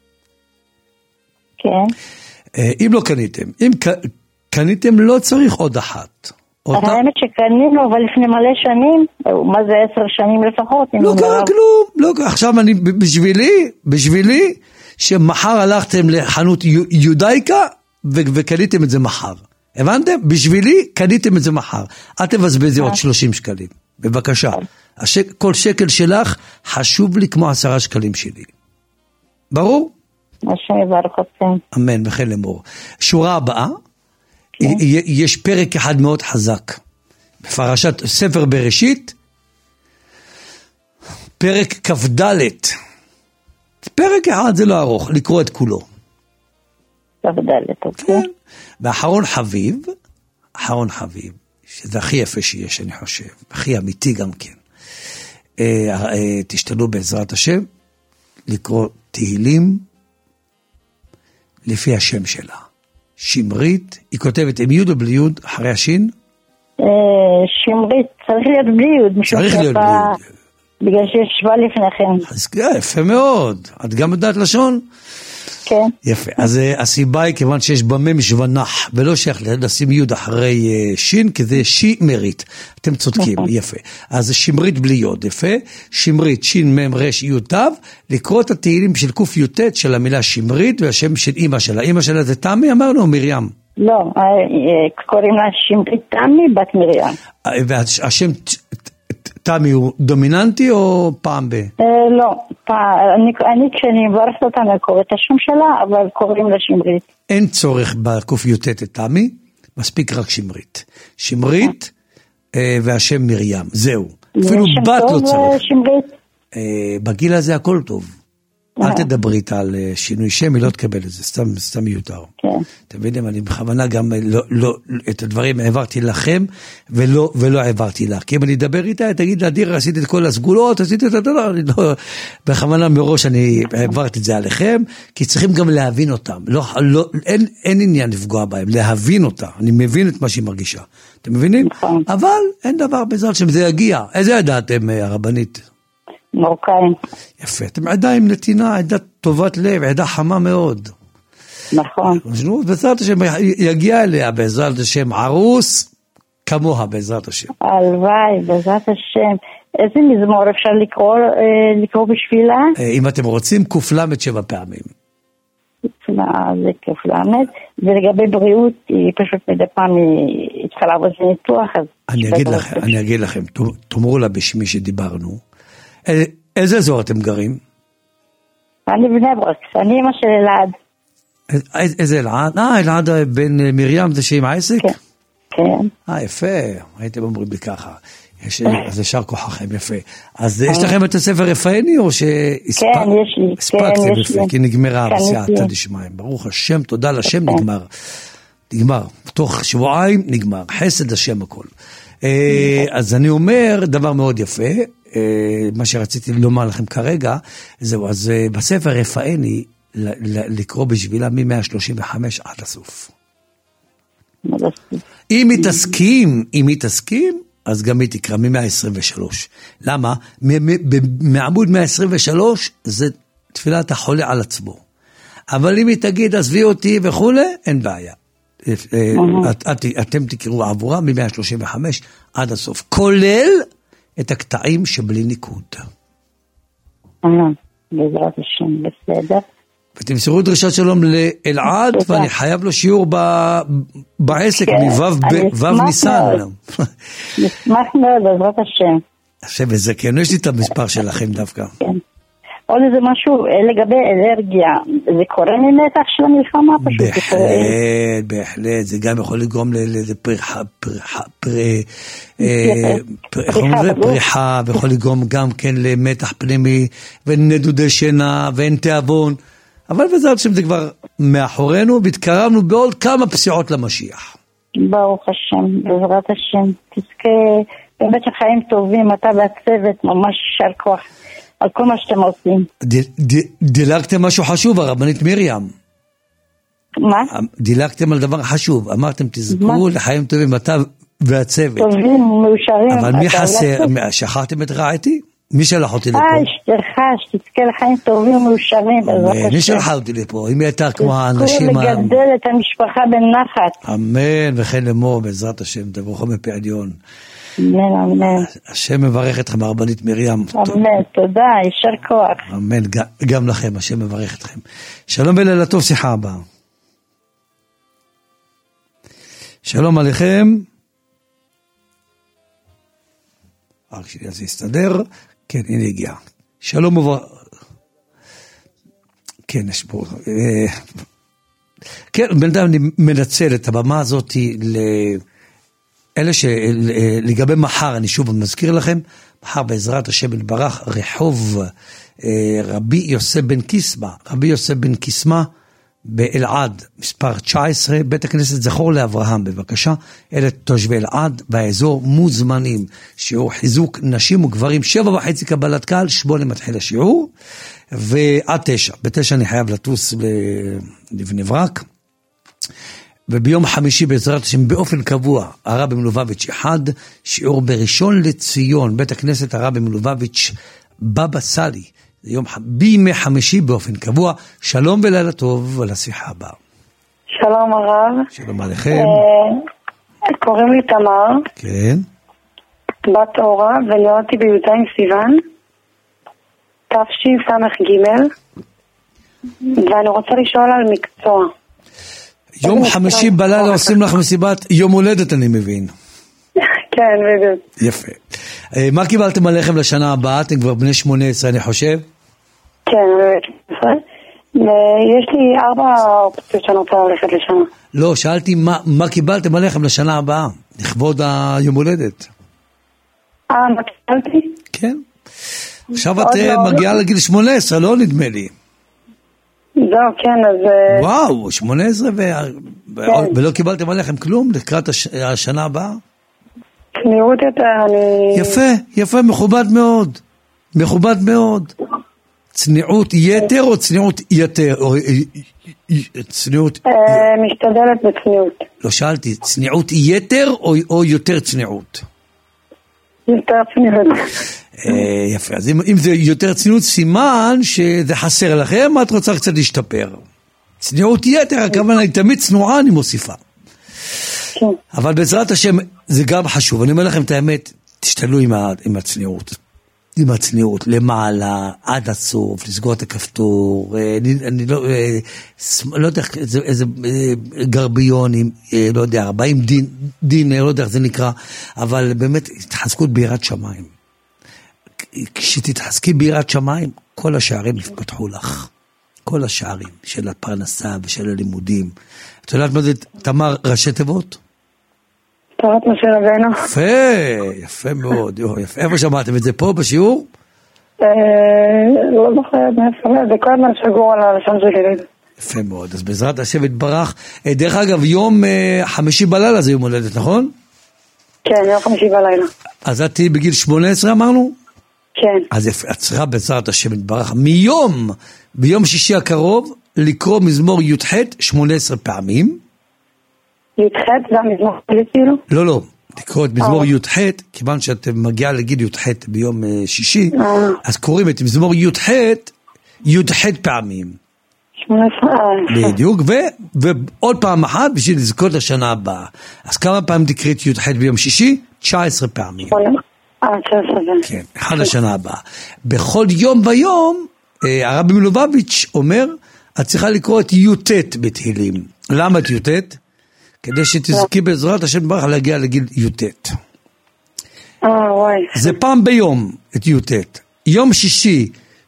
כן. אם לא קניתם, אם קניתם לא צריך עוד אחת. האמת שקנינו, אבל לפני מלא שנים, מה זה 10 שנים לפחות? לא קרה כלום, עכשיו אני בשבילי, שמחר הלכתם לחנות יודאיקה, וקניתם את זה מחר. הבנתם? בשבילי קניתם את זה מחר. אל תבזבזי עוד 30 שקלים. בבקשה. כל שקל שלך חשוב לי כמו 10 שקלים שלי. ברור? השם יברך אתכם. אמן, וכן לאמור. שורה הבאה, יש פרק אחד מאוד חזק. בפרשת ספר בראשית, פרק כ"ד. פרק אחד זה לא ארוך, לקרוא את כולו. כ"ד, אוקיי. ואחרון חביב, שזה הכי יפה שיש, אני חושב, הכי אמיתי גם כן. תשתדלו בעזרת השם, לקרוא תהילים, לפי השם שלה. שמרית, היא כותבת עם יוד או בלי יוד, אחרי השין? שמרית, צריך להיות בלי יוד. צריך להיות בלי יוד. בגלל שיש שווה לפניכם. אז יפה מאוד. את גם יודעת לשון? כן. יפה. אז הסיבה היא כיוון שיש במם שווה נח, ולא שייך לשים יוד אחרי שין, כי זה שימרית. אתם צודקים, יפה. אז שמרית בלי יוד, יפה. שמרית, שין מם רש יוד תו, לקרוא את התהילים של קוף יוטט של המילה שמרית, והשם של אמא שלה. אמא שלה זה תמי, אמרנו, או מרים? לא, קוראים לה שמרית תמי, בת מרים. והשם תמי הוא דומיננטי או פעם ב? לא, אני כשאני מברכת אותה אני קורא את השם שלה, אבל קוראים לה שמרית. אין צורך בקוף יוטט את תמי, מספיק רק שמרית. שמרית והשם מרים, זהו. אפילו בת לא צריך. בגיל הזה הכל טוב. אל תדברי איתה על שינוי שם, היא לא תקבל את זה, סתם מיותר. אתם יודעים, אני בכוונה גם את הדברים העברתי לכם, ולא העברתי לך. כי אם אני אדבר איתה, תגיד לה, דיר, עשיתי את כל הסגולות, עשיתי את הדבר, בכוונה מראש אני העברתי את זה עליכם, כי צריכים גם להבין אותם. אין עניין לפגוע בהם, להבין אותה. אני מבין את מה שהיא מרגישה. אתם מבינים? אבל אין דבר בעזרת שם, זה יגיע. איזה ידעתם, הרבנית? מרוקאים. יפה, אתם עדה עם נתינה, עדה טובת לב, עדה חמה מאוד. נכון. בעזרת השם יגיע אליה, בעזרת השם ערוס, כמוה בעזרת השם. הלוואי, בעזרת השם. איזה מזמור אפשר לקרוא בשבילה? אם אתם רוצים, קופלמת 7 פעמים. זה קופלמת, ולגבי בריאות, היא פשוט מדי פעם היא צריכה לעבוד בניתוח. אני אגיד לכם, תאמרו לה בשמי שדיברנו, איזה אזור אתם גרים? אני בני ברק, אני אמא של אלעד. איזה אלעד? אלעד בן מרים זה שעם העסק? כן. יפה, הייתם אומרים לי ככה. אז ישר כוחכם, יפה. אז יש לכם את הספר רפאני או שהספקתם? כן, יש לי. כי נגמרה בסייעתא דשמיא. ברוך השם, תודה לשם, נגמר. תוך שבועיים נגמר. חסד השם הכל. אז אני אומר דבר מאוד יפה, מה שרציתי לומר לכם כרגע, זהו, אז בספר רפאני, לקרוא בשבילה מ-135 עד הסוף. אם היא תסכים, אז גם היא תקרא מ-123. למה? מעמוד 123 זה תפילת החולה על עצמו. אבל אם היא תגיד, עזבי אותי וכו', אין בעיה. אתם תקראו עבורה מ-135 עד הסוף, כולל את הקטעים שבלי ניקוד. בעזרת השם, בסדר. ותמסרו דרישת שלום לאלעד, ואני חייב לו שיעור בעסק מו' ניסן. נשמח מאוד, בעזרת השם. עכשיו, וזה כן, יש לי את המספר שלכם דווקא. כן. עוד איזה משהו לגבי אלרגיה, זה קורה ממתח של המלחמה פשוט? בהחלט, זה גם יכול לגרום לפריחה, ויכול לגרום גם כן למתח פנימי, ונדודי שינה, ואין תיאבון, אבל בעזרת השם זה כבר מאחורינו, והתקרבנו בעוד כמה פסיעות למשיח. ברוך השם, בעזרת השם, תזכה באמת שחיים טובים, אתה והצוות, ממש יישר כוח. על כל מה שאתם עושים. דילגתם משהו חשוב, הרבנית מרים. מה? דילגתם על דבר חשוב. אמרתם, תזכו לחיים טובים, אתה והצוות. טובים, מאושרים. אבל מי חסר? שכחתם את רעייתי? מי שלח אותי לפה? אשתך, שתזכה לחיים טובים ומאושרים. מי שלחה אותי לפה? אם היא הייתה כמו האנשים... תזכו לגדל את המשפחה בנחת. אמן, וכן לאמור, בעזרת השם, תבורכו מפי עליון. אמן, אמן. השם מברך אתכם, הרבנית מרים. אמן, תודה, יישר כוח. אמן, גם לכם, השם מברך אתכם. שלום ולילה טוב, שיחה הבאה. שלום עליכם. רק שלי אז יסתדר. כן, הנה הגיע. שלום כן, יש פה... כן, בינתיים אני מנצל את הבמה הזאת אלה שלגבי מחר, אני שוב מזכיר לכם, מחר בעזרת השם יתברך, רחוב רבי יוסף בן קיסמה, רבי יוסף בן קיסמה באלעד, מספר 19, בית הכנסת זכור לאברהם, בבקשה, אלה תושבי אלעד והאזור מוזמנים, שיעור חיזוק נשים וגברים, 7:30 קבלת קהל, 8 מתחיל השיעור, ועד 9, ב9 אני חייב לטוס לבני ברק, וביום חמישי בעזרת השם באופן קבוע, הרבי מלובביץ' אחד, שיעור בראשון לציון, בית הכנסת הרבי מלובביץ' בבא סאלי, בימי חמישי באופן קבוע. שלום ולילה טוב על השיחה הבאה. שלום הרב. שלום עליכם. קוראים לי תמר. כן. בת אורה, ונולדתי בי"ז סיוון, תשס"ג, ואני רוצה לשאול על מקצוע. יום חמישי בלילה עושים לך מסיבת יום הולדת, אני מבין. כן, בדיוק. יפה. מה קיבלתם עליכם לשנה הבאה? אתם כבר בני 18, אני חושב. כן, יש לי 4 אופציות שאני רוצה ללכת לשנה. לא, שאלתי מה קיבלתם עליכם לשנה הבאה, לכבוד היום הולדת. מה קיבלתי? כן. עכשיו את מגיעה לגיל 18, לא נדמה לי. זהו, כן, אז... וואו, 18 ולא קיבלתם עליכם כלום לקראת השנה הבאה? צניעות יותר, אני... יפה, מכובד מאוד. מכובד מאוד. צניעות יתר או צניעות יתר? צניעות... משתדלת בצניעות. לא שאלתי, צניעות יתר או יותר צניעות? יותר צניעות. יפה, אז אם זה יותר צניעות, סימן שזה חסר לכם, מה את רוצה קצת להשתפר? צניעות יתר, הכוונה היא תמיד צנועה, אני מוסיפה. אבל בעזרת השם זה גם חשוב, אני אומר לכם את האמת, תשתלו עם הצניעות. עם הצניעות, למעלה, עד הסוף, לסגור את הכפתור, אני לא יודע איזה גרביונים, לא יודע, 40 דין, לא יודע איך זה נקרא, אבל באמת התחזקות ביראת שמיים. כשתתחזקי ביראת שמיים, כל השערים יפתחו לך. כל השערים של הפרנסה ושל הלימודים. את יודעת מה זה תמר ראשי תיבות? תורת משה רבנו. יפה מאוד. יפה. איפה שמעתם את זה פה בשיעור? לא זוכרת מאיפה, זה כל הזמן שגור על הלשון שלי. יפה מאוד. אז בעזרת השם יתברך. דרך אגב, יום חמישי בלילה זה יום הולדת, נכון? כן, יום חמישי בלילה. אז את תהי בגיל 18 אמרנו? כן. אז יפה, את צריכה בעזרת השם יתברך. ביום שישי הקרוב, לקרוא מזמור י"ח 18 פעמים. י"ח זה המזמור שלי כאילו? לא, לקרוא את מזמור י"ח, כיוון שאתם מגיעה לגיל י"ח ביום שישי, אז קוראים את מזמור י"ח פעמים. 18. בדיוק, ועוד פעם אחת בשביל לזכות לשנה הבאה. אז כמה פעמים תקריא את י"ח ביום שישי? 19 פעמים. 19. כן, אחד לשנה הבאה. בכל יום ויום, הרבי מלובביץ' אומר, את צריכה לקרוא את י"ט בתהילים. למה את י"ט? כדי שתזכי בעזרת השם ברוך להגיע לגיל י"ט. זה פעם ביום את י"ט. יום שישי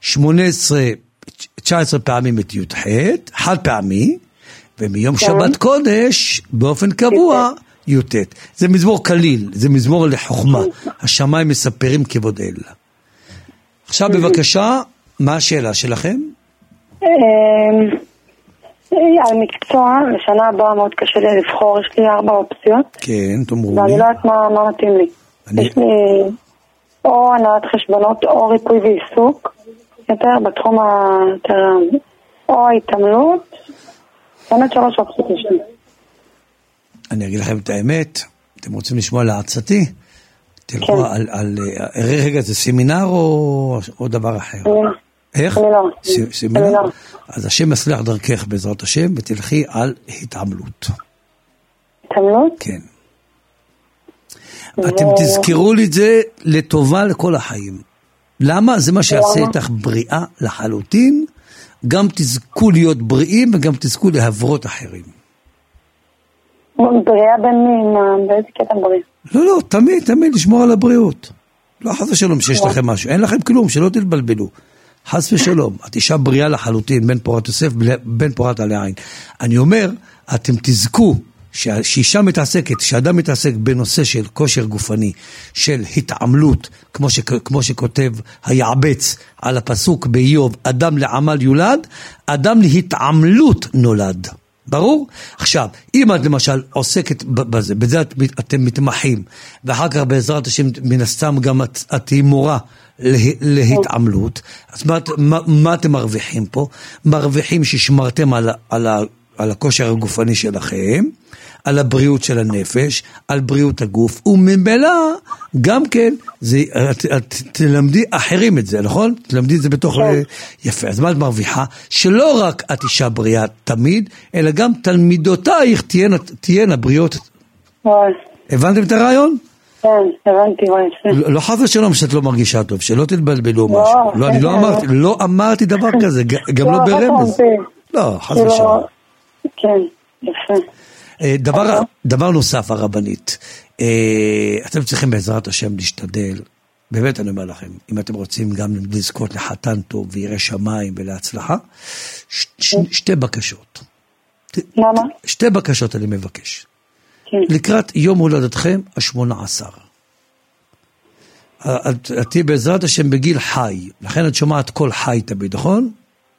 19 פעמים את י"ח, חד פעמי, ומיום שבת קודש באופן קבוע י"ט. זה מזמור קליל, זה מזמור לחוכמה. השמיים מספרים כבוד אל. עכשיו בבקשה, מה השאלה שלכם? על מקצוע, לשנה הבאה מאוד קשה לי לבחור, יש לי 4 אופציות. כן, תאמרו לי. ואני לא יודעת מה מתאים לי. יש לי או הנהלת חשבונות, או ריפוי ועיסוק, יותר בתחום או ההתעמלות, באמת 3 אופציות יש לי. אני אגיד לכם את האמת, אתם רוצים לשמוע לעצתי? תלכו על רגע, זה סמינר או דבר אחר? איך? סמינר. אז השם מסלח דרכך בעזרת השם, ותלכי על התעמלות. התעמלות? כן. ואתם תזכרו לי את זה לטובה לכל החיים. למה? זה מה שיעשה איתך בריאה לחלוטין, גם תזכו להיות בריאים וגם תזכו להברות אחרים. בריאה באיזה קטע בריא? לא, תמיד לשמור על הבריאות. לא חס ושלום שיש לכם משהו, אין לכם כלום, שלא תתבלבלו. חס ושלום, את אישה בריאה לחלוטין, בן פורת יוסף, בן פורת עלי עין. אני אומר, אתם תזכו שאישה מתעסקת, שאדם מתעסק בנושא של כושר גופני, של התעמלות, כמו שכותב היעבץ על הפסוק באיוב, אדם לעמל יולד, אדם להתעמלות נולד. ברור? עכשיו, אם את למשל עוסקת בזה אתם מתמחים, ואחר כך בעזרת השם מן הסתם גם את מורה להתעמלות, אז מה אתם מרוויחים פה? מרוויחים ששמרתם על הכושר הגופני שלכם, על הבריאות של הנפש, על בריאות הגוף, וממילא גם כן, תלמדי אחרים את זה, נכון? תלמדי את זה בתוך יפה. אז מה את מרוויחה? שלא רק את אישה בריאה תמיד, אלא גם תלמידותייך תהיינה בריאות. הבנתם את הרעיון? כן, הבנתי. לא חס ושלום שאת לא מרגישה טוב, שלא תתבלבלו משהו. לא, אני לא אמרתי דבר כזה, גם לא ברמז. לא, חס ושלום. כן, יפה. דבר נוסף, הרבנית, אתם צריכים בעזרת השם להשתדל, באמת אני אומר לכם, אם אתם רוצים גם לזכות לחתן טוב וירא שמיים ולהצלחה, 2 בקשות. למה? 2 בקשות אני מבקש. לקראת יום הולדתכם 18. את תהיי בעזרת השם בגיל חי, לכן את שומעת כל חי תמיד, נכון?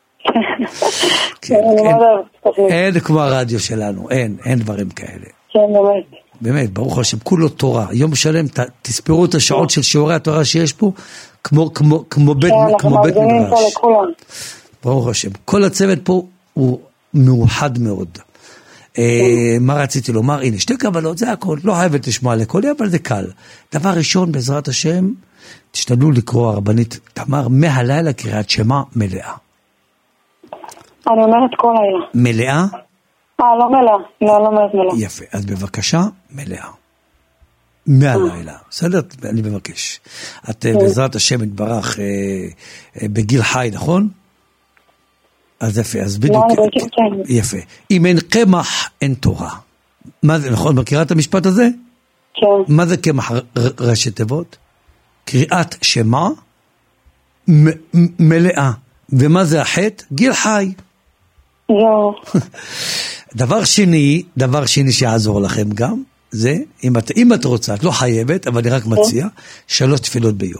אין כמו הרדיו שלנו, אין דברים כאלה. כן, באמת. באמת, ברוך השם, כולו תורה. יום שלם, תספרו את השעות של שיעורי התורה שיש פה, כמו בית מדרש. ברוך השם. כל הצוות פה הוא מאוחד מאוד. מה רציתי לומר? הנה, 2 קבלות, זה הכל. לא חייבת לשמוע לכל, אבל זה קל. דבר ראשון, בעזרת השם, תשתדלו לקרוא הרבנית תמר מהלילה קריאת שמע מלאה. אני אומרת כל לילה. מלאה? לא מלאה. לא אומרת מלאה. יפה, אז בבקשה, מלאה. מהלילה. בסדר? אני מבקש. את בעזרת השם התברך בגיל חי, נכון? אז יפה, אז בדיוק. יפה. אם אין קמח, אין תורה. מה זה, נכון? מכירה את המשפט הזה? כן. מה זה קמח ראשי תיבות? קריאת שמע מלאה. ומה זה החטא? גיל חי. דבר שני שיעזור לכם גם, זה, אם את רוצה, את לא חייבת, אבל אני רק מציע, 3 תפילות ביום.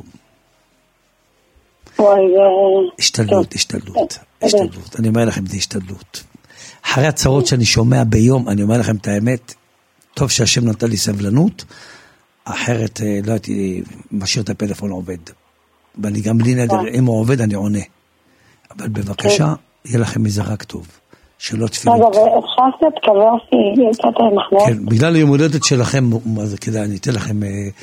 השתדלות. אני אומר לכם, זה השתדלות. אחרי הצרות שאני שומע ביום, אני אומר לכם את האמת, טוב שהשם נתן לי סבלנות, אחרת לא הייתי משאיר את הפלאפון עובד. ואני גם בלי נדר, אם הוא עובד אני עונה. אבל בבקשה, יהיה לכם מזה רק טוב. שלא תפילות. רגע, והכנסתי את קווי אופי, יצאת מחמוד? כן, בגלל היום הולדת שלכם, זה כדאי, אני אתן לכם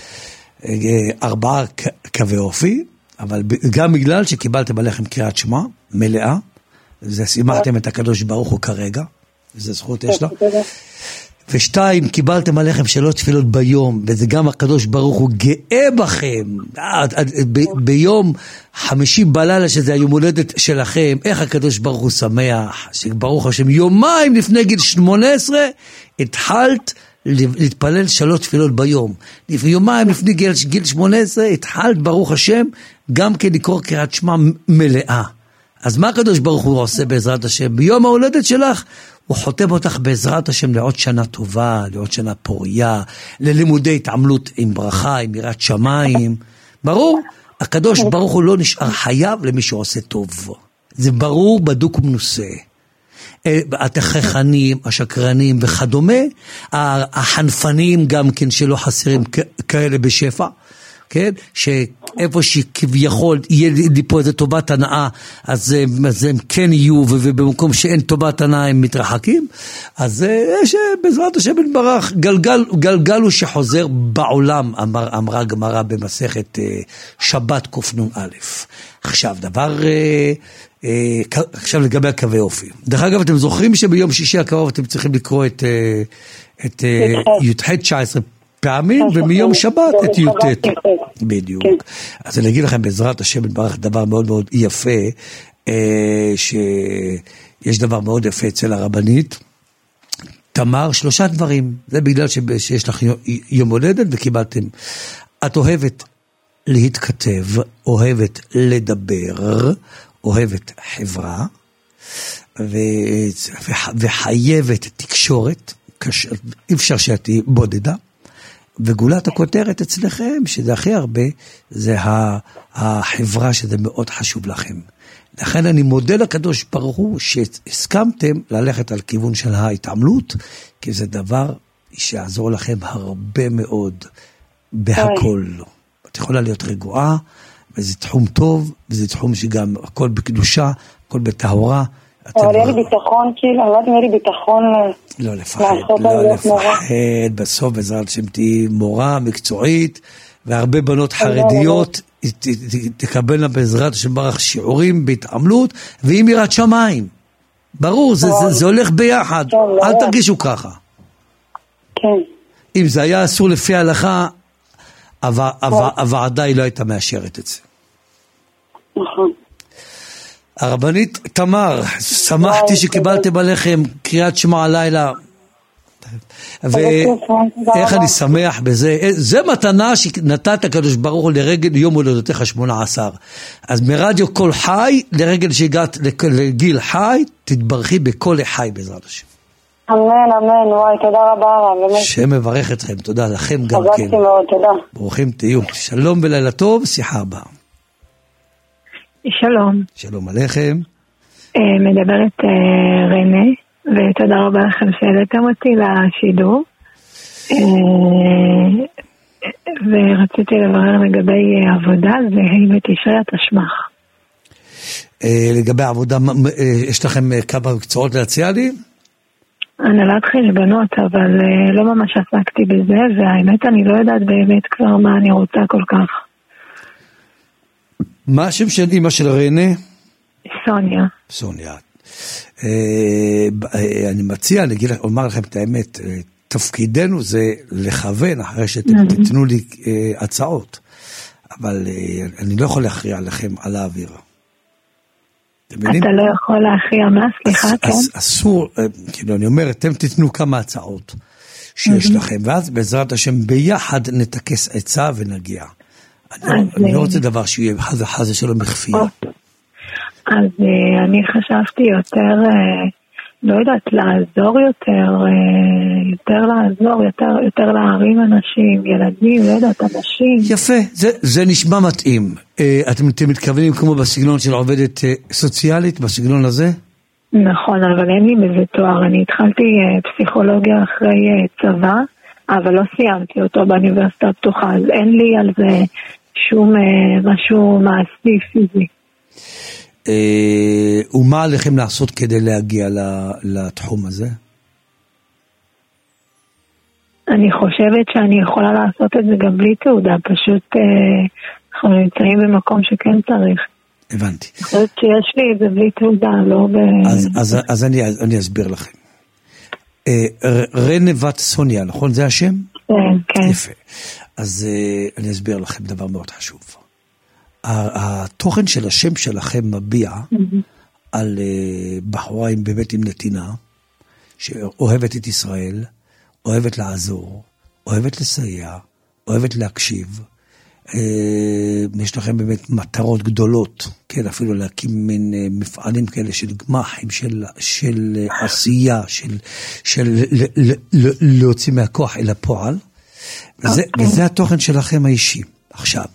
4 קווי אופי, אבל גם בגלל שקיבלתם עליכם קריאת שמע מלאה, זה שימחתם את הקדוש ברוך הוא כרגע, זה זכות יש לה. 2, קיבלתם עליכם 3 תפילות ביום, וזה גם הקדוש ברוך הוא גאה בכם, ביום 50 בלילה שזה היום הולדת שלכם, איך הקדוש ברוך הוא שמח, שברוך השם, יומיים לפני גיל 18, התחלת להתפלל 3 תפילות ביום, יומיים לפני גיל 18, התחלת ברוך השם, גם כן לקרוא קריאת שמע מלאה. אז מה הקדוש ברוך הוא עושה בעזרת השם? ביום ההולדת שלך, הוא חותם אותך בעזרת השם לעוד שנה טובה, לעוד שנה פוריה, ללימודי התעמלות עם ברכה, עם יראת שמיים. ברור, הקדוש ברוך הוא לא נשאר חייב למי שעושה טוב. זה ברור, בדוק ומנוסה. התכחנים, השקרנים וכדומה, החנפנים גם כן שלא חסרים כאלה בשפע. כן? שאיפה שכביכול יהיה לי פה איזה טובת הנאה, אז הם כן יהיו, ובמקום שאין טובת הנאה הם מתרחקים. אז יש בעזרת השם יתברך, גלגל הוא שחוזר בעולם, אמרה הגמרא במסכת שבת קנ"א. עכשיו, עכשיו לגבי הקווי אופי. דרך אגב, אתם זוכרים שביום שישי הקרוב אתם צריכים לקרוא את י"ח 19 פעמים, ומיום שבת את י"ט. בדיוק. אז אני אגיד לכם בעזרת השם יתברך דבר מאוד מאוד יפה, שיש דבר מאוד יפה אצל הרבנית תמר, 3 דברים. זה בגלל שיש לך יום הולדת וקיבלתם. את אוהבת להתכתב, אוהבת לדבר, אוהבת חברה, וחייבת תקשורת, אי אפשר שאת בודדה, וגולת הכותרת אצלכם, שזה הכי הרבה, זה החברה שזה מאוד חשוב לכם. לכן אני מודה לקדוש ברוך הוא שהסכמתם ללכת על כיוון של ההתעמלות, כי זה דבר שיעזור לכם הרבה מאוד בהכל. את יכולה להיות רגועה, וזה תחום טוב, וזה תחום שגם הכל בקדושה, הכל בטהורה. אבל יהיה לי ביטחון, כאילו, אני לא יודעת אם יהיה לי ביטחון לא לפחד, בסוף בעזרת השם תהי מורה מקצועית, והרבה בנות חרדיות תקבלנה בעזרת השם ברך שיעורים בהתעמלות, ועם יראת שמיים. ברור, זה הולך ביחד, אל תרגישו ככה. כן. אם זה היה אסור לפי ההלכה, הוועדה היא לא הייתה מאשרת את זה. נכון. הרבנית תמר, שמחתי שקיבלתם עליכם קריאת שמע הלילה, ואיך אני שמח בזה. זה מתנה שנתת הקדוש ברוך הוא לרגל יום הולדתך 18. אז מרדיו כל חי, לרגל שהגעת לגיל חי, תתברכי בכל חי בעזרת השם. אמן, אמן, וואי, תודה רבה רב. שם מברך אתכם, תודה לכם גם כן. חזקתי מאוד, תודה. ברוכים תהיו, שלום ולילה טוב, שיחה הבאה. שלום. שלום עליכם. מדברת רנה, ותודה רבה לכם שהעליתם אותי לשידור. ורציתי לברר לגבי עבודה, זה ה' בתשרי התשמ"ח. לגבי עבודה, יש לכם כמה מקצועות להציע לי? הנהלת חשבונות, אבל לא ממש עסקתי בזה, והאמת אני לא יודעת באמת כבר מה אני רוצה כל כך. מה השם של אמא של רנה? סוניה. סוניה. אני מציע, אני אומר לכם את האמת, תפקידנו זה לכוון אחרי שאתם תתנו לי הצעות, אבל אני לא יכול להכריע לכם על האוויר. אתה לא יכול להכריע מה? סליחה, כן? אסור, כאילו אני אומר, אתם תתנו כמה הצעות שיש לכם, ואז בעזרת השם ביחד נתקס עצה ונגיע. אני לא רוצה דבר שיהיה חזה שלו בכפייה. אז אני חשבתי יותר, לא יודעת, לעזור יותר להרים אנשים, ילדים, לא יודעת, אנשים. יפה, זה נשמע מתאים. אתם מתכוונים כמו בסגנון של עובדת סוציאלית, בסגנון הזה? נכון, אבל אין לי בזה תואר. אני התחלתי פסיכולוגיה אחרי צבא, אבל לא סיימתי אותו באוניברסיטה הפתוחה, אז אין לי על זה שום משהו מעשי פיזי. ומה עליכם לעשות כדי להגיע לתחום הזה? אני חושבת שאני יכולה לעשות את זה גם בלי תעודה, פשוט אנחנו נמצאים במקום שכן צריך. הבנתי. אני חושבת שיש לי את זה בלי תעודה, לא ב... אז אני אסביר לכם. רנה בת סוניה, נכון? זה השם? כן. יפה. אז אני אסביר לכם דבר מאוד חשוב. התוכן של השם שלכם מביע על בחורה באמת עם נתינה, שאוהבת את ישראל, אוהבת לעזור, אוהבת לסייע, אוהבת להקשיב. יש לכם באמת מטרות גדולות, כן, אפילו להקים מין מפעלים כאלה של גמחים, של עשייה, של להוציא מהכוח אל הפועל, וזה התוכן שלכם האישי. עכשיו,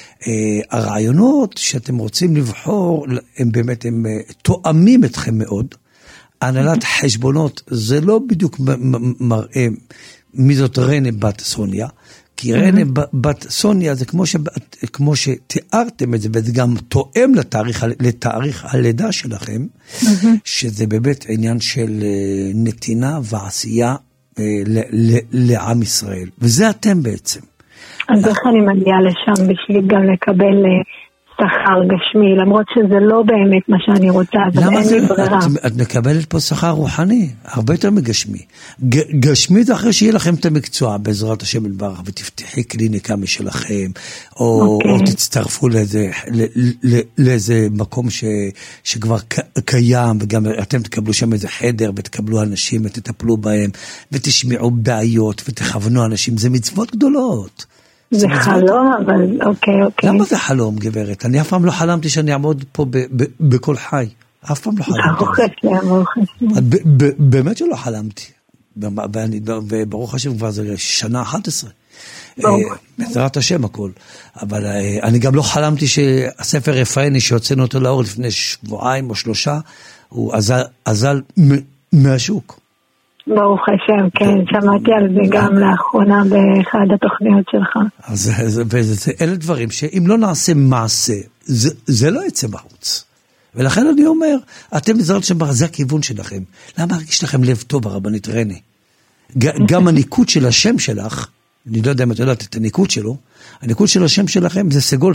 הרעיונות שאתם רוצים לבחור, הם באמת, הם תואמים אתכם מאוד. הנהלת חשבונות, זה לא בדיוק מראה מי זאת רנה בת סוניה, כי רנה בת סוניה זה כמו שתיארתם את זה, וזה גם תואם לתאריך הלידה שלכם, שזה באמת עניין של נתינה ועשייה לעם ישראל. וזה אתם בעצם. אז איך אני מגיעה לשם בשביל גם לקבל שכר גשמי, למרות שזה לא באמת מה שאני רוצה, אבל אין לי ברירה. את מקבלת פה שכר רוחני, הרבה יותר מגשמי. גשמי זה אחרי שיהיה לכם את המקצוע, בעזרת השם יתברך, ותפתחי קליניקה משלכם, או תצטרפו לאיזה מקום שכבר קיים, וגם אתם תקבלו שם איזה חדר, ותקבלו אנשים ותטפלו בהם, ותשמעו בעיות, ותכוונו אנשים, זה מצוות גדולות. זה חלום, אבל אוקיי. למה זה חלום, גברת? אני אף פעם לא חלמתי שאני אעמוד פה בכל חי. אף פעם לא חלמתי. באמת שלא חלמתי. וברוך השם כבר זה שנה 11. בעזרת השם הכל. אבל אני גם לא חלמתי שהספר רפאני שהוצאנו אותו לאור לפני שבועיים או 3, הוא אזל מהשוק. ברוך השם, כן, שמעתי על זה גם לאחרונה באחד התוכניות שלך. אז אלה דברים שאם לא נעשה מעשה, זה לא יצא בחוץ. ולכן אני אומר, אתם בעזרת השם, זה הכיוון שלכם. למה הרגיש לכם לב טוב, הרבנית רנה? גם הניקוד של השם שלך, אני לא יודע אם את יודעת את הניקוד שלו, הניקוד של השם שלכם זה סגול.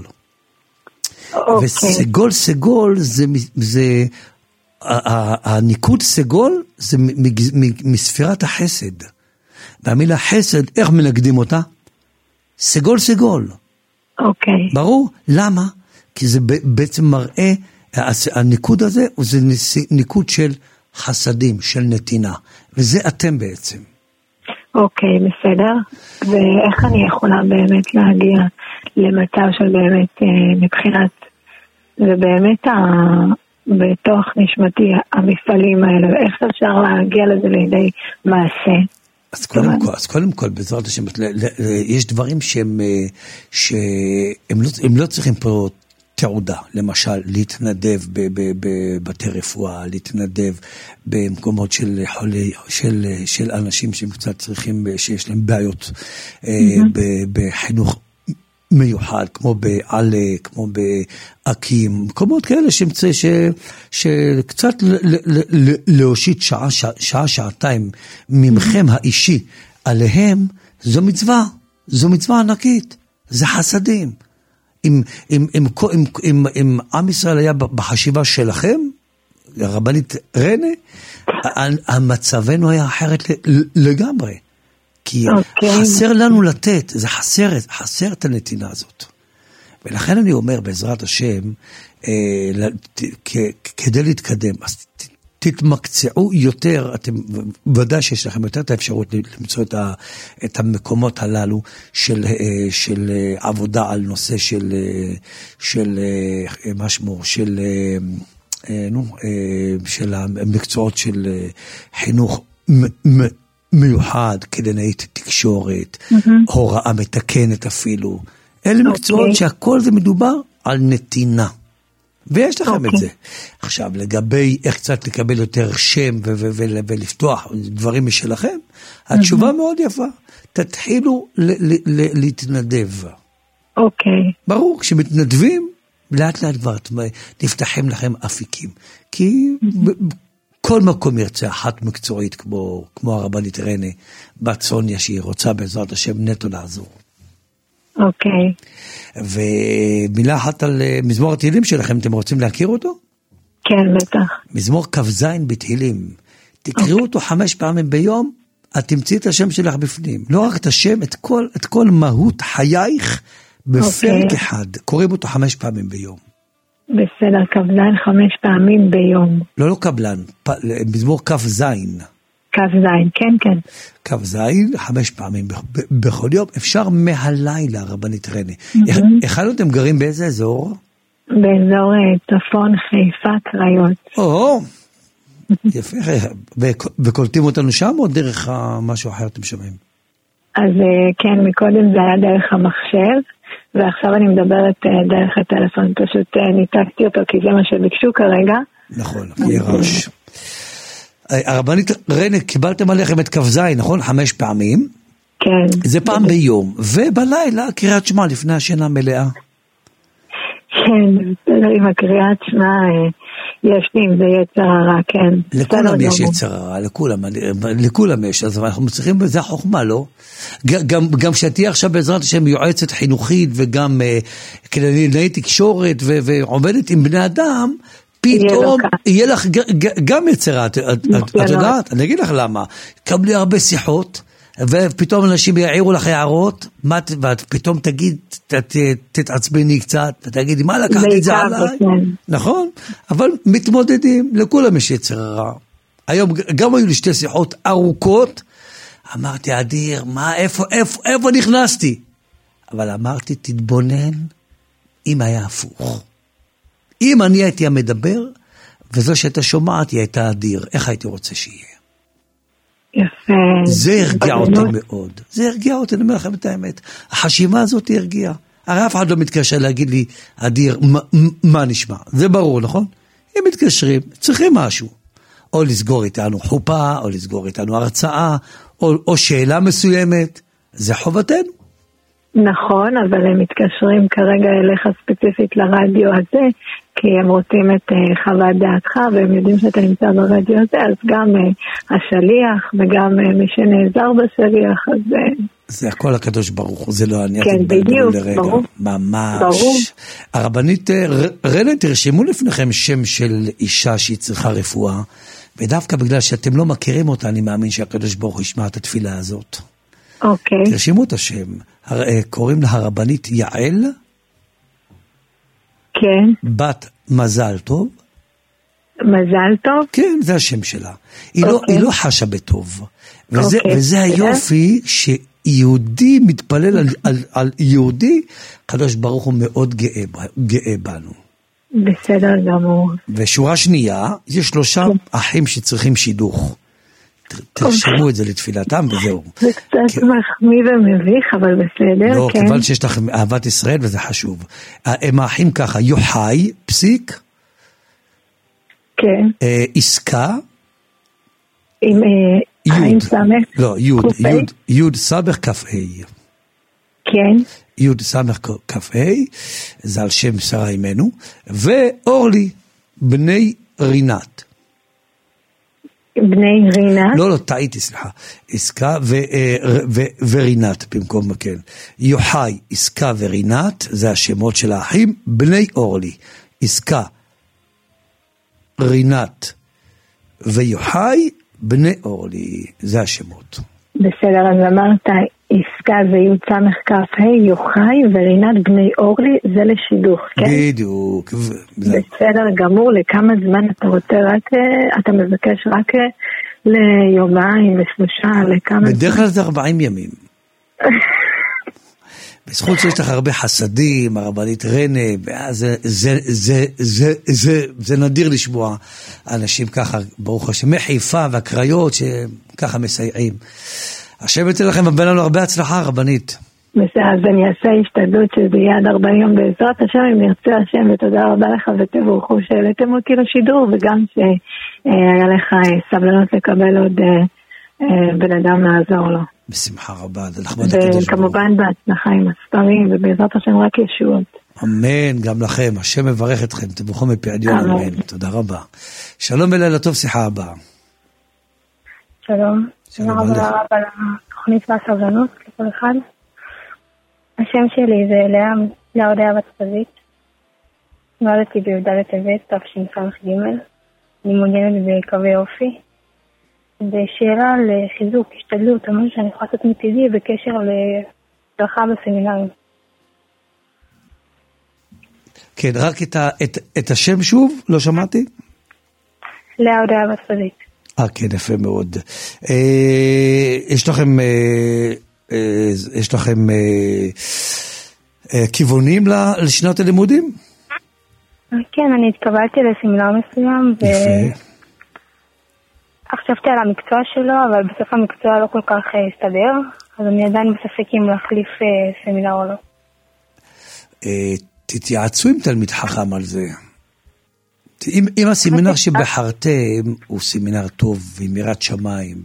וסגול זה הניקוד סגול זה מספירת החסד. והמילה חסד, איך מנגדים אותה? סגול. אוקיי. ברור? למה? כי זה בעצם מראה, הניקוד הזה זה ניקוד של חסדים, של נתינה. וזה אתם בעצם. אוקיי, בסדר. ואיך אני יכולה באמת להגיע למצב של באמת מבחינת, ובאמת בתוך נשמתי המפעלים האלה, ואיך אפשר להגיע לזה לידי מעשה? אז קודם כל, בעזרת השם, יש דברים שהם לא צריכים פה תעודה, למשל, להתנדב בבתי רפואה, להתנדב במקומות של אנשים שהם קצת צריכים, שיש להם בעיות בחינוך מיוחד, כמו בעלה, כמו באקים, מקומות כאלה שקצת להושיט שעה, שעתיים ממכם האישי עליהם, זו מצווה ענקית, זה חסדים. אם עם ישראל היה בחשיבה שלכם, הרבנית רנה, המצבנו היה אחרת לגמרי. כי חסר לנו לתת, זה חסר את הנתינה הזאת. ולכן אני אומר, בעזרת השם, כדי להתקדם, אז תתמקצעו יותר, אתם ודאי שיש לכם יותר את האפשרות למצוא את המקומות הללו של עבודה על נושא של המקצועות של חינוך מיוחד, קלינאית תקשורת, הוראה מתקנת אפילו. אלה מקצועות שהכל זה מדובר על נתינה. ויש לכם את זה. עכשיו, לגבי איך קצת לקבל יותר שם ולפתוח דברים משלכם, התשובה מאוד יפה. תתחילו להתנדב. אוקיי. ברור, כשמתנדבים, לאט לאט כבר נפתחים לכם אפיקים. כי כל מקום ירצה אחת מקצועית, כמו הרבנית רנה, בת סוניה, שהיא רוצה בעזרת השם נטו לעזור. אוקיי. ומילה אחת על מזמור התהילים שלכם, אתם רוצים להכיר אותו? כן, בטח. מזמור כ"ז בתהילים. תקראו אותו 5 פעמים ביום, את תמצאי את השם שלך בפנים. לא רק את השם, את כל מהות חייך בפרק אחד. קוראים אותו 5 פעמים ביום. בסדר, קבלן 5 פעמים ביום. לא קבלן, מזמור כ"ז. כ"ז, כן. כ"ז 5 פעמים בכל יום. אפשר מהלילה, רבנית רנה. איך אתם גרים באיזה אזור? באזור צפון, חיפה, קריות. יפה. וקולטים אותנו שם או דרך משהו אחר אתם שומעים? אז כן, מקודם זה היה דרך המחשב, ועכשיו אני מדברת דרך הטלפון, פשוט ניתקתי אותו כי זה מה שביקשו כרגע. נכון, ירש. הרבנית רנה, קיבלתם עליכם את כ"ז, נכון? 5 פעמים. כן. זה פעם ביום, ובלילה קריאת שמע לפני השינה מלאה. כן, עם הקריאת שמע יש לי אם זה יצר הרע, כן. לכולם יש יצר הרע, לכולם יש, אז אנחנו צריכים בזה החוכמה, לא? גם שתהיה עכשיו בעזרת השם יועצת חינוכית, וגם כללי תקשורת, ועובדת עם בני אדם, פתאום יהיה לך גם יצר הרע, את יודעת? אני אגיד לך למה. קבלי הרבה שיחות, ופתאום אנשים יעירו לך הערות, ואת פתאום תגיד, תתעצבני קצת, תגידי, מה לקחתי את זה עליי? נכון? אבל מתמודדים, לכולם יש יצר הרע. היום גם היו לי 2 שיחות ארוכות, אמרתי, אדיר, איפה נכנסתי? אבל אמרתי, תתבונן, אם היה הפוך. אם אני הייתי המדבר, וזו שהייתה שומעת, היא הייתה אדיר, איך הייתי רוצה שיהיה? יפה. זה הרגיע אותי מאוד. זה הרגיע אותי, אני אומר לכם את האמת. החשיבה הזאת הרגיעה. הרי אף אחד לא מתקשר להגיד לי, אדיר, מה נשמע? זה ברור, נכון? הם מתקשרים, צריכים משהו. או לסגור איתנו חופה, או לסגור איתנו הרצאה, או שאלה מסוימת. זה חובתנו. נכון, אבל הם מתקשרים כרגע אליך ספציפית לרדיו הזה, כי הם רוצים את חוות דעתך, והם יודעים שאתה נמצא ברדיו הזה, אז גם השליח וגם מי שנעזר בשליח, אז... זה הכל הקדוש ברוך, זה לא אני. כן, בדיוק, ברור. ממש. ברור. הרבנית רנה, תרשמו לפניכם שם של אישה שהיא צריכה רפואה, ודווקא בגלל שאתם לא מכירים אותה, אני מאמין שהקדוש ברוך ישמע את התפילה הזאת. אוקיי. תרשמו את השם. קוראים לה הרבנית יעל. כן. בת מזל טוב. מזל טוב? כן, זה השם שלה. היא לא חשה בטוב. וזה היופי שיהודי מתפלל על יהודי, קדוש ברוך הוא מאוד גאה בנו. בסדר גמור. ושורה שנייה, יש 3 אחים שצריכים שידוך. תרשמו את זה לתפילתם וזהו. זה קצת מחמיא ומביך, אבל בסדר, לא, כן. כיוון שיש לכם אהבת ישראל וזה חשוב. הם האחים ככה, יוחאי, פסיק, כן. עסקה, עם חיים סמך. לא, יוד סמך כ"ה. כן. יוד סמך כ"ה, זה על שם שרה אימנו, ואורלי, בני רינת. בני רינת? לא, טעיתי, סליחה. עסקה ורינת במקום מכן. יוחאי, עסקה ורינת, זה השמות של האחים, בני אורלי. עסקה, רינת ויוחאי, בני אורלי, זה השמות. בסדר, אז אמרת, עסקה זה י' סמך כ"ה, יוחאי ורינת בני אורלי, זה לשידוך, כן? בדיוק. בסדר גמור, לכמה זמן אתה רוצה רק, אתה מבקש רק ליומיים, ל3, לכמה זמן? בדרך כלל זה 40 ימים. בזכות שיש לך הרבה חסדים, הרבנית רנה, זה נדיר לשמוע אנשים ככה, ברוך השם, מחיפה והקריות שככה מסייעים. השם יצא לכם ובין לנו הרבה הצלחה, רבנית. בסדר, אז אני אעשה השתדלות שזה יהיה עד 40 יום בעזרת השם, אם נרצה השם, ותודה רבה לך ותבורכו שהעליתם אותי לשידור, וגם שהיה לך סבלנות לקבל עוד בן אדם לעזור לו. בשמחה רבה, זה נחמד הקדוש ברוך הוא. וכמובן בהצלחה עם הספרים, ובעזרת השם רק ישועות. אמן, גם לכם, השם מברך אתכם, תבורכו מפעדיון, אמן, תודה רבה. שלום ולילה טוב, שיחה הבאה. שלום, תודה רבה על התוכנית והסבלנות לכל אחד. השם שלי זה לאה הודיה בת פזית. נולדתי בי"ד טבת, תשס"ג. אני מעוניינת בקווי אופי. בשאלה לחיזוק, השתדלות, משהו שאני יכולה לעשות מצידי בקשר להדרכה בסמינרים. כן, רק את השם שוב, לא שמעתי? לאה הודיה בת פזית. כן, יפה מאוד. יש לכם כיוונים לשנת הלימודים? כן, אני התקבלתי לסמינר מסוים, חשבתי על המקצוע שלו, אבל בסוף המקצוע לא כל כך הסתדר, אז אני עדיין בספק אם להחליף סמינר או לא. תתייעצו עם תלמיד חכם על זה. אם הסמינר שבחרתם הוא סמינר טוב ועם יראת שמיים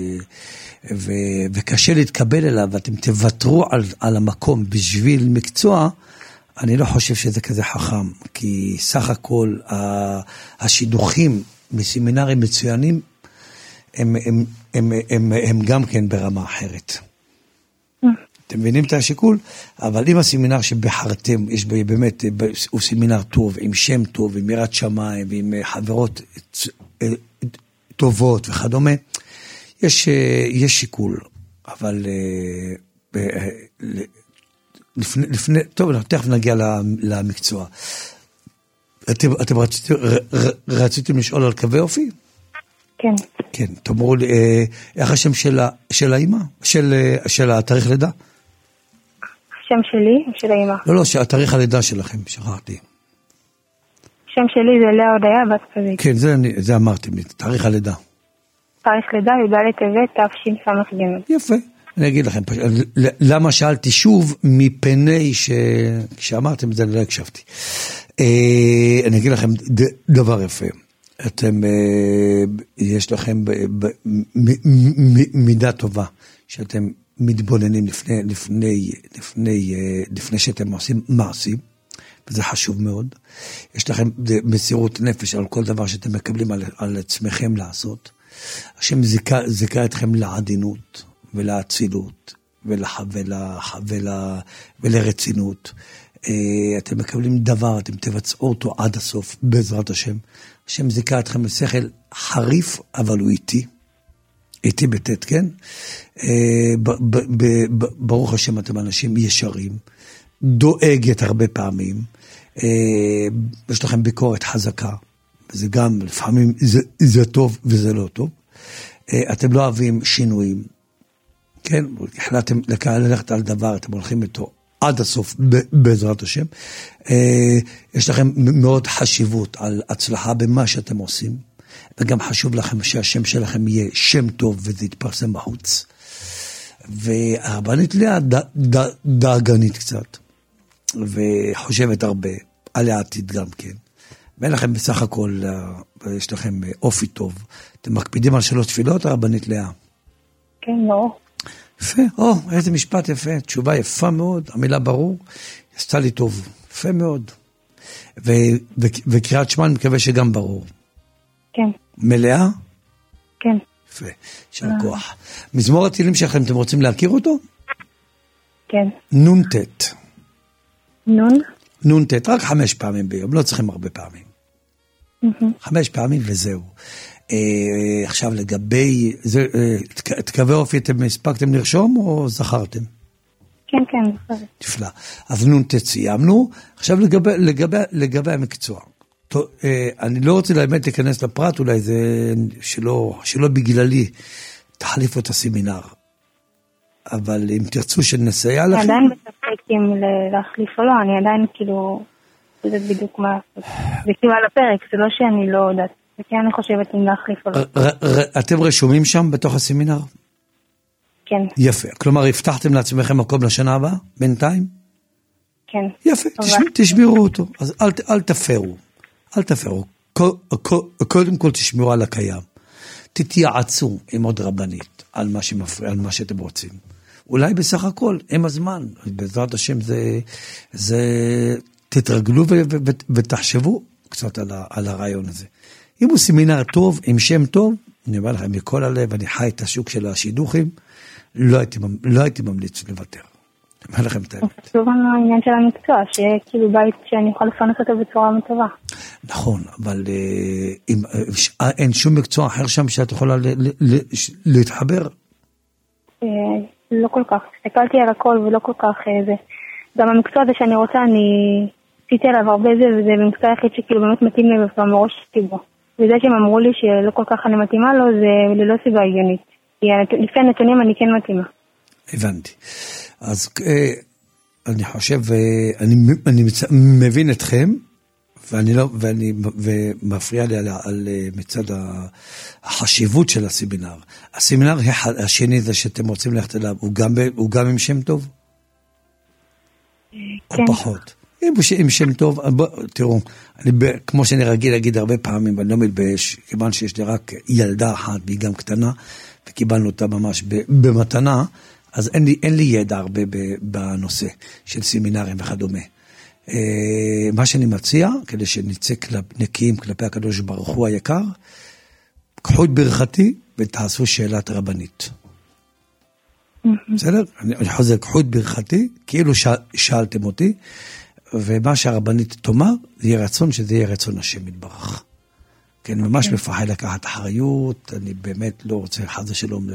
וקשה להתקבל אליו ואתם תוותרו על המקום בשביל מקצוע, אני לא חושב שזה כזה חכם, כי סך הכל השידוכים מסמינרים מצוינים הם גם כן ברמה אחרת. אתם מבינים את השיקול? אבל אם הסמינר שבחרתם, יש באמת, הוא סמינר טוב, עם שם טוב, עם יראת שמיים, ועם חברות טובות וכדומה, יש שיקול. אבל טוב, תכף נגיע למקצוע. אתם רציתם לשאול על קווי אופי? כן. כן, תאמרו לי, איך השם של האמא? של התאריך לידה? שם שלי או של האמא? לא, התאריך הלידה שלכם, שכחתי. שם שלי זה לאה הודיה בת פזית. כן, זה אמרתם לי, תאריך הלידה. תאריך לידה, י"ד טבת, תשס"ג. יפה, אני אגיד לכם, למה שאלתי שוב, מפני כשאמרתם את זה, אני לא הקשבתי. אני אגיד לכם דבר יפה. יש לכם מידה טובה, שאתם מתבוננים לפני שאתם עושים מעשים, וזה חשוב מאוד. יש לכם מסירות נפש על כל דבר שאתם מקבלים על עצמכם לעשות. השם זיכה אתכם לעדינות ולאצילות ולרצינות. אתם מקבלים דבר, אתם תבצעו אותו עד הסוף, בעזרת השם. השם זיכה אתכם לשכל חריף, אבל הוא איתי בתת, כן? ברוך השם, אתם אנשים ישרים, דואגת הרבה פעמים, יש לכם ביקורת חזקה, וזה גם, לפעמים זה טוב וזה לא טוב. אתם לא אוהבים שינויים, כן? החלטתם ללכת על דבר, אתם הולכים איתו עד הסוף, בעזרת השם. יש לכם מאוד חשיבות על הצלחה במה שאתם עושים, וגם חשוב לכם שהשם שלכם יהיה שם טוב וזה יתפרסם בחוץ. והרבנית לאה דאגנית קצת, וחושבת הרבה על העתיד גם כן. ואין לכם בסך הכל, יש לכם אופי טוב. אתם מקפידים על 3 תפילות, הרבנית לאה? כן, לא. יפה, איזה משפט יפה, תשובה יפה מאוד, המילה ברור, עשתה לי טוב, יפה מאוד. וקריאת שמע אני מקווה שגם ברור. כן. מלאה? כן. יפה, של כוח. מזמור התהילים שלכם, אתם רוצים להכיר אותו? כן. נ"ט. נ"ט, רק 5 פעמים ביום, לא צריכים הרבה פעמים. 5 פעמים וזהו. עכשיו לגבי, את קווי אופי אתם הספקתם לרשום או זכרתם? כן, כן. תפלא. אז נ"ט סיימנו. עכשיו לגבי המקצוע. אני לא רוצה באמת להיכנס לפרט, אולי זה שלא בגללי תחליפו את הסמינר. אבל אם תרצו שנסייע לכם... עדיין בספק אם להחליף או לא, אני עדיין כאילו, זה בדיוק מה, זה כאילו על הפרק, זה לא שאני לא יודעת, זה כי אני חושבת אם להחליף או לא. אתם רשומים שם בתוך הסמינר? כן. יפה, כלומר הבטחתם לעצמכם מקום לשנה הבאה, בינתיים? כן. יפה, תשמרו אותו, אז אל תפרו, קודם כל תשמרו על הקיים, תתייעצו עם עוד רבנית על מה שמפריע, על מה שאתם רוצים. אולי בסך הכל, עם הזמן, בעזרת השם זה תתרגלו ותחשבו קצת על הרעיון הזה. אם הוא סמינר טוב, עם שם טוב, אני אומר לכם, מכל הלב, אני חי את השוק של השידוכים, לא הייתי ממליץ לוותר. אני אומר לכם את האמת. חשוב לנו העניין של המקצוע, שיהיה כאילו בית שאני יכול לפנות אותו בצורה טובה. נכון, אבל אין שום מקצוע אחר שם שאת יכולה להתחבר? לא כל כך. הסתכלתי על הכל ולא כל כך זה. גם המקצוע הזה שאני רוצה, אני עשיתי עליו הרבה זה, וזה במקצוע היחיד שכאילו באמת מתאים לי ומראש בו. וזה שהם אמרו לי שלא כל כך אני מתאימה לו, זה ללא סיבה הגיונית. כי לפי הנתונים אני כן מתאימה. הבנתי. אז אני חושב, אני מבין אתכם, ואני מפריע לי על מצד החשיבות של הסמינר. הסמינר השני זה שאתם רוצים ללכת אליו, הוא גם עם שם טוב? או פחות? עם שם טוב, תראו, כמו שאני רגיל להגיד הרבה פעמים, אני לא מתבייש, כיוון שיש לי רק ילדה אחת, והיא גם קטנה, וקיבלנו אותה ממש במתנה, אז אין לי ידע הרבה בנושא של סמינרים וכדומה. מה שאני מציע, כדי שנצא נקיים כלפי הקדוש ברוך הוא היקר, קחו את ברכתי ותעשו שאלת רבנית. בסדר? אני חוזר, קחו את ברכתי, כאילו שאלתם אותי, ומה שהרבנית תאמר, זה יהיה רצון שזה יהיה רצון השם יתברך. כן, ממש מפחד לקחת אחריות, אני באמת לא רוצה חס ושלום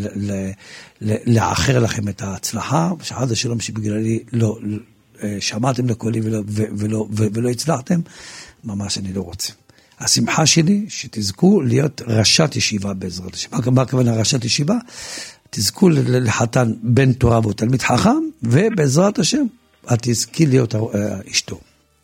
לאחר לכם את ההצלחה, חס ושלום שבגללי לא שמעתם לקולי ולא הצלחתם, ממש אני לא רוצה. השמחה שלי שתזכו להיות ראשת ישיבה בעזרת השם. מה הכוונה ראשת ישיבה? תזכו לחתן בן תורה ותלמיד חכם, ובעזרת השם את תזכי להיות אשתו.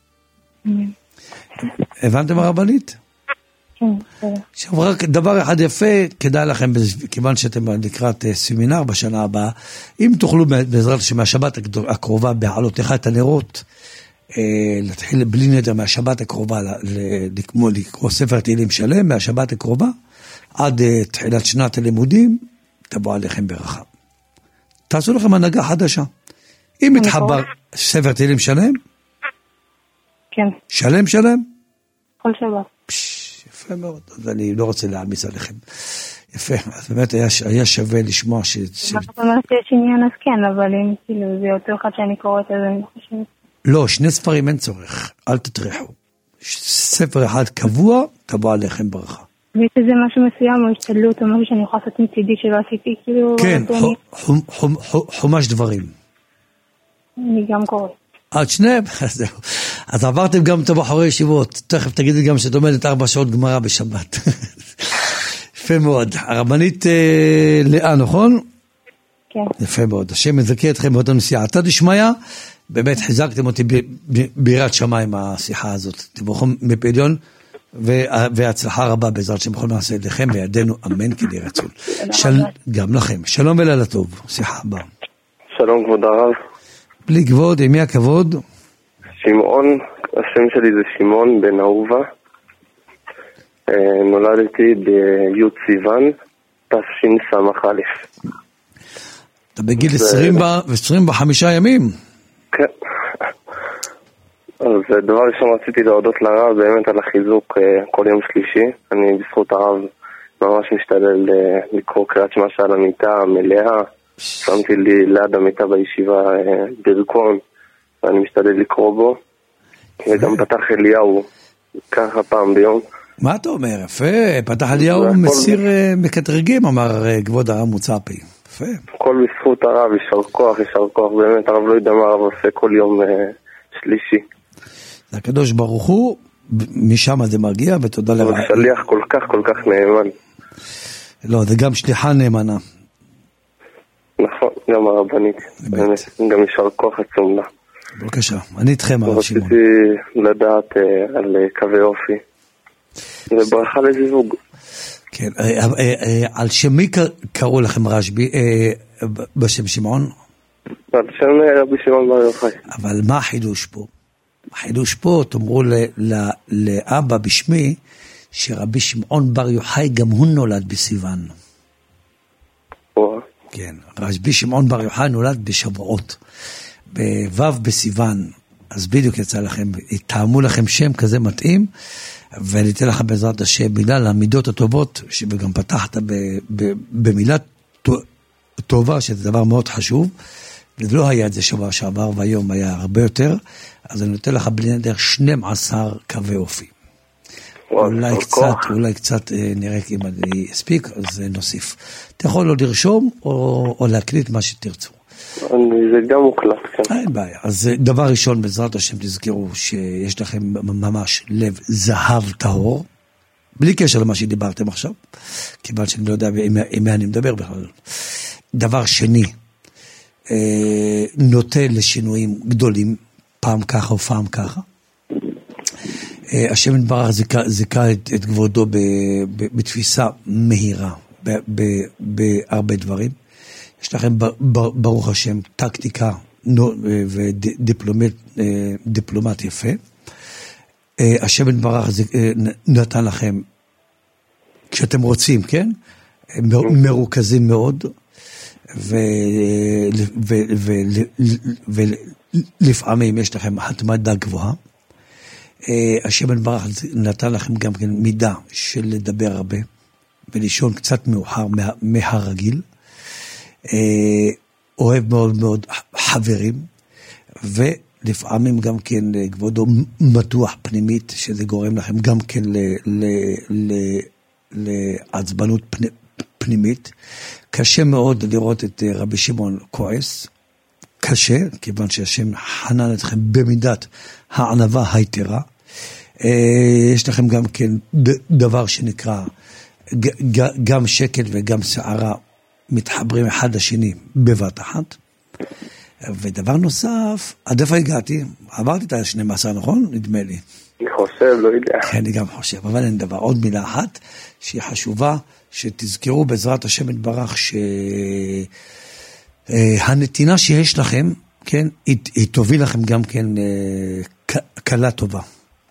הבנתם הרבנית? עכשיו רק דבר אחד יפה, כדאי לכם, כיוון שאתם לקראת סמינר בשנה הבאה, אם תוכלו בעזרת השם מהשבת הקרובה בעלותך את הנרות, להתחיל בלי נדר מהשבת הקרובה, לקרוא ספר תהילים שלם, מהשבת הקרובה, עד תחילת שנת הלימודים, תבוא עליכם ברכה. תעשו לכם הנהגה חדשה. אם מתחבר ספר תהילים שלם? כן. שלם? כל שבת. יפה מאוד, אז אני לא רוצה להעמיס עליכם. יפה, אז באמת היה שווה לשמוע זאת אומרת שיש עניין אז כן, אבל אם כאילו זה אותו אחד שאני קוראת אז אני חושבת. לא, שני ספרים אין צורך, אל תטרחו. ספר אחד קבוע, תבוא עליכם ברכה. ויש איזה משהו מסוים או השתדלות או משהו שאני יכולה לעשות מצידי שלא עשיתי, כאילו... כן, חומש דברים. אני גם קוראת. עד שניהם, אז עברתם גם את הבחורי ישיבות, תכף תגידי גם שאת עומדת 4 שעות גמרא בשבת. יפה מאוד. הרבנית לאה, נכון? כן. יפה מאוד. השם מזכה אתכם באותה נסיעה. אתה דשמיא, באמת חיזקתם אותי ביראת שמיים השיחה הזאת. תבורכו מפדיון, והצלחה רבה בעזרת שם בכל מעשה לכם וידינו, אמן כדי רצון. גם לכם. שלום ולילה טוב. שיחה הבאה. שלום כבוד הרב. בלי כבוד, עם מי הכבוד? שמעון, השם שלי זה שמעון בן אהובה. נולדתי בי' סיוון, תשס"א. אתה בגיל 25 ימים? כן. אז דבר ראשון רציתי להודות לרב באמת על החיזוק כל יום שלישי. אני בזכות הרב ממש משתדל לקרוא קריאת שמע שעל המיטה מלאה. שמתי לי ליד המיטה בישיבה דרכון, ואני משתדל לקרוא בו, וגם פתח אליהו ככה פעם ביום. מה אתה אומר? יפה, פתח אליהו מסיר מקטרגים, אמר כבוד הרב מוצפי. יפה. כל בזכות הרב, יישר כוח, באמת הרב לא יודע מה הרב עושה כל יום שלישי. זה הקדוש ברוך הוא, משם זה מגיע, ותודה לרב. הוא שליח כל כך נאמן. לא, זה גם שליחה נאמנה. נכון, גם הרבנית, גם יישר כוח עצום לה. בבקשה, אני איתכם הרב שמעון. רציתי לדעת על קווי אופי, וברכה לזיווג. כן, על שמי קראו לכם רשב"י, בשם שמעון? על שם רבי שמעון בר יוחאי. אבל מה החידוש פה? החידוש פה, תאמרו לאבא בשמי, שרבי שמעון בר יוחאי גם הוא נולד בסיוון. כן, רבי שמעון בר יוחאי נולד בשבועות, בו' בסיוון, אז בדיוק יצא לכם, תאמו לכם שם כזה מתאים, ואני אתן לך בעזרת השם, בגלל המידות הטובות, שגם פתחת במילה טובה, שזה דבר מאוד חשוב, ולא היה את זה שבוע שעבר, והיום היה הרבה יותר, אז אני נותן לך בלי נדר 12 קווי אופי. אולי קצת נראה אם אני אספיק, אז נוסיף. אתה יכול לא לרשום, או להקליט מה שתרצו. זה גם מוקלט, כן. אין בעיה. אז דבר ראשון, בעזרת השם תזכרו, שיש לכם ממש לב זהב טהור, בלי קשר למה שדיברתם עכשיו, כיוון שאני לא יודע עם מה אני מדבר בכלל. דבר שני, נוטה לשינויים גדולים, פעם ככה ופעם ככה. השם יתברך זיכה את כבודו בתפיסה מהירה, בהרבה דברים. יש לכם ברוך השם טקטיקה ודיפלומט יפה. השם יתברך נתן לכם, כשאתם רוצים, כן? מרוכזים מאוד, ולפעמים יש לכם התמדה גבוהה. השם יתברך נתן לכם גם כן מידה של לדבר הרבה, ולישון קצת מאוחר מהרגיל. אוהב מאוד מאוד חברים, ולפעמים גם כן כבודו מתוח פנימית, שזה גורם לכם גם כן לעצבנות פנימית. קשה מאוד לראות את רבי שמעון כועס, קשה, כיוון שהשם חנן אתכם במידת הענווה היתרה. יש לכם גם כן דבר שנקרא גם שקט וגם שערה, מתחברים אחד לשני בבת אחת. ודבר נוסף, עד איפה הגעתי? עברתי את ה-12, נכון? נדמה לי. אני חושב, לא יודע. כן, אני גם חושב, אבל אין דבר. עוד מילה אחת שהיא חשובה, שתזכרו בעזרת השם יתברך, שהנתינה שיש לכם, כן, היא תוביל לכם גם כן קלה טובה.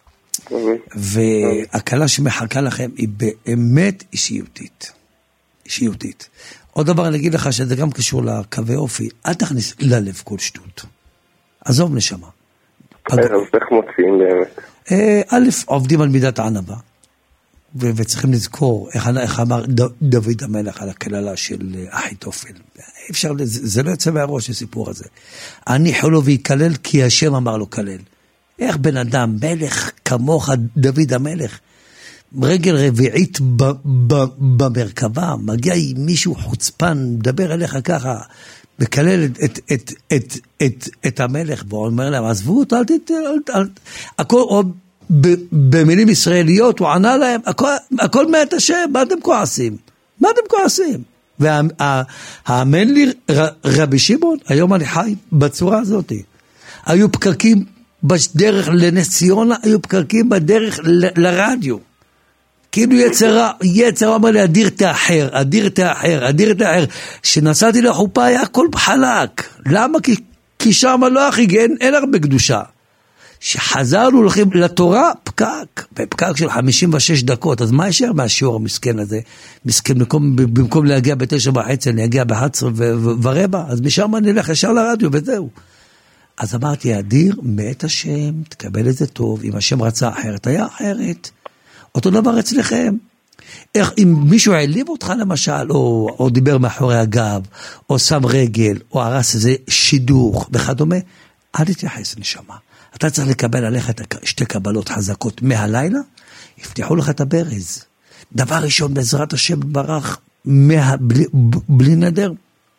והקלה שמחכה לכם היא באמת אישיותית. עוד דבר אני אגיד לך שזה גם קשור לקווי אופי, אל תכניס ללב כל שטות. עזוב נשמה. אז איך מוציאים באמת? א', עובדים על מידת הענווה, וצריכים לזכור איך אמר דוד המלך על הכללה של אחיתופל. אפשר, זה לא יצא מהראש הסיפור הזה. אני חולו ויקלל כי השם אמר לו כלל. איך בן אדם, מלך כמוך דוד המלך, רגל רביעית במרכבה, מגיע מישהו חוצפן, מדבר אליך ככה, מקלל את המלך, והוא אומר להם, עזבו אותו, הכל, במילים ישראליות, הוא ענה להם, הכל מעט השם, מה אתם כועסים? והאמן לי, רבי שמעון, היום אני חי בצורה הזאת. היו פקקים בדרך לנס ציונה, היו פקקים בדרך לרדיו. כאילו יצרה אומר לי, אדיר תאחר. שנסעתי לחופה היה הכל חלק. למה? כי שם לא הכי, אין הרבה קדושה. שחזרנו הולכים לתורה, בפקק של 56 דקות, אז מה ישר מהשיעור המסכן הזה? מסכן, במקום להגיע ב9:30, אני אגיע ב11:15, אז משם אני אלך ישר לרדיו וזהו. אז אמרתי, אדיר, מאת השם, תקבל את זה טוב, אם השם רצה אחרת, היה אחרת. אותו דבר אצלכם. איך אם מישהו העליב אותך למשל, או דיבר מאחורי הגב, או שם רגל, או הרס איזה שידוך, וכדומה, אל תתייחס נשמה. אתה צריך לקבל עליך את שתי קבלות חזקות מהלילה, יפתחו לך את הברז. דבר ראשון, בעזרת השם ברך, בלי נדר,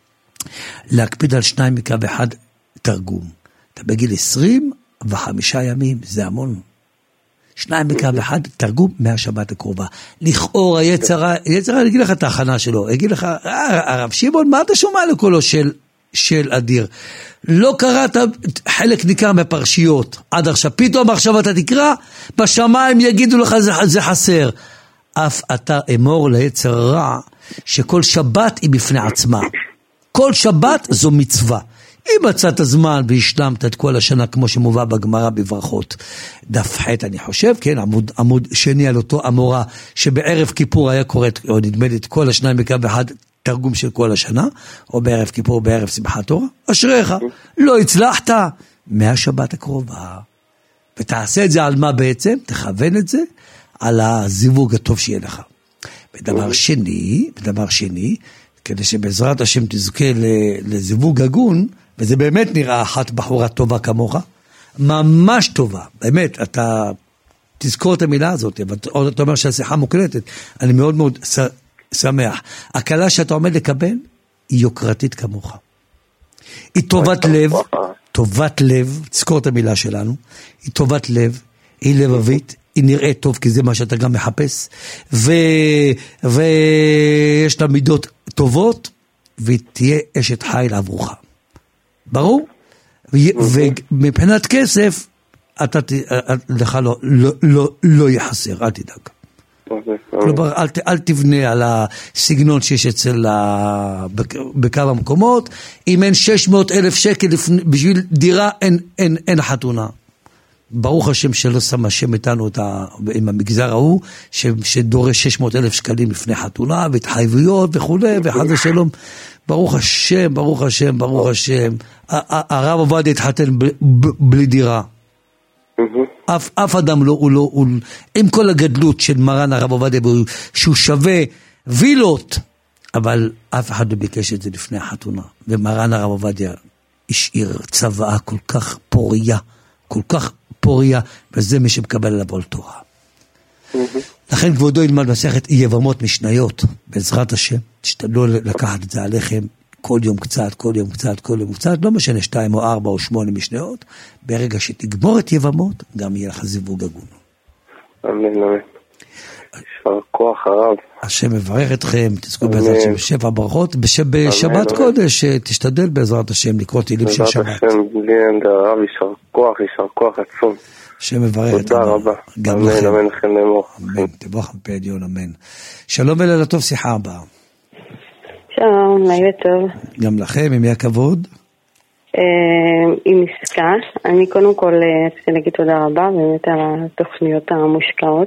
להקפיד על 2 מקו 1 תרגום. אתה בגיל 25 ימים, זה המון. 2 מקו 1 תרגום מהשבת הקרובה. לכאורה יצרה, אני אגיד לך את ההכנה שלו, אגיד לך, הרב שמעון, מה אתה שומע לקולו של אדיר? לא קראת חלק ניכר מהפרשיות עד עכשיו, פתאום עכשיו אתה תקרא, בשמיים יגידו לך זה חסר. אף אתה אמור ליצר רע, שכל שבת היא בפני עצמה. כל שבת זו מצווה. אם מצאת הזמן והשלמת את כל השנה, כמו שמובא בגמרא בברכות, דף ח' אני חושב, כן, עמוד שני על אותו אמורה, שבערב כיפור היה קוראת, או נדמה לי את כל 2 מקו 1 תרגום של כל השנה, או בערב כיפור, בערב שמחת תורה, אשריך, לא הצלחת, מהשבת הקרובה, ותעשה את זה על מה בעצם? תכוון את זה על הזיווג הטוב שיהיה לך. ודבר שני, כדי שבעזרת השם תזכה לזיווג הגון, וזה באמת נראה אחת בחורה טובה כמוך, ממש טובה, באמת, אתה תזכור את המילה הזאת, אבל אתה אומר שהשיחה מוקלטת, אני מאוד מאוד שמח. הקלה שאתה עומד לקבל, היא יוקרתית כמוך. היא טובת לב, תזכור את המילה שלנו, היא טובת לב, היא לבבית, היא נראית טוב, כי זה מה שאתה גם מחפש, ויש לה מידות טובות, והיא תהיה אשת חיל עבורך. ברור? ומבחינת כסף, לך לא יחסר, אל תדאג. כלומר, אל תבנה על הסגנון שיש אצל בכמה מקומות, אם אין 600,000 שקל בשביל דירה, אין חתונה. ברוך השם שלא שם השם איתנו עם המגזר ההוא, שדורש 600,000 שקלים לפני חתונה, והתחייבויות וכו', וחד ושלום, ברוך השם, ברוך השם, ברוך השם, הרב עובדיה התחתן בלי דירה. אף אדם לא, עם כל הגדלות של מרן הרב עובדיה, שהוא שווה וילות, אבל אף אחד לא ביקש את זה לפני החתונה, ומרן הרב עובדיה השאיר צוואה כל כך פוריה, וזה מי שמקבל עליו עול תורה. לכן כבודו ילמד מסכת יבמות משניות, בעזרת השם, תשתדלו לקחת את זה עליכם, כל יום קצת, לא משנה 2 או 4 או 8 משניות, ברגע שתגמור את יבמות, גם יהיה לך זיווג הגון. אמן. יישר כוח הרב. השם מברך אתכם, תזכו בעזרת השם 7 ברכות, בשבת קודש, תשתדל בעזרת השם לקרוא תהילים של שבת. בעזרת השם, בלי אין הרב, יישר כוח עצום. השם מברך אתכם. תודה רבה. גם לכם. אמן, לכם לאמור. אמן, תברך מפי עליון, אמן. שלום ולילה טוב, שיחה הבאה. שלום, לילה טוב. גם לכם, עם מי הכבוד? עם עסקה. אני קודם כל רוצה להגיד תודה רבה באמת על התוכניות המושקעות.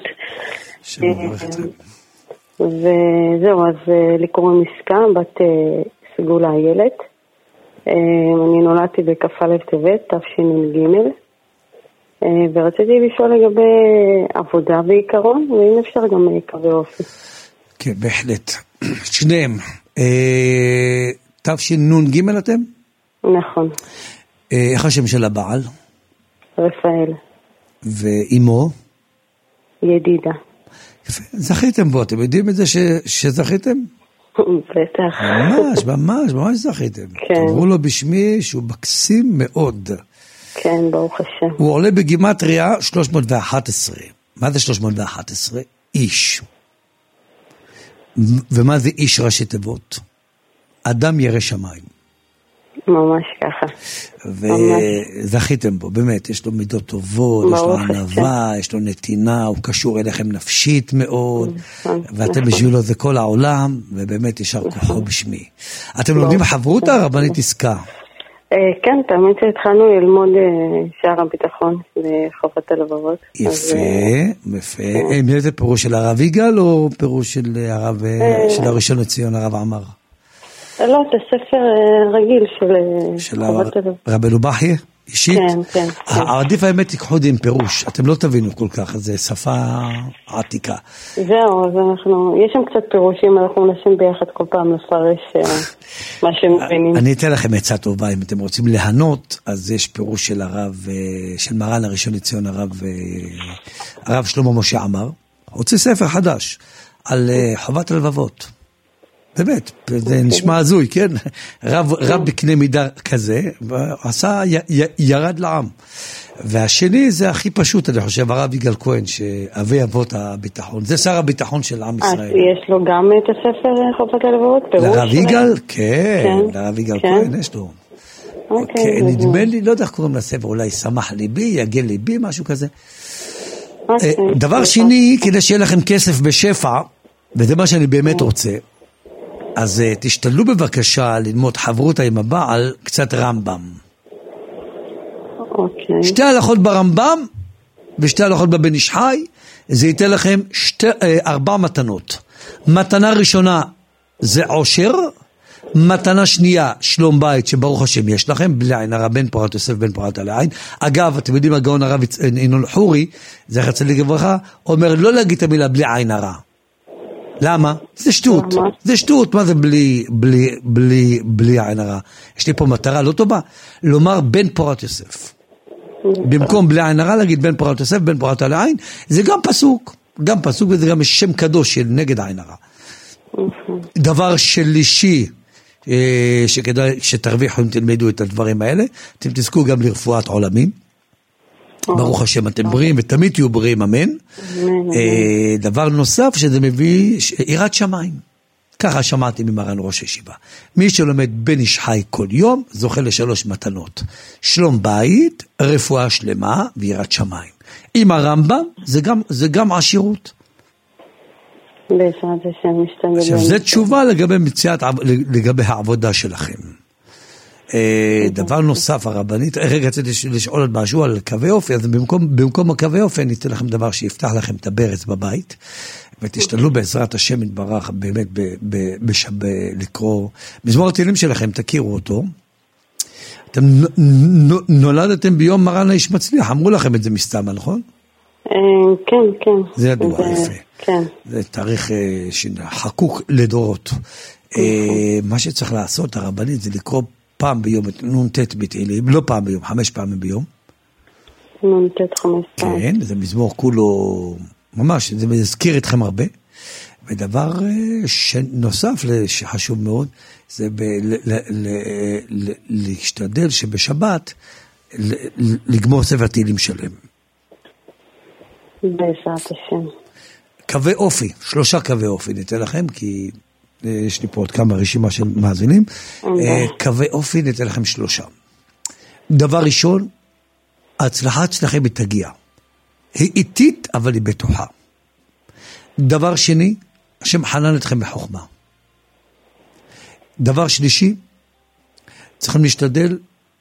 וזהו, אז לקרוא עם עסקה, בת סגולה איילת. אני נולדתי בכ"א טבת, תשנ"ג, ורציתי לשאול לגבי עבודה בעיקרון, ואם אפשר גם קווי אופי. כן, בהחלט. שניהם. תשנ"ג אתם? נכון. איך השם של הבעל? רפאל. ואימו? ידידה. זכיתם בו, אתם יודעים את זה שזכיתם? בטח. ממש זכיתם. כן. תאמרו לו בשמי שהוא מקסים מאוד. כן, ברוך השם. הוא עולה בגימטריה 311. מה זה 311? איש. ומה זה איש ראשי תיבות? אדם ירא שמיים. ממש ככה. וזכיתם בו, באמת, יש לו מידות טובות, יש לו ענווה, יש לו נתינה, הוא קשור אליכם נפשית מאוד, ואתם בשבילו זה כל העולם, ובאמת ישר כוחו בשמי. אתם לומדים חברותא, רבנית עסקה? כן, תמיד שהתחלנו ללמוד שער הביטחון לחובת הלבבות. יפה. מי זה פירוש של הרב יגאל או פירוש של הראשון לציון, הרב עמר? לא, זה ספר רגיל של חובת הלבבות. רב אלובחיה? אישית? כן. עדיף האמת תיקחו דין פירוש, אתם לא תבינו כל כך, זה שפה עתיקה. זהו, אז יש שם קצת פירושים, אנחנו מנסים ביחד כל פעם לפרש מה שמבינים. אני אתן לכם עצה טובה, אם אתם רוצים להנות, אז יש פירוש של הרב, של מרן הראשון לציון, הרב שלמה משה עמר, הוציא ספר חדש, על חובת הלבבות. באמת, זה נשמע הזוי, כן? רב בקנה מידה כזה, ועשה, ירד לעם. והשני זה הכי פשוט, אני חושב, הרב יגאל כהן, שאבי אבות הביטחון. זה שר הביטחון של עם ישראל. יש לו גם את הספר חובת הלבבות? לרב יגאל? כן, לרב יגאל כהן יש לו. אוקיי, נדמה לי, לא יודע איך קוראים לספר, אולי שמח ליבי, יגל ליבי, משהו כזה. דבר שני, כדי שיהיה לכם כסף בשפע, וזה מה שאני באמת רוצה, אז תשתדלו בבקשה ללמוד חברותא עם הבעל, קצת רמב"ם. אוקיי. 2 הלכות ברמב"ם, ו2 הלכות בבן איש חי, זה ייתן לכם 4 מתנות. מתנה ראשונה זה עושר, מתנה שנייה, שלום בית, שברוך השם יש לכם, בלי עין הרע, בן פורת יוסף, בן פורת על העין. אגב, אתם יודעים, הגאון הרב ינון חורי, זכר צדיק לברכה, אומר לא להגיד את המילה בלי עין הרע. למה? זה שטות. זה שטות, מה זה בלי עין הרע? יש לי פה מטרה לא טובה, לומר בן פורת יוסף. במקום בלי עין הרע, להגיד בן פורת יוסף, בן פורת על העין, זה גם פסוק. גם פסוק, וזה גם שם קדוש של נגד עין הרע. דבר שלישי, שכדאי שתרוויחו אם תלמדו את הדברים האלה, אתם תזכו גם לרפואת עולמים, ברוך השם אתם בריאים ותמיד תהיו בריאים, אמן. דבר נוסף שזה מביא יראת שמיים, ככה שמעתי ממרן ראש הישיבה, מי שלומד בן איש חי כל יום זוכה לשלוש מתנות, שלום בית, רפואה שלמה ויראת שמיים. עם הרמב"ם זה גם עשירות. עכשיו זה תשובה לגבי העבודה שלכם. דבר נוסף הרבנית, רגע רציתי לשאול עוד משהו על קווי אופי, אז במקום הקווי אופי אני אתן לכם דבר שיפתח לכם את הברז בבית, ותשתדלו בעזרת השם יתברך באמת לקרוא מזמור התהילים שלכם, תכירו אותו. אתם נולדתם ביום מרן האיש מצליח, אמרו לכם את זה מסתם, נכון? כן. זה ידוע יפה. כן. זה תאריך חקוק לדורות. מה שצריך לעשות הרבנית זה לקרוא פעם ביום את נ"ט בתהילים, לא פעם ביום, 5 פעמים ביום. נ"ט 5 פעמים. כן, זה מזמור כולו, ממש, זה מזכיר אתכם הרבה. ודבר נוסף שחשוב מאוד, זה להשתדל שבשבת לגמור ספר תהילים שלם. בעזרת השם. קווי אופי, 3 קווי אופי, ניתן לכם, כי יש לי פה עוד כמה רשימה של מאזינים. קווי אופי, ניתן לכם 3. דבר ראשון, ההצלחה אצלכם היא תגיע. היא איטית, אבל היא בטוחה. דבר שני, השם חנן אתכם בחוכמה. דבר שלישי, צריכים להשתדל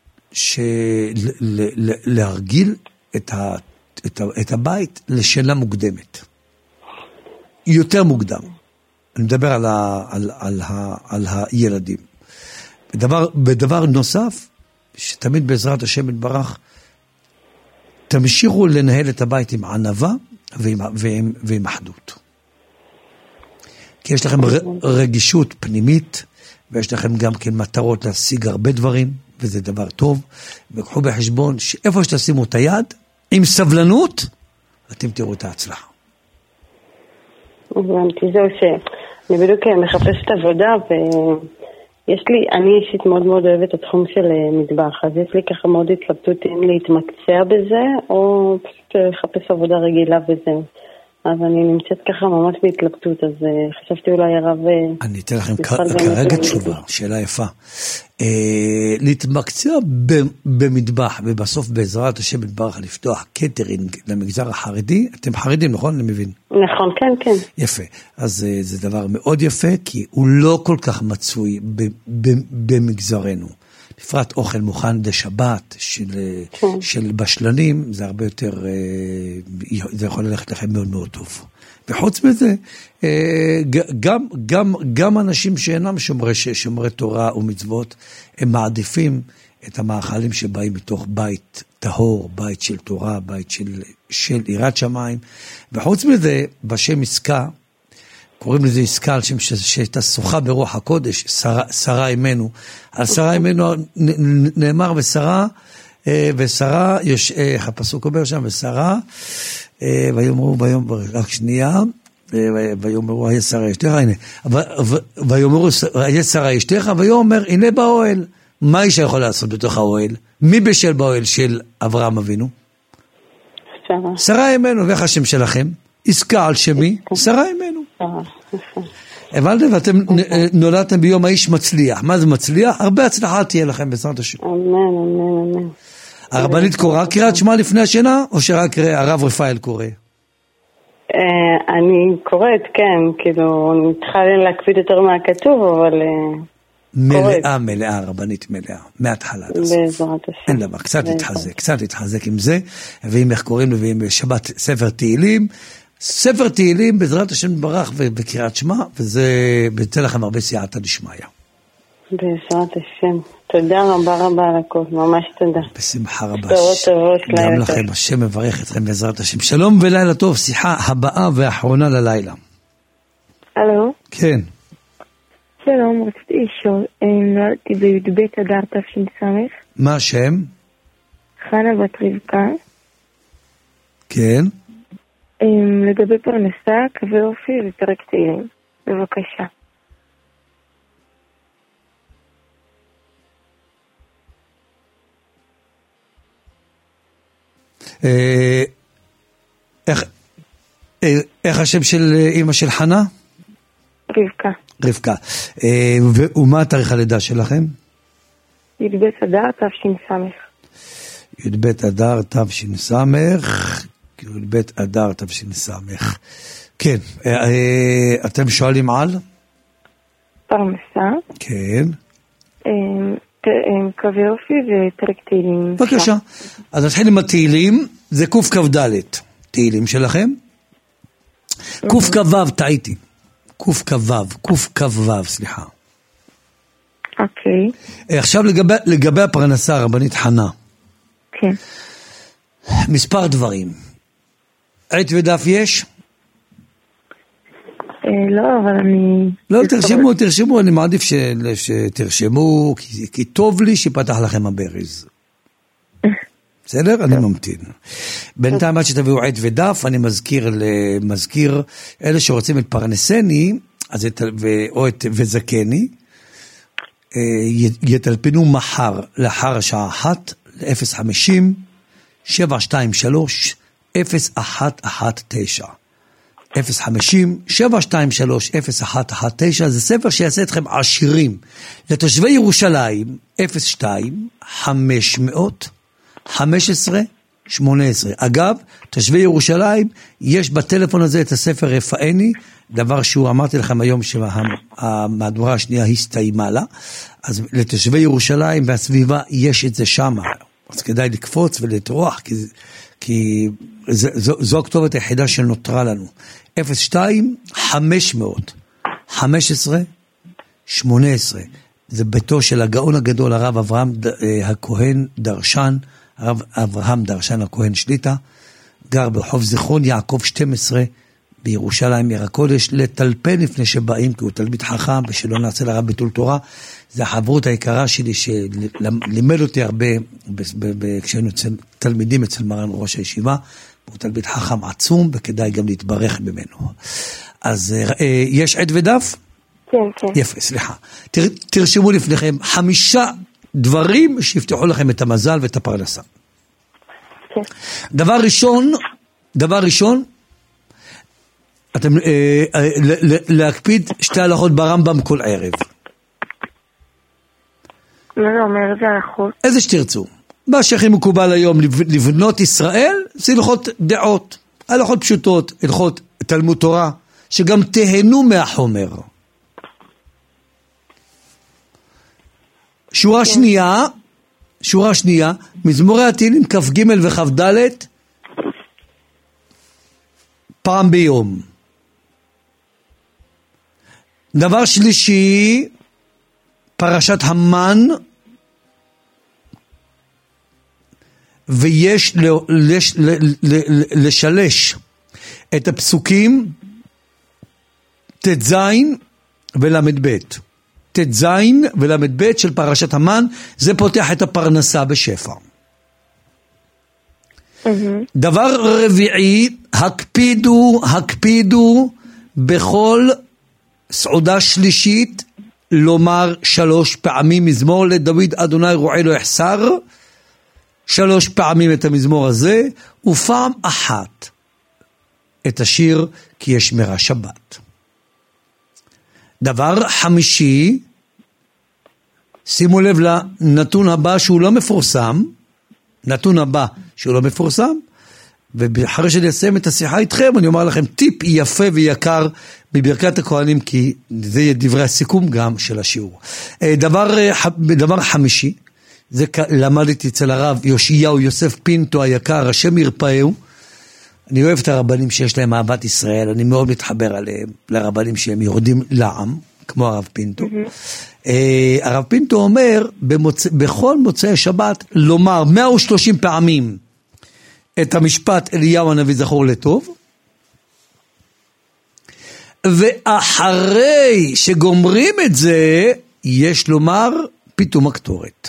להרגיל את הבית לשינה מוקדמת. יותר מוקדם. אני מדבר על הילדים. בדבר נוסף, שתמיד בעזרת השם יתברך, תמשיכו לנהל את הבית עם ענווה ועם אחדות. כי יש לכם רגישות פנימית, ויש לכם גם כן מטרות להשיג הרבה דברים, וזה דבר טוב. וקחו בחשבון שאיפה שתשימו את היד, עם סבלנות, אתם תראו את ההצלחה. הבנתי, זהו שאני בדיוק מחפשת עבודה, ויש לי, אני אישית מאוד מאוד אוהבת את התחום של מטבח, אז יש לי ככה מאוד התלבטות אם להתמקצע בזה, או פשוט לחפש עבודה רגילה וזהו. אז אני נמצאת ככה ממש בהתלבטות, אז חשבתי אולי הרב... אני אתן לכם כרגע תשובה, שאלה יפה. להתמקצע במטבח, ובסוף בעזרת השם יתברך לפתוח קטרינג למגזר החרדי, אתם חרדים, נכון? אני מבין. נכון, כן. יפה. אז זה דבר מאוד יפה, כי הוא לא כל כך מצוי במגזרנו. בפרט אוכל מוכן לשבת של בשלנים, זה הרבה יותר, זה יכול ללכת לכם מאוד מאוד טוב. וחוץ מזה, גם אנשים שאינם שומרי תורה ומצוות, הם מעדיפים את המאכלים שבאים מתוך בית טהור, בית של תורה, בית של יראת שמיים. וחוץ מזה, בשם עסקה, קוראים לזה עסקה על שם שהייתה שוחה ברוח הקודש, שרה אימנו. על שרה אימנו נאמר ושרה, איך הפסוק אומר שם, ושרה, ויאמרו רק שנייה, ויאמרו היה שרה אשתך, הנה, ויאמרו היה שרה אשתך, ויאמר הנה באוהל. מה אישה יכול לעשות בתוך האוהל? מי בשל באוהל של אברהם אבינו? שרה אימנו, ואיך השם שלכם? עסקה על שמי, שרה אימנו. הבנתם? ואתם נולדתם ביום האיש מצליח. מה זה מצליח? הרבה הצלחה תהיה לכם בעזרת השם. אמן. הרבנית קוראה קריאת שמע לפני השינה, או שרק הרב רפאל קורא? אני קוראת, כן, כאילו, אני צריכה להקפיד יותר מהכתוב, אבל... מלאה, רבנית מלאה, מההתחלה. בעזרת השם. אין דבר, קצת להתחזק עם זה, ועם איך קוראים לו, ועם שבת ספר תהילים, ספר תהילים בעזרת השם ברך וקריאת שמע, וזה ביצע לכם הרבה סייעתא דשמיא. בעזרת השם. תודה רבה על הכל, ממש תודה. בשמחה רבה. טובות, גם לכם, השם מברך אתכם בעזרת השם. שלום ולילה טוב, שיחה הבאה והאחרונה ללילה. הלו? כן. שלום, רציתי לשאול, נולדתי בי"ב אדר תש"ס. מה השם? חנה בת רבקה. כן. לגבי פרנסה, קווי אופי ופרק תהילים. בבקשה. איך השם של אמא של חנה? רבקה. רבקה. ומה התאריך הלידה שלכם? י"ב אדר תש"ס. י"ב אדר תש"ס. י"ב אדר תש"ס. כן. אתם שואלים על? פרנסה. כן. קווי אופי ופרק תהילים. בבקשה. אז נתחיל עם התהילים. זה קכ"ד. תהילים שלכם? קכ"ו, טעיתי. קכ"ו, סליחה. אוקיי. עכשיו לגבי הפרנסה, רבנית חנה. כן. מספר דברים. עת ודף יש? לא, אבל אני... לא, תרשמו, אני מעדיף שתרשמו, כי טוב לי שיפתח לכם הברז. בסדר? אני ממתין. בינתיים עד שתביאו עת ודף, אני מזכיר אלה שרוצים את פרנסני, וזקני, יטלפנו מחר לאחר השעה 1, ל-050-723-0119. 050-723-0119, זה ספר שיעשה אתכם עשירים. לתושבי ירושלים, 02-500-15-18. אגב, תושבי ירושלים, יש בטלפון הזה את הספר רפאני, דבר שהוא אמרתי לכם היום שהמהדורה השנייה הסתיימה לה, אז לתושבי ירושלים והסביבה יש את זה שם, אז כדאי לקפוץ ולטרוח, כי זו הכתובת היחידה שנותרה לנו. 02-500-15-18, זה ביתו של הגאון הגדול, הרב אברהם הכהן דרשן, הרב אברהם דרשן הכהן שליטה, גר ברחוב זיכרון יעקב 12 בירושלים עיר הקודש. לטלפן לפני שבאים, כי הוא תלמיד חכם ושלא נעשה לרב ביטול תורה. זה החברות היקרה שלי שלימד אותי הרבה כשהיינו תלמידים אצל מרן ראש הישיבה. הוא תלמיד חכם עצום וכדאי גם להתברך ממנו. אז יש עת ודף? כן, כן. יפה, סליחה. תרשמו לפניכם 5 דברים שיפתחו לכם את המזל ואת הפרנסה. כן. דבר ראשון, אתם להקפיד 2 הלכות ברמב"ם כל ערב. מה זה אומר? איזה הלכות? איזה שתרצו. מה שהכי מקובל היום לבנות ישראל, זה הלכות דעות, הלכות פשוטות, הלכות תלמוד תורה, שגם תהנו מהחומר. שורה שנייה, מזמורי התהילים כ"ג וכ"ד, פעם ביום. דבר שלישי, פרשת המן, ויש לשלש את הפסוקים ט"ז ול"ב. ט"ז ול"ב של פרשת המן, זה פותח את הפרנסה בשפע. דבר רביעי, הקפידו בכל סעודה שלישית לומר 3 פעמים מזמור לדוד אדוני רועי לא יחסר, 3 פעמים את המזמור הזה, ופעם אחת את השיר כי יש מרע שבת. דבר חמישי, שימו לב לנתון הבא שהוא לא מפורסם, ואחרי שאני אסיים את השיחה איתכם, אני אומר לכם טיפ יפה ויקר בברכת הכהנים, כי זה יהיה דברי הסיכום גם של השיעור. דבר חמישי, זה למדתי אצל הרב יאשיהו יוסף פינטו היקר, השם ירפאהו. אני אוהב את הרבנים שיש להם אהבת ישראל, אני מאוד מתחבר עליהם, לרבנים שהם יורדים לעם, כמו הרב פינטו. הרב פינטו אומר, בכל מוצאי שבת, לומר 130 פעמים את המשפט אליהו הנביא זכור לטוב, ואחרי שגומרים את זה, יש לומר פתאום הקטורת.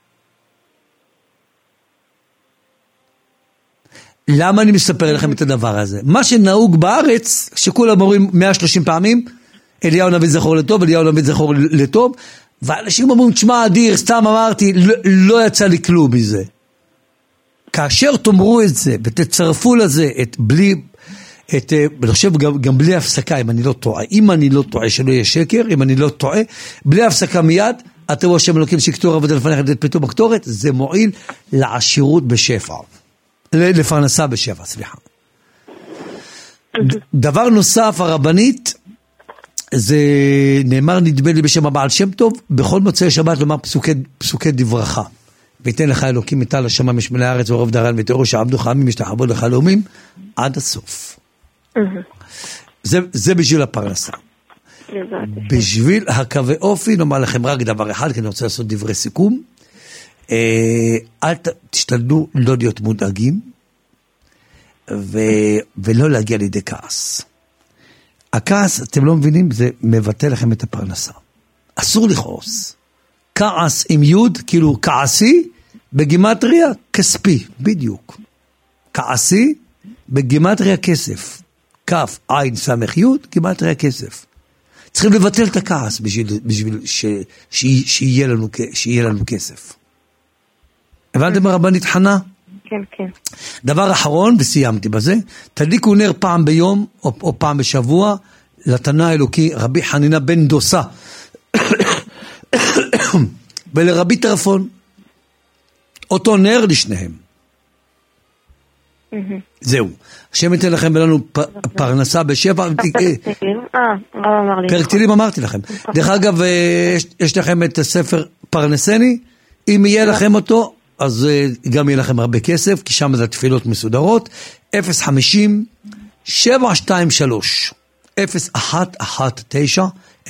למה אני מספר לכם את הדבר הזה? מה שנהוג בארץ, שכולם אומרים 130 פעמים, אליהו הנביא זכור לטוב, אליהו הנביא זכור לטוב, ואנשים אומרים, תשמע אדיר, סתם אמרתי, לא יצא לי כלום מזה. כאשר תאמרו את זה, ותצרפו לזה אני חושב גם בלי הפסקה, אם אני לא טועה, שלא יהיה שקר, אם אני לא טועה, בלי הפסקה מיד, אתם השם אלוקים שכתור עבודה לפניך את פתאום הקטורת, זה מועיל לעשירות בשפע, לפרנסה בשפע, סליחה. דבר נוסף, הרבנית, זה נאמר נדמה לי בשם הבעל שם טוב, בכל מוצאי שבת לומר פסוקי דברכה, ויתן לך אלוקים מטל השמיים משמלי הארץ ורוב דרן ותראו שעבדו חמים משתחוות לך לאומים עד הסוף. זה בשביל הפרנסה. בשביל הקווי אופי נאמר לכם רק דבר אחד, כי אני רוצה לעשות דברי סיכום. אל תשתדלו לא להיות מודאגים ולא להגיע לידי כעס. הכעס, אתם לא מבינים, זה מבטא לכם את הפרנסה. אסור לכעוס. כעס עם יוד, כאילו כעסי, בגימטריה כספי, בדיוק. כעסי, בגימטריה כסף. כף, עין, סמך יוד, גימטריה כסף. צריכים לבטל את הכעס בשביל שיהיה לנו כסף. הבנתם הרבנית חנה? כן, כן. דבר אחרון, וסיימתי בזה, תדליקו נר פעם ביום או פעם בשבוע, לתנא האלוקי רבי חנינה בן דוסה, ולרבי טרפון, אותו נר לשניהם. זהו. השם ייתן לכם ולנו פרנסה בשפע. פרק תהילים אמרתי לכם. דרך אגב, יש לכם את הספר פרנסני, אם יהיה לכם אותו, אז גם יהיה לכם הרבה כסף, כי שם זה תפילות מסודרות. 050-723 0119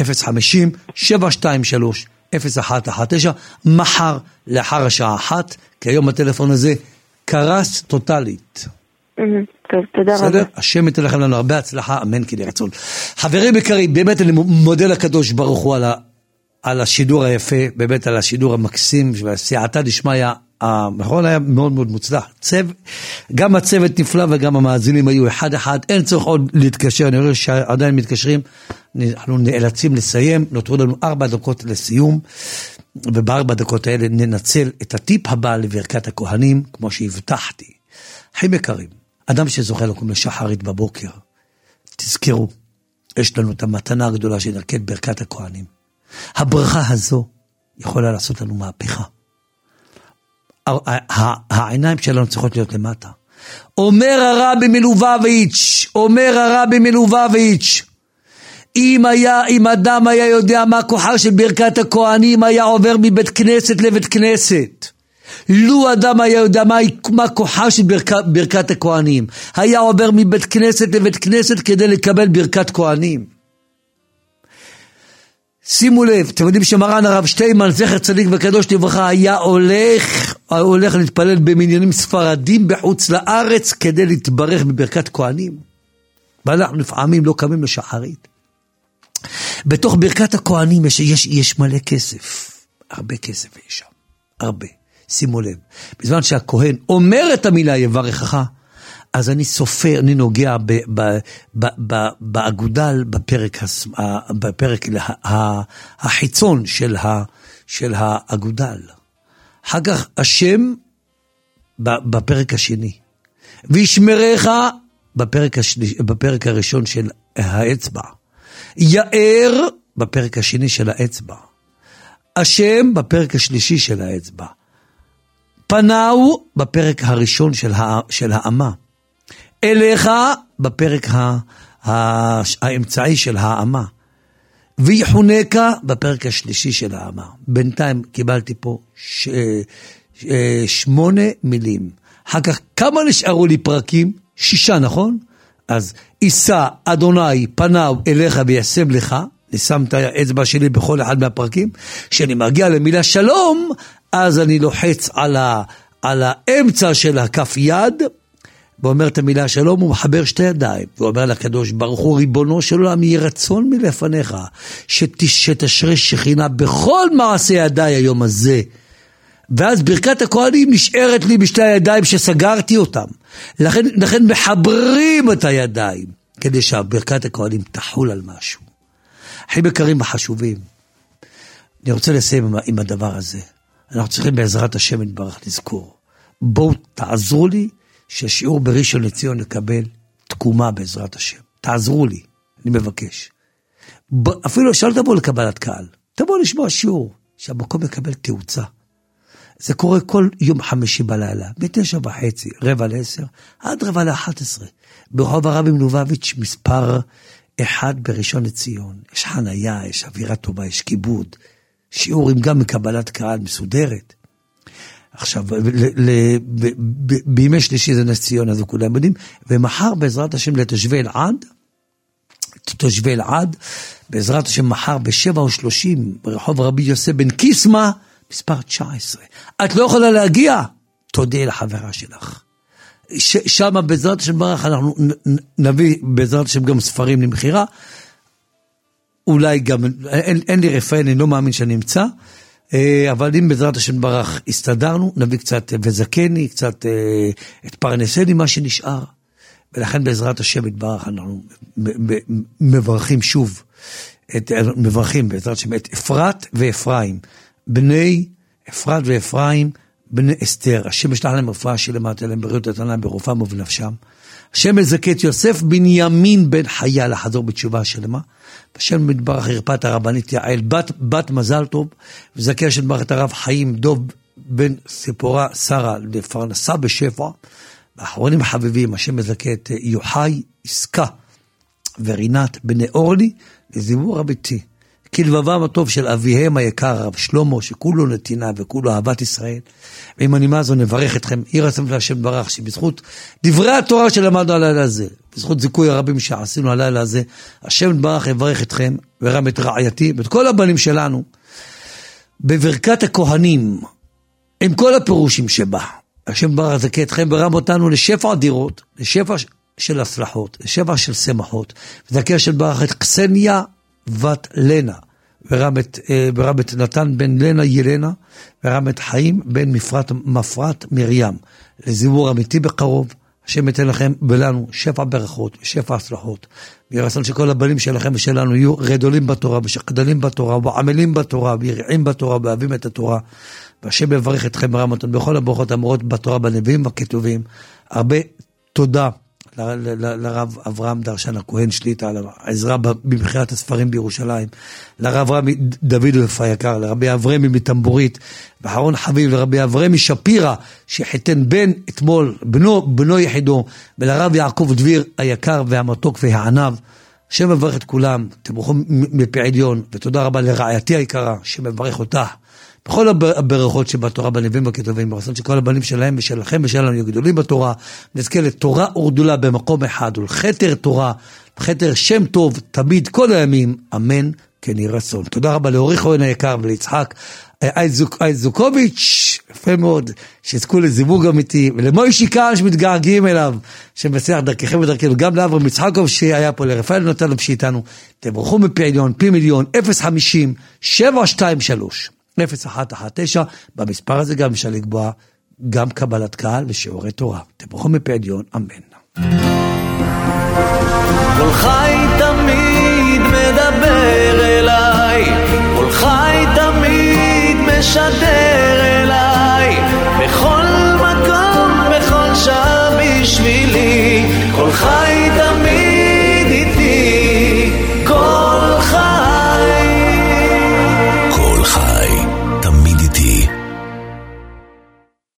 050-723 מחר לאחר השעה 1, כי היום הטלפון הזה קרס טוטלית. טוב, תודה רבה. השם ייתן לכם לנו הרבה הצלחה, אמן כי לרצון. חברים יקרים, באמת אני מודה לקדוש ברוך הוא על השידור היפה, באמת על השידור המקסים, והסייעתא דשמיא, המכון היה מאוד מאוד מוצלח. גם הצוות נפלא וגם המאזינים היו אחד, אין צריך עוד להתקשר, אני רואה שעדיין מתקשרים, אנחנו נאלצים לסיים, נותרו לנו 4 דקות לסיום, וב4 דקות האלה ננצל את הטיפ הבא לברכת הכהנים, כמו שהבטחתי. חיים יקרים, אדם שזוכה לקום לשחרית בבוקר, תזכרו, יש לנו את המתנה הגדולה שנרכת ברכת הכהנים. הברכה הזו יכולה לעשות לנו מהפכה. העיניים שלנו צריכות להיות למטה. אומר הרבי מלובביץ', אם אדם היה יודע מה כוחה של ברכת הכהנים, היה עובר מבית כנסת לבית כנסת. לו אדם היה יודע מה כוחה של ברכת הכהנים, היה עובר מבית כנסת לבית כנסת כדי לקבל ברכת כהנים. שימו לב, אתם יודעים שמרן הרב שטיימן, זכר צדיק וקדוש לברכה, היה הולך להתפלל במניינים ספרדים בחוץ לארץ כדי להתברך בברכת כהנים. ואנחנו לפעמים לא קמים לשחרית. בתוך ברכת הכהנים יש מלא כסף. הרבה כסף יש שם. הרבה. שימו לב. בזמן שהכהן אומר את המילה יברכך, אז אני סופר, אני נוגע באגודל, בפרק החיצון של האגודל. אחר כך השם בפרק השני. וישמרך בפרק הראשון של האצבע. יאר בפרק השני של האצבע. השם בפרק השלישי של האצבע. פנאו בפרק הראשון של האמה. אליך בפרק האמצעי של האמה. ויחונקה בפרק השלישי של האמה. בינתיים קיבלתי פה 8 מילים. אחר כך כמה נשארו לי פרקים? 6, נכון? אז איסה אדוני פנאו אליך וישם לך, אני שם את האצבע שלי בכל אחד מהפרקים, כשאני מגיע למילה שלום, אז אני לוחץ על האמצע של הכף יד, ואומר את המילה שלום, הוא מחבר שתי ידיים, ואומר לקדוש ברוך הוא, ריבונו של עולם, יהי רצון מלפניך, שתשרש שכינה בכל מעשה ידיי היום הזה, ואז ברכת הכהנים נשארת לי בשתי הידיים שסגרתי אותם, לכן מחברים את הידיים, כדי שברכת הכהנים תחול על משהו. אחים יקרים וחשובים, אני רוצה לסיים עם הדבר הזה, אנחנו צריכים בעזרת השם יתברך לזכור, בואו תעזרו לי, שהשיעור בראשון לציון לקבל תקומה בעזרת השם. תעזרו לי, אני מבקש. אפילו שלא תבוא לקבלת קהל, תבוא לשמוע שיעור, שהמקום יקבל תאוצה. זה קורה כל יום חמישי בלילה, ב9:30, 9:45, עד 10:45, ברחוב הרבי מלובביץ' מספר 1 בראשון לציון. יש חנייה, יש אווירה טובה, יש כיבוד, שיעורים גם מקבלת קהל מסודרת. עכשיו, בימי שלישי זה נס ציון, אז כולם יודעים, ומחר בעזרת השם תושבי אלעד, בעזרת השם מחר ב7:30, ברחוב רבי יוסף בן קיסמה, מספר 19. את לא יכולה להגיע, תודיעי לחברה שלך. שם בעזרת השם ברך, אנחנו נביא בעזרת השם גם ספרים למחירה, אולי גם, אין לי רפאל, אני לא מאמין שאני אמצא, אבל אם בעזרת השם ברך הסתדרנו, נביא קצת וזקני, קצת את פרנסני, מה שנשאר. ולכן בעזרת השם יתברך, אנחנו מברכים שוב, מברכים בעזרת השם את אפרת ואפרים, בני אפרת ואפרים, בני אסתר. השם ישלח להם רפואה שלמות, להם בריאות איתנה ברופאם ובנפשם. השם יזכה את יוסף בנימין בן חיה לחזור בתשובה שלמה. השם יתברך הרפאת הרבנית יעל בת מזל טוב, וזכה השם יתברך את הרב חיים דוב בן סיפורה שרה לפרנסה בשפע. האחרונים החביבים, השם יזכה את יוחאי עסקה ורינת בני אורלי לזיבור הביתי. כלבבם הטוב של אביהם היקר הרב שלמה, שכולו נתינה וכולו אהבת ישראל. ועם הנימה זו נברך אתכם, יהי רצון להשם ברך, שבזכות דברי התורה שלמדנו על הלילה הזה, בזכות זיכוי הרבים שעשינו על הלילה הזה, השם ברך יברך אתכם, ורם את רעייתי, ואת כל הבנים שלנו, בברכת הכהנים, עם כל הפירושים שבה. השם ברך זכה אתכם, ורם אותנו לשפע דירות, לשפע של הצלחות, לשפע של שמחות, וזכה השם ברך את קסניה, בת לנה, ורם את נתן בן לנה ילנה, ורם את חיים בן מפרת מרים, לזיבור אמיתי בקרוב. השם ייתן לכם ולנו שפע ברכות ושפע הצלחות, וירצון שכל הבנים שלכם ושלנו יהיו גדולים בתורה ושקדלים בתורה ועמלים בתורה וירעים בתורה ואוהבים את התורה, והשם יברך אתכם ורם אותם בכל הברכות האמורות בתורה, בנביאים וכתובים. הרבה תודה לרב אברהם דרשן הכהן שליטה על העזרה במכירת הספרים בירושלים, לרב רמי דוד אלף היקר, לרבי אברמי מטמבורית, ואחרון חביב לרבי אברמי שפירא שחיתן בן אתמול בנו יחידו, ולרב יעקב דביר היקר והמתוק והענב. השם מברך את כולם, תברכו מפי עליון, ותודה רבה לרעייתי היקרה שמברך אותה בכל הברכות שבתורה, בנביאים וכתובים, ברצון שכל הבנים שלהם ושלכם ושלנו יהיו גדולים בתורה, נזכה לתורה ורדולה במקום אחד, ולכתר תורה, לכתר שם טוב, תמיד כל הימים, אמן כן יהי רצון. תודה רבה לאורי כהן היקר וליצחק אייזוקוביץ', יפה מאוד, שיזכו לזיווג אמיתי, ולמוישי קאן שמתגעגעים אליו, שמסייח דרככם ודרכנו, גם לאברהם יצחקוב שהיה פה, לרפאל נתן לפשיטנו, תברכו מפי עליון, פי מיליון, 050-723-0119, במספר הזה גם אפשר לקבוע גם קבלת קהל ושיעורי תורה. תברכו מפי עליון, אמן. כל חי תמיד מדבר אליי, כל חי תמיד משדר